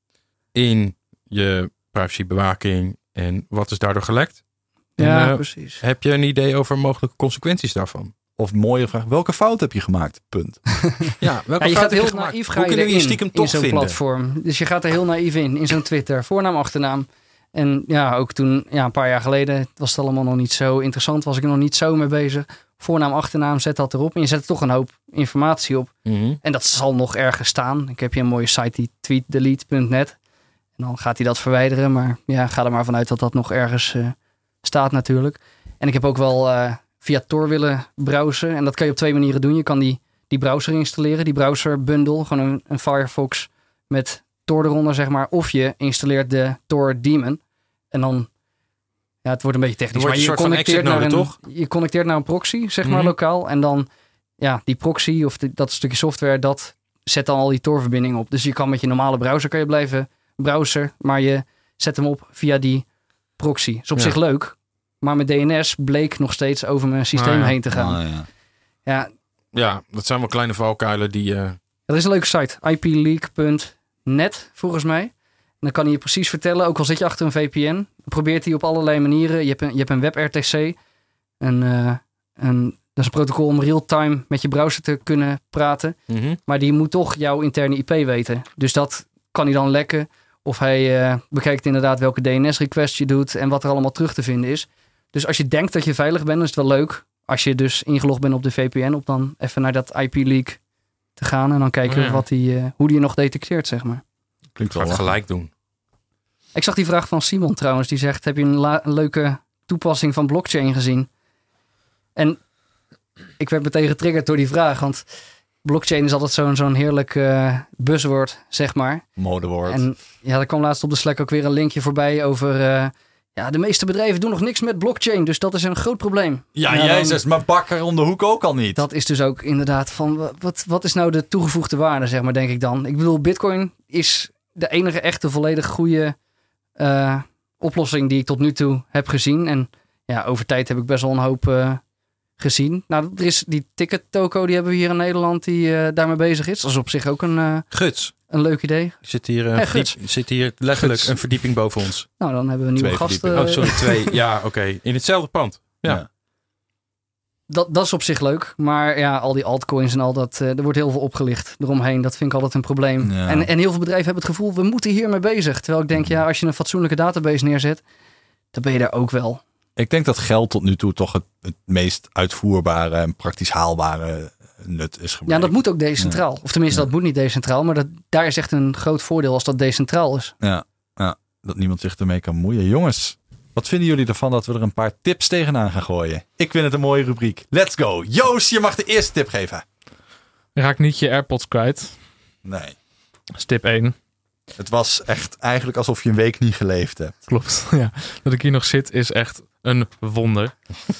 in je privacybewaking en wat is daardoor gelekt? Ja, En, uh, precies. heb je een idee over mogelijke consequenties daarvan? Of mooie vraag. Welke fout heb je gemaakt? Punt. Ja, welke Ja, je fouten gaat heb je heel gemaakt? naïef ga Hoe je kunnen we je erin stiekem in toch zo'n vinden? platform. Dus je gaat er heel naïef in, in zo'n Twitter. Voornaam, achternaam. En ja, ook toen, ja, een paar jaar geleden was het allemaal nog niet zo interessant. Was ik er nog niet zo mee bezig. Voornaam, achternaam, zet dat erop. En je zet er toch een hoop informatie op. Mm-hmm. En dat zal nog ergens staan. Ik heb hier een mooie site, die tweetdelete punt net. En dan gaat hij dat verwijderen. Maar ja, ga er maar vanuit dat dat nog ergens uh, staat natuurlijk. En ik heb ook wel uh, via Tor willen browsen. En dat kan je op twee manieren doen. Je kan die, die browser installeren, die browser bundle. Gewoon een, een Firefox met Tor eronder, zeg maar. Of je installeert de Tor daemon. En dan, ja, het wordt een beetje technisch. Dan Maar word je je een soort van connecteert, naar exit een, node, je connecteert naar een proxy, zeg maar, Mm-hmm. lokaal. En dan, ja, die proxy of die, dat stukje software, dat zet dan al die Tor-verbindingen op. Dus je kan met je normale browser kan je blijven browsen. Maar je zet hem op via die proxy. Is op Ja. zich leuk. Maar met D N S bleek nog steeds over mijn systeem Ah, ja. heen te gaan. Ah, ja. Ja, Ja, dat zijn wel kleine valkuilen die... Uh, dat is een leuke site. I P leak punt net volgens mij. En dan kan hij je precies vertellen, ook al zit je achter een V P N. Dan probeert hij op allerlei manieren. Je hebt een, je hebt een web-R T C. Een, uh, een, dat is een protocol om real-time met je browser te kunnen praten. mm-hmm. Maar die moet toch jouw interne I P weten. Dus dat kan hij dan lekken. Of hij uh, bekijkt inderdaad welke D N S-request je doet en wat er allemaal terug te vinden is. Dus als je denkt dat je veilig bent, is het wel leuk. Als je dus ingelogd bent op de V P N, op dan even naar dat I P leak te gaan. En dan kijken Oh ja. wat die, uh, hoe die je nog detecteert, zeg maar. Klinkt Ik ga wel het lachen. gelijk doen. Ik zag die vraag van Simon trouwens. Die zegt, heb je een, la- een leuke toepassing van blockchain gezien? En ik werd meteen getriggerd door die vraag. Want blockchain is altijd zo'n, zo'n heerlijk uh, buzzword, zeg maar. Modewoord. En ja, er kwam laatst op de Slack ook weer een linkje voorbij over... Uh, ja, de meeste bedrijven doen nog niks met blockchain. Dus dat is een groot probleem. Ja, dan- jezus, maar bakker om de hoek ook al niet. Dat is dus ook inderdaad van... wa- Wat, wat is nou de toegevoegde waarde, zeg maar, denk ik dan. Ik bedoel, Bitcoin is de enige echte volledig goede uh, oplossing die ik tot nu toe heb gezien. En ja, over tijd heb ik best wel een hoop uh, gezien. Nou, er is die ticket toko, die hebben we hier in Nederland, die uh, daarmee bezig is. Dat is op zich ook een, uh, Guts, een leuk idee. zit hier, uh, Hey, verdiep- Guts. zit hier letterlijk Guts. een verdieping boven ons. Nou, dan hebben we een nieuwe Twee gast. verdiepingen. uh, Oh, sorry, twee. Ja, oké. Okay. In hetzelfde pand. Ja. Ja. Dat, dat is op zich leuk. Maar ja, al die altcoins en al dat, uh, er wordt heel veel opgelicht eromheen. Dat vind ik altijd een probleem. Ja. En, en heel veel bedrijven hebben het gevoel, we moeten hiermee bezig. Terwijl ik denk, ja, als je een fatsoenlijke database neerzet, dan ben je daar ook wel. Ik denk dat geld tot nu toe toch het, het meest uitvoerbare en praktisch haalbare nut is gebleken. Ja, dat moet ook decentraal. Ja. Of tenminste, ja. dat moet niet decentraal. Maar dat, daar is echt een groot voordeel als dat decentraal is. Ja, ja, dat niemand zich ermee kan moeien. Jongens, wat vinden jullie ervan dat we er een paar tips tegenaan gaan gooien? Ik vind het een mooie rubriek. Let's go. Joost, je mag de eerste tip geven. Raak niet je AirPods kwijt. Nee. Dat is tip één. Het was echt eigenlijk alsof je een week niet geleefd hebt. Klopt, ja. Dat ik hier nog zit is echt een wonder.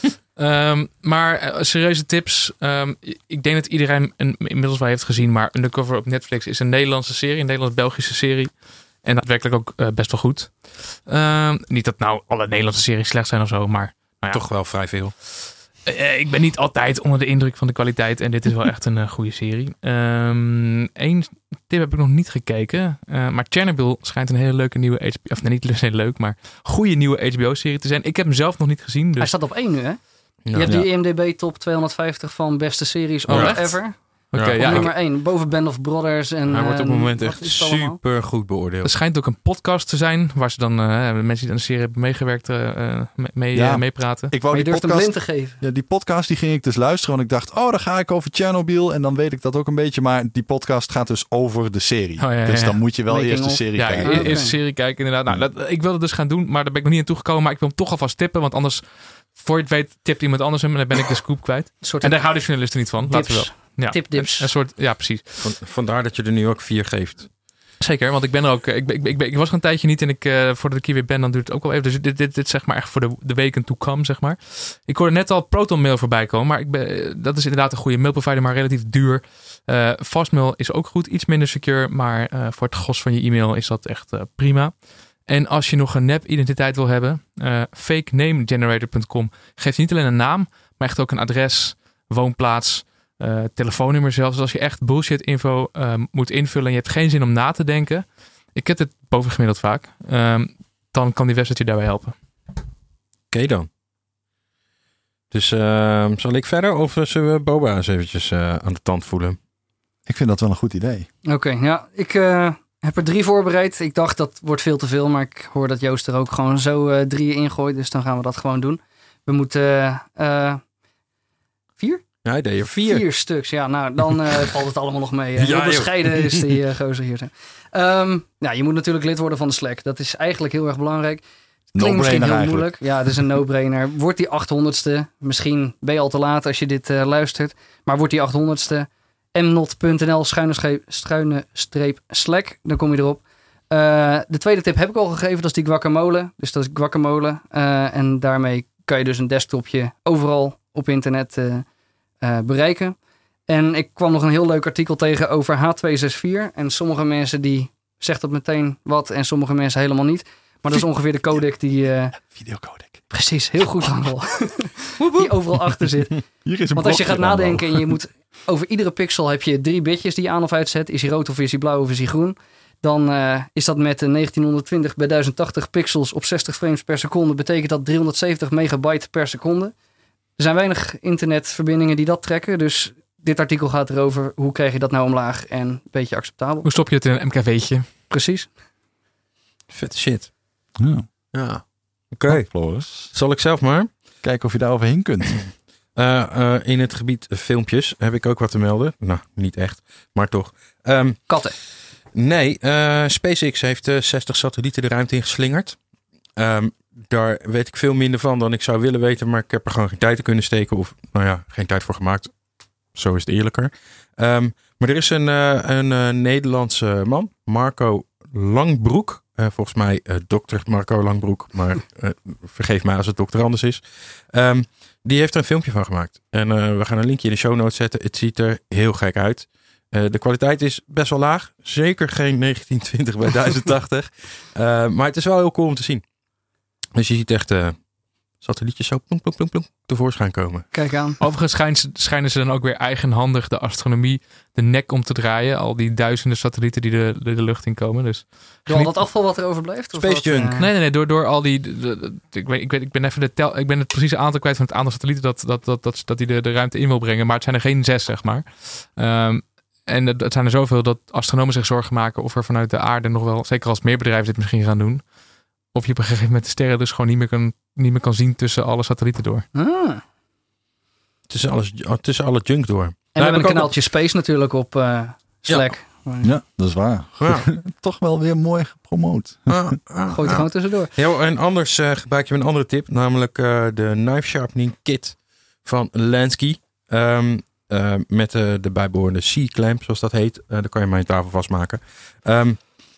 um, maar uh, serieuze tips. Um, ik denk dat iedereen een, inmiddels wel heeft gezien. Maar Undercover op Netflix is een Nederlandse serie. Een Nederlands-Belgische serie. En dat werkelijk ook uh, best wel goed. Um, niet dat nou alle Nederlandse series slecht zijn of zo. Maar nou ja. Toch wel vrij veel. Uh, ik ben niet altijd onder de indruk van de kwaliteit. En dit is wel echt een uh, goede serie. Eén um, tip heb ik nog niet gekeken. Uh, maar Chernobyl schijnt een hele leuke nieuwe H B O... Of nee, niet heel leuk, maar goede nieuwe H B O-serie te zijn. Ik heb hem zelf nog niet gezien. Dus... Hij staat op één nu, hè? Ja. Je hebt Ja. die I M D B top tweehonderdvijftig van beste series Oh, ooit echt? ever. Oké, Ja, ja, Ja, ik- nummer één. Boven Band of Brothers. En, Hij wordt op het uh, moment wat echt is het allemaal? super goed er beoordeeld. schijnt ook een podcast te zijn. Waar ze dan uh, mensen die aan de serie hebben meegewerkt uh, mee, mee, Ja. uh, meepraten. Ik wou Maar je die durft hem podcast, blind te geven. ja, die podcast die ging ik dus luisteren. Want ik dacht, oh, dan ga ik over Chernobyl. En dan weet ik dat ook een beetje. Maar die podcast gaat dus over de serie. Oh, ja, ja, dus ja. dan moet je wel Making eerst de of. serie Ja, kijken. e- Oké. eerst de serie kijken inderdaad. Nou, dat, ik wilde het dus gaan doen, maar daar ben ik nog niet aan toegekomen. Maar ik wil hem toch alvast tippen, want anders, voor je het weet, tipt iemand anders hem en dan ben ik de scoop kwijt. Een soort En daar houden de journalisten niet van. Laten we wel. tips. Ja. Tipdips. Een, een soort, ja, precies. Van, vandaar dat je er nu ook vier geeft. Zeker, want ik ben er ook. Ik, ik, ik, ik was er een tijdje niet en ik, uh, voordat ik hier weer ben, dan duurt het ook wel even. Dus dit, dit, dit zeg maar echt voor de, de weken to come, zeg maar. Ik hoorde net al Proton Mail voorbij komen, maar ik ben, dat is inderdaad een goede mailprovider, maar relatief duur. Uh, Fastmail is ook goed, iets minder secure, maar uh, voor het gros van je e-mail is dat echt uh, prima. En als je nog een nep-identiteit wil hebben, uh, fake name generator punt com geeft niet alleen een naam, maar echt ook een adres, woonplaats, uh, telefoonnummer zelfs. Dus als je echt bullshit info uh, moet invullen en je hebt geen zin om na te denken, ik heb het bovengemiddeld vaak, um, dan kan die website je daarbij helpen. Oké okay dan. Dus uh, zal ik verder of zullen we Boba eens eventjes uh, aan de tand voelen? Ik vind dat wel een goed idee. Oké, okay, ja. Ik uh, heb er drie voorbereid. Ik dacht dat wordt veel te veel, maar ik hoor dat Joost er ook gewoon zo uh, drie ingooit. Dus dan gaan we dat gewoon doen. We moeten uh, uh, vier? Ja, hij deed er vier. Vier stuks, ja. Nou, dan uh, valt het allemaal nog mee. Heel Ja, bescheiden is die uh, gozer hier. Um, nou, je moet natuurlijk lid worden van de Slack. Dat is eigenlijk heel erg belangrijk. Klinkt misschien heel eigenlijk. moeilijk. Ja, het is een no-brainer. Wordt die achthonderdste. Misschien ben je al te laat als je dit uh, luistert. Maar wordt die achthonderdste. mnot punt n l schuine, schuine streep slack. Dan kom je erop. Uh, de tweede tip heb ik al gegeven. Dat is die guacamole. Dus dat is guacamole. Uh, en daarmee kan je dus een desktopje overal op internet uh, uh, bereiken. En ik kwam nog een heel leuk artikel tegen over H tweehonderdzesenzestig. En sommige mensen die zegt dat meteen wat. En sommige mensen helemaal niet. Maar dat is ongeveer de codec die... Uh, Videocodec. Precies, heel goed handel. Die overal achter zit. Hier is een Want als je gaat blokje dan nadenken en je moet... Over iedere pixel heb je drie bitjes die je aan of uitzet. Is hij rood of is hij blauw of is hij groen? Dan uh, is dat met negentienhonderdtwintig bij duizend tachtig pixels op zestig frames per seconde. Betekent dat driehonderdzeventig megabyte per seconde. Er zijn weinig internetverbindingen die dat trekken. Dus dit artikel gaat erover hoe krijg je dat nou omlaag en een beetje acceptabel. Hoe stop je het in een M K V'tje? Precies. Vette shit. Ja. Ja. Oké. Okay. Floris. Zal ik zelf maar? Kijken of je daar overheen kunt. Uh, uh, in het gebied uh, filmpjes heb ik ook wat te melden. Nou, niet echt, maar toch. Um, Katten. Nee, uh, SpaceX heeft uh, zestig satellieten de ruimte in geslingerd. Um, daar weet ik veel minder van dan ik zou willen weten, maar ik heb er gewoon geen tijd in kunnen steken. Of, nou ja, geen tijd voor gemaakt. Zo is het eerlijker. Um, maar er is een, uh, een uh, Nederlandse man, Marco Langbroek. Uh, volgens mij uh, dokter Marco Langbroek, maar uh, vergeef mij als het dokter anders is. Um, die heeft er een filmpje van gemaakt. En uh, we gaan een linkje in de show notes zetten. Het ziet er heel gek uit. Uh, de kwaliteit is best wel laag. Zeker geen negentien twintig bij duizend tachtig. Uh, maar het is wel heel cool om te zien. Dus je ziet echt uh, satellietjes zo plonk, plonk, plonk, plonk, tevoorschijn komen. Kijk aan. Overigens schijnen ze, schijnen ze dan ook weer eigenhandig de astronomie de nek om te draaien. Al die duizenden satellieten die de, de, de lucht in komen. Dus Door al dat afval wat er overblijft? Of Space wat, junk. uh... Nee, nee, nee. Door, door al die... De, de, de, ik, weet, ik, weet, ik ben even de tel, ik ben het precieze aantal kwijt van het aantal satellieten dat, dat, dat, dat, dat die de, de ruimte in wil brengen. Maar het zijn er geen zes, zeg maar. Um, en het, het zijn er zoveel dat astronomen zich zorgen maken of er vanuit de aarde nog wel, zeker als meer bedrijven dit misschien gaan doen, Of je op een gegeven moment de sterren dus gewoon niet meer kan, niet meer kan zien tussen alle satellieten door. Ah. Tussen, alles, tussen alle junk door. En Nou, we hebben heb een ik ook kanaaltje Space natuurlijk op uh, Slack. Ja. Ja, dat is waar. Ja. Toch wel weer mooi gepromoot. Ah, ah, Gooi het er ah. gewoon tussendoor. Ja, en anders uh, gebruik je een andere tip. Namelijk uh, de Knife Sharpening Kit van Lansky. Um, uh, met uh, de bijbehorende C-clamp, zoals dat heet. Uh, daar kan je maar je tafel vastmaken. Um,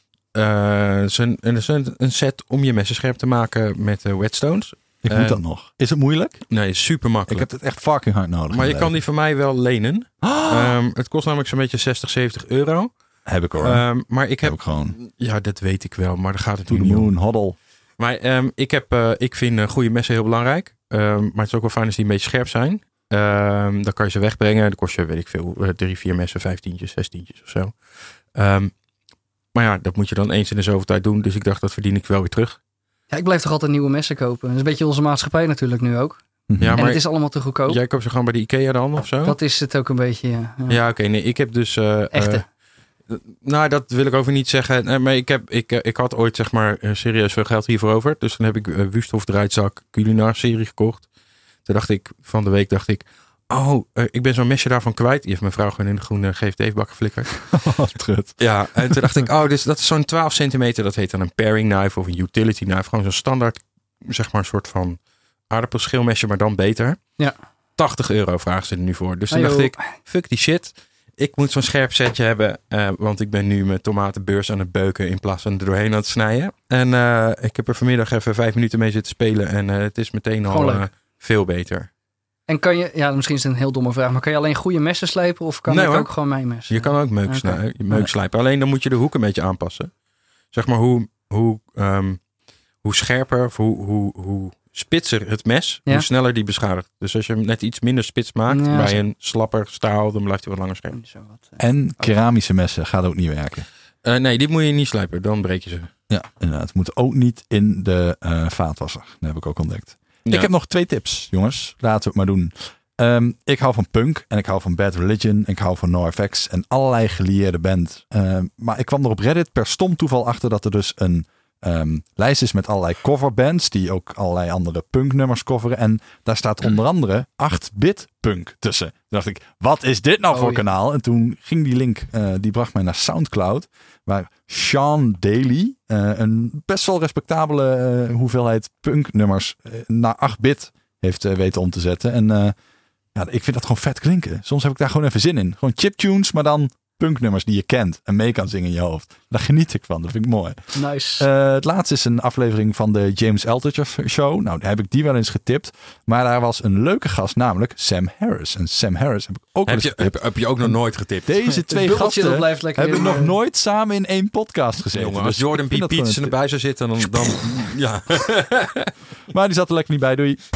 uh, het is een, een, een set om je messen scherp te maken met uh, whetstones. Ik Uh, moet dat nog. Is het moeilijk? Nee, super Ik makkelijk. heb het echt fucking hard nodig. Maar je in kan mijn die van mij wel lenen. leven. Um, het kost namelijk zo'n beetje zestig, zeventig euro. Heb ik hoor. Um, maar ik heb heb... ik gewoon. Ja, dat weet ik wel. Maar daar gaat het To the niet om. moon, hoddle. Maar um, ik, heb, uh, ik vind uh, goede messen heel belangrijk. Um, maar het is ook wel fijn als die een beetje scherp zijn. Um, dan kan je ze wegbrengen. Dan kost je, weet ik veel, uh, drie, vier messen, vijftientjes, zestientjes of zo. Um, maar ja, dat moet je dan eens in de zoveel tijd doen. Dus ik dacht, dat verdien ik wel weer terug. Ja, ik blijf toch altijd nieuwe messen kopen. Dat is een beetje onze maatschappij natuurlijk nu ook. Mhm. Ja, En maar het is allemaal te goedkoop. jij koopt ze gewoon bij de Ikea dan of zo? Dat is het ook een beetje. Ja, ja. Ja, oké. Okay, nee, ik heb dus... Uh, Echte. Uh, nou, dat wil ik over niet zeggen. Nee, maar ik, heb, ik, uh, ik had ooit zeg maar uh, serieus veel geld hiervoor over. Dus dan heb ik uh, Wusthof Draaizak Culinaar serie gekocht. Toen dacht ik, van de week dacht ik... Oh, uh, ik ben zo'n mesje daarvan kwijt. Die heeft mijn vrouw gewoon in de groene G F T-bak geflikkerd. Oh, trut. Ja, en toen dacht ik, oh, dus dat is zo'n twaalf centimeter. Dat heet dan een paring knife of een utility knife. Gewoon zo'n standaard, zeg maar, een soort van aardappelschilmesje, maar dan beter. Ja. tachtig euro vragen ze er nu voor. Dus toen Ajo. dacht ik, fuck die shit. Ik moet zo'n scherp setje hebben, uh, want ik ben nu mijn tomatenbeurs aan het beuken in plaats van er doorheen aan het snijden. En uh, ik heb er vanmiddag even vijf minuten mee zitten spelen en uh, het is meteen al Gewoon uh, leuk. veel beter. En kan je, ja, misschien is het een heel domme vraag, maar kan je alleen goede messen slijpen of kan Nee, ik hoor. ook gewoon mijn messen? Je kan ook meuk, Oké. snij- meuk slijpen. Alleen dan moet je de hoek een beetje aanpassen. Zeg maar hoe, hoe, um, hoe scherper of hoe, hoe, hoe spitser het mes, Ja. hoe sneller die beschadigt. Dus als je hem net iets minder spits maakt Ja, bij zo. een slapper staal, dan blijft hij wat langer scherp. Zo wat, eh. En keramische messen gaat ook niet werken. Uh, nee, die moet je niet slijpen, dan breek je ze. Ja, inderdaad. Moet ook niet in de uh, vaatwasser. Dat heb ik ook ontdekt. Ja. Ik heb nog twee tips, jongens. Laten we het maar doen. Um, ik hou van punk en ik hou van Bad Religion. Ik hou van NoFX en allerlei gelieerde band. Uh, maar ik kwam er op Reddit per stom toeval achter dat er dus een um, lijst is met allerlei coverbands die ook allerlei andere punknummers coveren. En daar staat onder andere acht-bit punk tussen. Toen dacht ik, wat is dit nou Oh, voor ja. kanaal? En toen ging die link, uh, die bracht mij naar SoundCloud. Waar Sean Daly uh, een best wel respectabele uh, hoeveelheid punknummers uh, naar acht-bit heeft uh, weten om te zetten. En uh, ja, ik vind dat gewoon vet klinken. Soms heb ik daar gewoon even zin in. Gewoon chiptunes, maar dan punknummers die je kent en mee kan zingen in je hoofd. Daar geniet ik van. Dat vind ik mooi. Nice. Uh, het laatste is een aflevering van de James Eltiger Show. Nou, daar heb ik die wel eens getipt. Maar daar was een leuke gast, namelijk Sam Harris. En Sam Harris heb ik ook wel Heb eens je, getipt. heb, heb je ook nog nooit getipt? Deze twee bubbeltje, dat gasten blijft lekker hebben in, nog uh, nooit samen in één podcast gezeten. Jongen, als Dus Jordan ik vind B. dat gewoon Peterson een erbij zou zitten, dan... dan ja. tip. Maar die zat er lekker niet bij. Doei.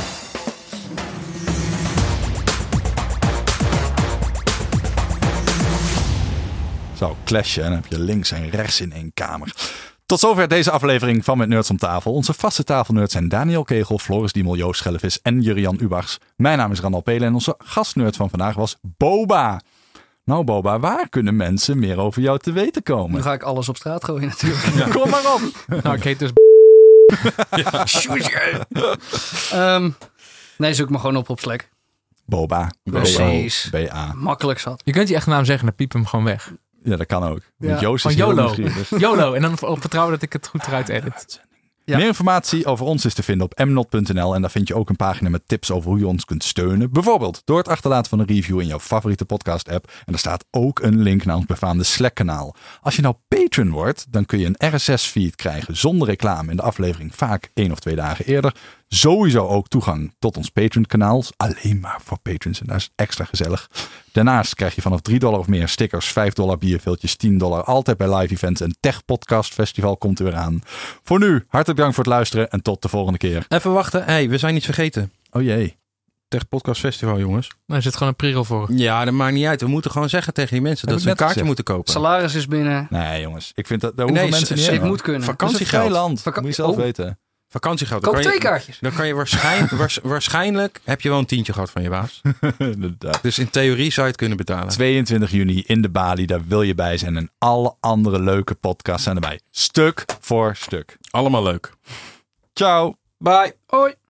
Zo, clashen. En dan heb je links en rechts in één kamer. Tot zover deze aflevering van Met Nerds om Tafel. Onze vaste tafelnerds zijn Daniel Kegel, Floris Diemel, Joost Schellevis en Jurian Ubachs. Mijn naam is Randal Pelen en onze gastnerd van vandaag was Boba. Nou Boba, waar kunnen mensen meer over jou te weten Nu komen? ga ik alles op straat gooien natuurlijk. Kom maar op. Nou, ik heet dus... Ehm, nee, zoek me gewoon op op Slack. Boba. Precies. B O B A. Makkelijk zat. Je kunt je echte naam zeggen, dan piep hem gewoon weg. Ja, dat kan ook. Ja. Want Joost Van is heel YOLO. nieuwsgierig. YOLO. En dan op vertrouwen dat ik het goed eruit edit. Ja. Meer informatie over ons is te vinden op m not punt n l en daar vind je ook een pagina met tips over hoe je ons kunt steunen. Bijvoorbeeld door het achterlaten van een review in jouw favoriete podcast app. En er staat ook een link naar ons befaamde Slack kanaal. Als je nou patron wordt, dan kun je een R S S feed krijgen zonder reclame in de aflevering vaak één of twee dagen eerder. Sowieso ook toegang tot ons Patreon kanaal. Alleen maar voor patrons en dat is extra gezellig. Daarnaast krijg je vanaf drie dollar of meer stickers, vijf dollar bierveeltjes, tien dollar altijd bij live events. En Tech Podcast Festival komt er weer aan. Voor nu, hartelijk dank voor het luisteren en tot de volgende keer. Even wachten. Hey, we zijn iets vergeten. Oh jee. Tech Podcast Festival, jongens. Nou, er zit gewoon een prikkel voor. Ja, dat maakt niet uit. We moeten gewoon zeggen tegen die mensen Heb dat ik ze een net kaartje gezegd. moeten kopen. Salaris is binnen. Nee jongens, ik vind dat daar hoeven Nee, mensen ze- niet ze- in. Dit moet kunnen. Het is een Vakantiegeld. vrij land. Vaka- Moet je zelf Oh. weten. Vakantiegeld. Koop Dan kan twee je, kaartjes. Dan kan je waarschijnlijk, waars, waarschijnlijk heb je wel een tientje gehad van je baas. Inderdaad. Dus in theorie zou je het kunnen betalen. tweeëntwintig juni in de Bali, daar wil je bij zijn. En alle andere leuke podcasts zijn erbij. Stuk voor stuk. Allemaal leuk. Ciao. Bye. Hoi.